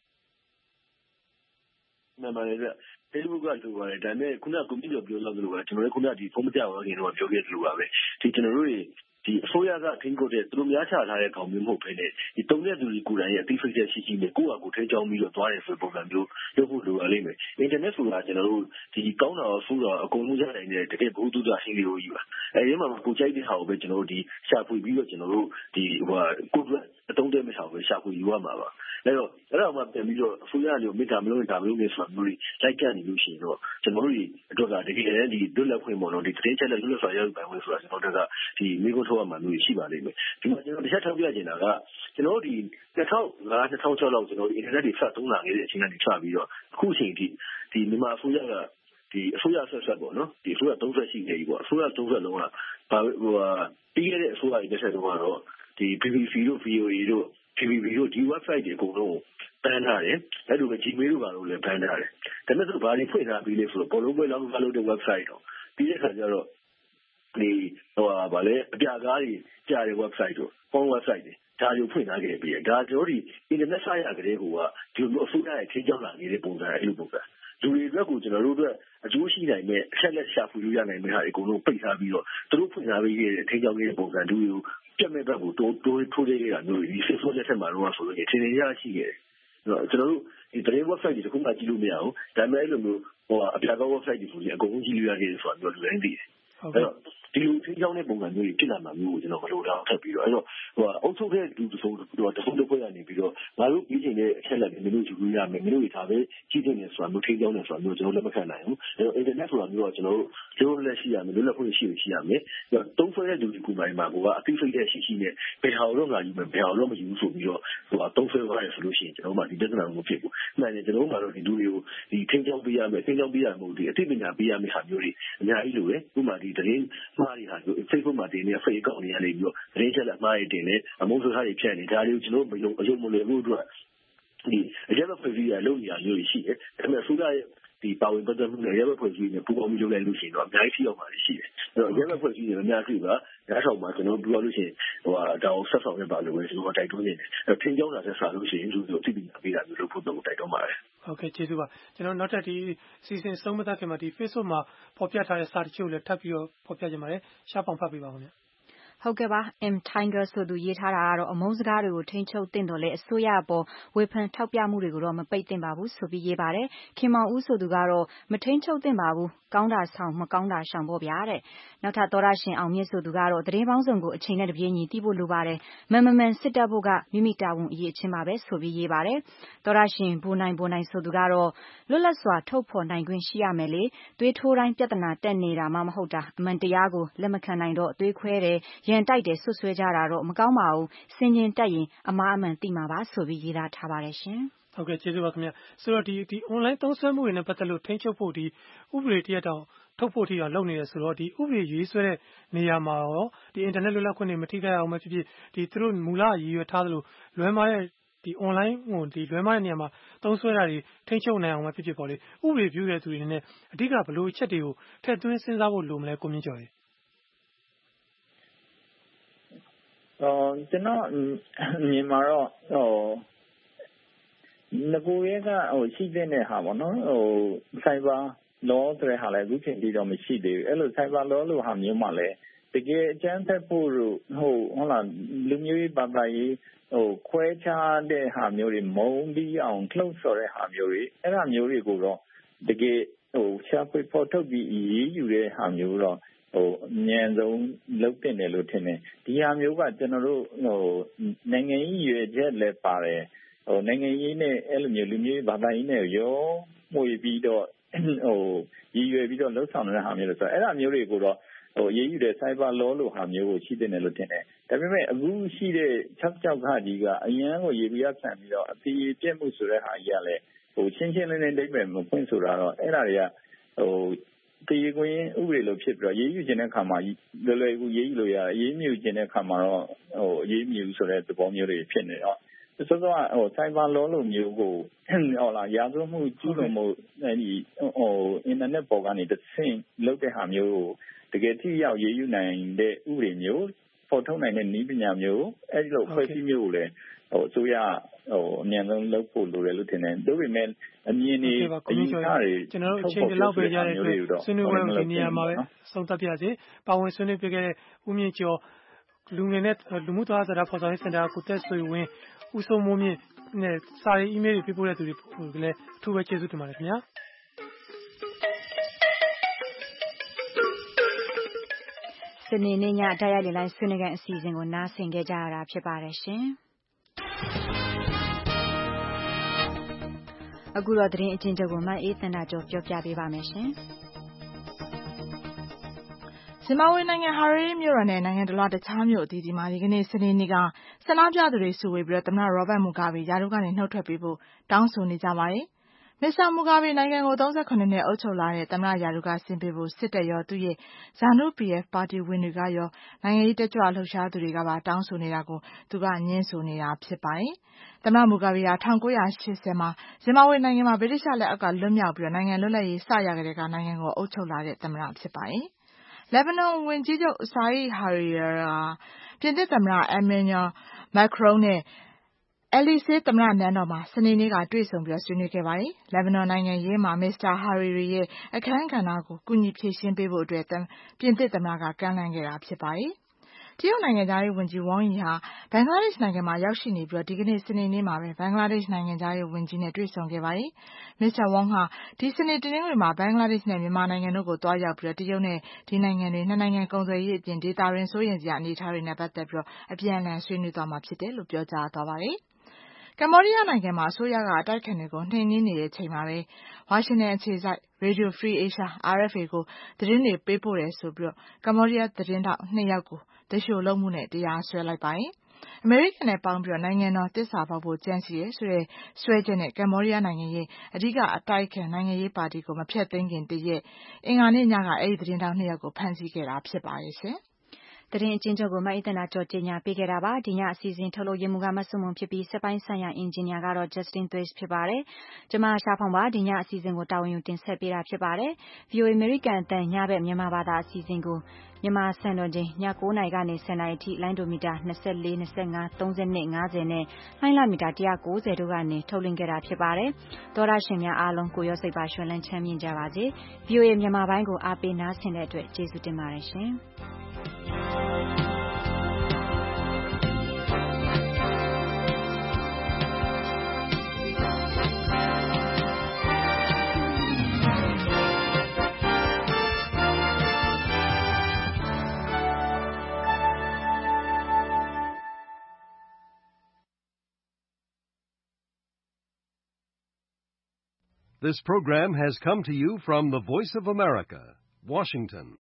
မှန်ပါတယ်ဗျ Facebook ကလိုပါတယ်ဒါပေမဲ့ခုနကကွန်ပျူတာပြောလို့လို့ပါကျွန်တော်လည်းခုနကဒီဖုန်းမကြောက်ခင်တော့ပြောခဲ့တယ်လို့ပါပဲဒီကျွန်တော်တို့တွေဒီအစိုးရကထိန်းချုပ်တဲ့သူတို့များချထားတဲ့ကောင်မျိုးမဟုတ်ဘဲနဲ့ဒီတုံးတဲ့သူတွေကိုယ်တိုင်ရဲ့အသိစိတ်တဲ့ရှိရှိနဲ့ကိုယ့်ဟာကိုယ်ထိန်းကျောင်းပြီးတော့သွားတယ်ဆိုတဲ့ပုံစံမျိုးလုပ်ဖို့လိုရလိမ့်မယ်။ internet ဆိုတာကျွန်တော်တို့ဒီကောင်းတာရောဆိုးတာအကုန်လုံးရနိုင်တဲ့တကယ်ဘုသူတ္တရှိလေးကိုကြီးပါ။အဲဒီမှာကိုကြိုက်တဲ့ဟာကိုပဲကျွန်တော်တို့ဒီရှာဖွေပြီးတော့ကျွန်တော်တို့ဒီဟိုကိုယ်အတုံးတဲ့မဲ့ဟာကိုရှာဖွေယူရမှာပါ။အဲတော့အဲ့တော့မှပြန်ပြီးတော့အစိုးရမျိုးမိသားမလို့ဒါမျိုးနဲ့ဆိုတာမျိုးတွေလိုက်ကြနေလို့ရှိရင်တော့ကျွန်တော်တို့ဒီအတွက်ကတကယ်လည်းဒီလွတ်လပ်ခွင့်ပေါ့နော်ဒီသတင်းချက်လက်လွတ်လပ်စွာရယူပိုင်ခွင့်ဆိုတာကျွန်တော်တို့ကဒီမိကုန်းထုတ်ရမှာမျိုးရှိပါလိမ့်မယ်ဒီမှာကျွန်တော်တစ်ချက်ထောက်ပြချင်တာကကျွန်တော်တို့ဒီနှစ်ထောင်ငါး နှစ်ထောင်ခြောက်လောက်ကျွန်တော်ဒီ internet တွေဆက်သုံးလာခဲ့တဲ့အချိန်ကနေစပြီးတော့အခုချိန်ထိဒီမြန်မာအစိုးရကဒီအစိုးရဆက်ဆက်ပေါ့နော်ဒီအစိုးရသုံးဆက်ရှိနေပြီပေါ့အစိုးရသုံးဆက်လုံးကဘာဟိုပြီးခဲ့တဲ့အစိုးရရဲ့တစ်ဆက်လုံးကတော့ဒီ B B C တို့ V O A တို့ T V B တို့ဒီ website တွေအကုန်လုံးဘန်ထားတယ်အဲ့လိုပဲ Gmail တို့ကတော့လည်းဘန်ထားတယ်ဒါပေမဲ့သူဘာတွေဖွင့်ထားပြီးလဲဆိုတော့ဘောလုံးပွဲလောက်လုပ်တဲ့ website တော့ပြီးတဲ့ခါကျတော့ဒီဟိုဟာဗာလေအပြာကားတွေကြားတဲ့ website တို့ phone website တွေဒါတွေကိုဖွင့်ထားခဲ့ပြီးတယ်ဒါကျွန်တော်ဒီ internet ဆိုင်ရာကလေးကဒီလိုအစိုးရရဲ့ထိန်းကျောင်းလာနေတဲ့ပုံစံအဲ့လိုပုံစံလူတွေအတွက်ကိုကျွန်တော်တို့အတွက်အကျိုးရှိနိုင်မဲ့အချက်လက်ရှာဖွေလို့ရနိုင်မဲ့ဟာတွေအကုန်လုံးပိတ်ထားပြီးတော့သူတို့ဖွင့်ထားပြီးတဲ့ထိန်းကျောင်းနေတဲ့ပုံစံလူတွေကိုပြတ်မဲ့ဘက်ကိုတိုးတိုးထိုးသေးတာမျိုးတွေဒီ Facebook လက်ထက်မှာတော့ဆိုလို့ထင်နေရရှိခဲ့တယ်ကျွန်တော်တို့ဒီသတင်း website တွေတခုမှကြည့်လို့မရဘူးဒါပေမဲ့အဲ့လိုမျိုးဟိုအပြာကော website တွေဆိုရင်အကုန်လုံးကြည့်လို့ရခဲ့တယ်ဆိုတာမျိုးလူတိုင်းသိတယ်အဲ့တော့ဒီလိုထိန်းကျောင်းတဲ့ပုံစံမျိုးတွေဖြစ်လာမှာမျိုးကိုကျွန်တော်မလိုတော့ထပ်ပြီးတော့အဲ့တော့ဟိုအုပ်ချုပ်တဲ့လူတစုံတော့တစုံတစ်ဖွဲ့ကနေပြီးတော့ငါတို့ပြီးချိန်တဲ့အချက်လက်တွေမျိုးယူလို့ရမယ်မျိုးတွေဒါပဲကြီးတင်နေဆိုတာမျိုးထိန်းကျောင်းနေဆိုတာမျိုးကျွန်တော်လက်မခံနိုင်ဘူးအဲ့တော့ internet ဆိုတာမျိုးတော့ကျွန်တော်တို့လိုလက်ရှိရမယ်လိုလက်ဖွင့်ရှိရှိရမယ်အဲ့တော့တုံးဆွဲတဲ့လူတွေကမှမှာကအသိစိတ်တဲ့ရှိရှိနဲ့ဘယ်ဟာတော့ငါယူမယ်ဘယ်ဟာတော့မယူဘူးဆိုပြီးတော့ဟိုတုံးဆွဲသွားတယ်ဆိုလို့ရှိရင်ကျွန်တော်မှဒီပြဿနာကိုဖြစ်ဘူးမှန်တယ်ကျွန်တော်မှတော့ဒီလူတွေကိုဒီထိန်းကျောင်းပေးရမယ်ထိန်းကျောင်းပေးရမှုဒီအသိပညာပေးရမယ်ဟာမျိုးတွေအများကြီးလိုပဲဥပမာဒီသတင်းမှားတွေဟာ Facebook မှာတင်နေ fake account တွေကနေပြီးတော့သတင်းချက်လက်မှားတွေတင်နေအမုန်းစကားတွေဖြန့်နေဒါတွေကိုကျွန်တော်မယုံအယုံမလွယ်ဘူးအတွက်ဒီအရက်ဘက်ဖွဲ့စည်းရလုံရမျိုးရှိတယ်ဒါပေမဲ့ဆိုတဲ့ဒီပါဝင်ပတ်သက်မှုနဲ့ရဲဘက်ဖွဲ့စည်းနေပူပေါင်းပြီးလုပ်လိုက်လို့ရှိရင်တော့အများကြီးထိရောက်ပါလိမ့်ရှိတယ်အဲ့တော့ရဲဘက်ဖွဲ့စည်းနေအများကြီးကဓာတ်ဆောင်မှာကျွန်တော်ပြောလို့ရှိရင်ဟိုဟာဒါကိုဆက်ဆောင်ရပါလို့ပဲကျွန်တော်တိုက်တွန်းနေတယ်အဲ့ထင်းကြောင်းတာဆက်စားလို့ရှိရင်သူတို့သိပညာပေးတာမျိုးလုပ်ဖို့တော့တိုက်တွန်းပါတယ်ဟုတ်ကဲ့ကျေးဇူးပါကျွန်တော်နောက်ထပ်ဒီစီစဉ်ဆုံးမသက်ခင်မှာဒီ Facebook မှာပေါ်ပြထားတဲ့စာတချို့လည်းထပ်ပြီးတော့ပေါ်ပြကြပါတယ်ရှားပေါင်ဖတ်ပေးပါဦးခင်ဗျဟုတ်ကဲ့ပါ M Tiger ဆိုသူရေးထားတာကတော့အမုန်းစကားတွေကိုထိန်းချုပ်တင်တော်လဲအစိုးရအပေါ်ဝေဖန်ထောက်ပြမှုတွေကိုတော့မပိတ်သင့်ပါဘူးဆိုပြီးရေးပါတယ်ခင်မောင်ဦးဆိုသူကတော့မထိန်းချုပ်သင့်ပါဘူးကောင်းတာဆောင်မကောင်းတာရှောင်ဖို့ဗျာတဲ့နောက်ထပ်သောရရှင်အောင်မြင့်ဆိုသူကတော့သတင်းပေါင်းစုံကိုအချိန်နဲ့တပြေးညီသိဖို့လိုပါတယ်မမမန်စစ်တပ်ဖို့ကမိမိတာဝန်အရေးအချင်းပါပဲဆိုပြီးရေးပါတယ်သောရရှင်ဘူနိုင်ဘူနိုင်ဆိုသူကတော့လွတ်လပ်စွာထုတ်ဖော်နိုင်ခွင့်ရှိရမယ်လေသွေးထိုးတိုင်းပြဿနာတက်နေတာမှမဟုတ်တာအမှန်တရားကိုလက်မခံနိုင်တော့သွေးခွဲတယ်ရန်တိုက်တယ်ဆွဆွဲကြတာတော့မကောင်းပါဘူးစင်ကျင်တက်ရင်အမားအမှန်သိမှာပါဆိုပြီးရေးသားထားပါတယ်ရှင်ဟုတ်ကဲ့ကျေးဇူးပါခင်ဗျဆိုတော့ဒီဒီ online သုံးစွဲမှုတွေနဲ့ပတ်သက်လို့ထိန်းချုပ်ဖို့ဒီဥပဒေတရက်တောင်ထုတ်ဖို့ထိအောင်လုပ်နေတယ်ဆိုတော့ဒီဥပဒေရေးဆွဲတဲ့နေရာမှာရောဒီ internet လွတ်လပ်ခွင့်တွေမထိခိုက်အောင်မဖြစ်ဖြစ်ဒီသူတို့မူလရည်ရွယ်ထားသလိုလွယ်မာတဲ့ဒီဒီ online ကိုဒီလွဲမှားတဲ့နေရာမှာသုံးစွဲတာတွေထိန်းချုပ်နိုင်အောင်ပဲဖြစ်ဖြစ်ပေါ့လေဥပဒေပြုတဲ့သူတွေနဲ့အဓိကဘလို့အချက်တွေကိုထည့်သွင်းစဉ်းစားဖို့လိုမလဲကိုမြင့်ကျော်ရေအော်ကျွန်တော်မြင်မှာတော့ဟိုငကိုရဲကဟိုရှိတဲ့ဟာပေါ့နော်ဟို cyber law ဆိုတဲ့ဟာလည်းအခုချိန်ထိတော့မရှိသေးဘူးအဲ့လို cyber law လို့ဟာမျိုးမှလည်းတကယ်အကျန်းဖက်ဖို့ဟိုဟုတ်လားလူမျိုးရေးဘာသာရေးဟိုခွဲခြားတဲ့ဟာမျိုးတွေမုံပြီးအောင်လှုပ်ဆော်တဲ့ဟာမျိုးတွေအဲ့ဒါမျိုးတွေကိုတော့တကယ်ဟိုရှာဖွေဖော်ထုတ်ပြီးရေးယူတဲ့ဟာမျိုးတော့ဟိုအမြန်ဆုံးလုပ်တင်တယ်လို့ထင်တယ်ဒီဟာမျိုးကကျွန်တော်တို့ဟိုနိုင်ငံရေးရွေချက်လည်းပါတယ်ဟိုနိုင်ငံရေးနဲ့အဲ့လိုမျိုးလူမျိုးဘာသာရေးနဲ့ရောမှုပြီးတော့ဟိုရည်ရွယ်ပြီးတော့လှုပ်ဆောင်နေတဲ့ဟာမျိုးတွေဆိုတော့အဲ့ဒါမျိုးတွေကိုတော့ဟိုရေးယူတဲ့ cyber law လို့ဟာမျိုးကိုရှိတဲ့တယ်လို့ထင်တယ်ဒါပေမဲ့အခုရှိတဲ့၆၆ခါကြီးကအရန်ကိုရေပြတ်ဆန်ပြီးတော့အသေးပြက်မှုဆိုတဲ့ဟာကြီးကလည်းဟိုရှင်းရှင်းလင်းလင်းဒိတ်ပဲမဖွင့်ဆိုတာတော့အဲ့ဒါတွေကဟိုတေကွင်းဥပဒေလို့ဖြစ်ပြီးတော့ရေးယူခြင်းတဲ့ခါမှာလွယ်လွယ်ကူရေးယူလို့ရတယ်ရေးမြူခြင်းတဲ့ခါမှာတော့ဟိုရေးမြူဆိုတဲ့သဘောမျိုးတွေဖြစ်နေတော့ဆိုတော့ဟို cyber law လို့မျိုးကိုဟောလာရာဇဝမှုကျူးလွန်မှုအဲဒီဟို internet ပေါ်ကနေတစ်ဆင့်လုပ်တဲ့ဟာမျိုးကိုတကယ်ထိရောက်ရေးယူနိုင်တဲ့ဥပဒေမျိုးပေါ်ထုတ်နိုင်တဲ့နည်းပညာမျိုးအဲဒီလိုဖွဲ့စည်းမျိုးကိုလည်းဟိုအစိုးရဟိုအမြန်ဆုံးလုပ်ဖို့လိုတယ်လို့ထင်တယ်ဒါပေမဲ့အမြင်တွေအရင်ကတွေကျွန်တော်တို့အချိန်တလောက်ပဲရတဲ့အတွက်ဆွေးနွေးပွဲကိုဒီနေရာမှာပဲဆုံးသတ်ပြစေပါဝင်ဆွေးနွေးပြခဲ့တဲ့ဦးမြင့်ကျော်လူငယ်နဲ့လူမှုသားစားတာဖော်ဆောင်ရေးစင်တာကိုတက်ဆွေဝင်းဦးစိုးမိုးမြင့်နဲ့စာရေး email တွေပြပို့တဲ့သူတွေလည်းအထူးပဲကျေးဇူးတင်ပါတယ်ခင်ဗျာစနေနေ့ညတိုက်ရိုက်လိုင်းဆွေးနွေးခန်းအစီအစဉ်ကိုနားဆင်ကြကြရတာဖြစ်ပါတယ်ရှင်အခုတော့သတင်းအကျဉ်းချုပ်ကိုမအေးသန္တာကျော်ပြောပြပေးပါမယ်ရှင်ဇင်ဘာဘွေနိုင်ငံဟာရီမြို့တော်နဲ့နိုင်ငံတလွှားတခြားမြို့အသီးသီးမှာဒီကနေ့စနေနေ့ကဆန္ဒပြသူတွေစုဝေးပြီးတော့သမ္မတရောဘတ်မူဂါဘေရာထူးကနေနှုတ်ထွက်ပေးဖို့တောင်းဆိုနေကြပါတယ်။မစ္စတာမူဂါဘေနိုင်ငံကိုသုံးဆယ့်ခုနှစ်နှစ်အုပ်ချုပ်လာတဲ့သမ္မတရာထူးကဆင်းပေးဖို့စစ်တပ်ရောသူ့ရဲ့ ဇာနု ပီ အက်ဖ် ပါတီဝင်တွေကရောနိုင်ငံရေးတက်ကြွလှုပ်ရှားသူတွေကပါတောင်းဆိုနေတာကိုသူကငြင်းဆိုနေတာဖြစ်ပါတယ်။သမ္မတမူဂါဘေဟာ၁၉၈၀မှာဇင်ဘာဘွေနိုင်ငံမှာဗြိတိသျှလက်အောက်ကလွတ်မြောက်ပြီးတော့နိုင်ငံလွတ်လပ်ရေးစရကြတဲ့ကနိုင်ငံကိုအုပ်ချုပ်လာတဲ့သမ္မတဖြစ်ပါတယ်။လက်ဘနွန်ဝန်ကြီးချုပ်ဆာအစ်ဟာရီယာပြင်သစ်သမ္မတအက်မန်နျူယ်မက်ခရုန်းနဲ့အယ်လီဇေးသမ္မတနန်းတော်မှာစနေနေ့ကတွေ့ဆုံပြီးဆွေးနွေးခဲ့ပါတယ်။လက်ဘနွန်နိုင်ငံရေးမှာမစ္စတာဟာရီရီရဲ့အခန်းကဏ္ဍကိုကူညီဖြည့်ရှင်းပေးဖို့အတွက်ပြင်သစ်သမ္မတကကမ်းလှမ်းခဲ့တာဖြစ်ပါတယ်။တရုတ်နိုင်ငံသားရေးဝန်ကြီးဝမ်ယီဟာဘင်္ဂလားဒေ့ရှ်နိုင်ငံမှာရောက်ရှိနေပြီးတော့ဒီကနေ့စနေနေ့မှာပဲဘင်္ဂလားဒေ့ရှ်နိုင်ငံသားရေးဝန်ကြီးနဲ့တွေ့ဆုံခဲ့ပါတယ်။မစ္စတာဝမ်ဟာဒီစနေတနင်္ဂနွေမှာဘင်္ဂလားဒေ့ရှ်နဲ့မြန်မာနိုင်ငံတို့ကိုတွားရောက်ပြီးတော့တရုတ်နဲ့ဒီနိုင်ငံတွေနှစ်နိုင်ငံကုန်သွယ်ရေးအပြင်ဒေသတွင်းစိုးရိမ်စရာအနေအထားတွေနဲ့ပတ်သက်ပြီးတော့အပြန်အလှန်ဆွေးနွေးသွားမှာဖြစ်တယ်လို့ပြောကြားသွားပါတယ်။ကမ္ဘောဒီးယားနိုင်ငံမှာအစိုးရကအတိုက်အခံတွေကိုနှိမ်နင်းနေတဲ့အချိန်မှာပဲဝါရှင်တန်အခြေစိုက် Radio Free Asia အာအက်ဖ်အေ ကိုသတင်းတွေပေးပို့တယ်ဆိုပြီးတော့ကမ္ဘောဒီးယားသတင်းထောက်နှစ်ယောက်ကိုသူလျှိုလုပ်မှုနဲ့တရားစွဲလိုက်ပါတယ်။အမေရိကန်နဲ့ပေါင်းပြီးတော့နိုင်ငံတော်သစ္စာဖောက်ဖို့ကြံစည်ရဲဆိုတဲ့စွဲချက်နဲ့ကမ္ဘောဒီးယားနိုင်ငံရဲ့အဓိကအတိုက်အခံနိုင်ငံရေးပါတီကိုမဖျက်သိမ်းခင်တရက်အင်္ဂါနေ့ညကအဲ့ဒီသတင်းထောက်နှစ်ယောက်ကိုဖမ်းဆီးခဲ့တာဖြစ်ပါတယ်ရှင်။သတင်းအကျဉ်းချုပ်ကိုမအေးသန္တာကျော်ကြီးညာပေးခဲ့တာပါဒီညအစီအစဉ်ထုတ်လုပ်ရမှုကမဆုမွန်ဖြစ်ပြီးစက်ပိုင်းဆိုင်ရာအင်ဂျင်နီယာကတော့ Justin Thwaites ဖြစ်ပါတယ်ကျွန်မရှားဖောင်ပါဒီညအစီအစဉ်ကိုတာဝန်ယူတင်ဆက်ပေးတာဖြစ်ပါတယ် ဗွီအိုအေ American အသံညဘက်မြန်မာဘာသာအစီအစဉ်ကိုမြန်မာစံတော်ချိန်ည၉နာရီကနေ၁၀နာရီအထိလိုင်းဒိုမီတာ၂၄ ၂၅ ၃၂ ၅၀နဲ့လိုင်းလမီတာ၁၉၀တို့ကနေထုတ်လွှင့်ခဲ့တာဖြစ်ပါတယ်သောရရှင်များအားလုံးကိုရောစိတ်ပါရွှင်လန်းချမ်းမြေ့ကြပါစေ ဗွီအိုအေ မြန်မာပိုင်းကိုအားပေးနားဆင်တဲ့အတွက်ကျေးဇူးတင်ပါတယ်ရှင် This program has come to you from the Voice of America, Washington.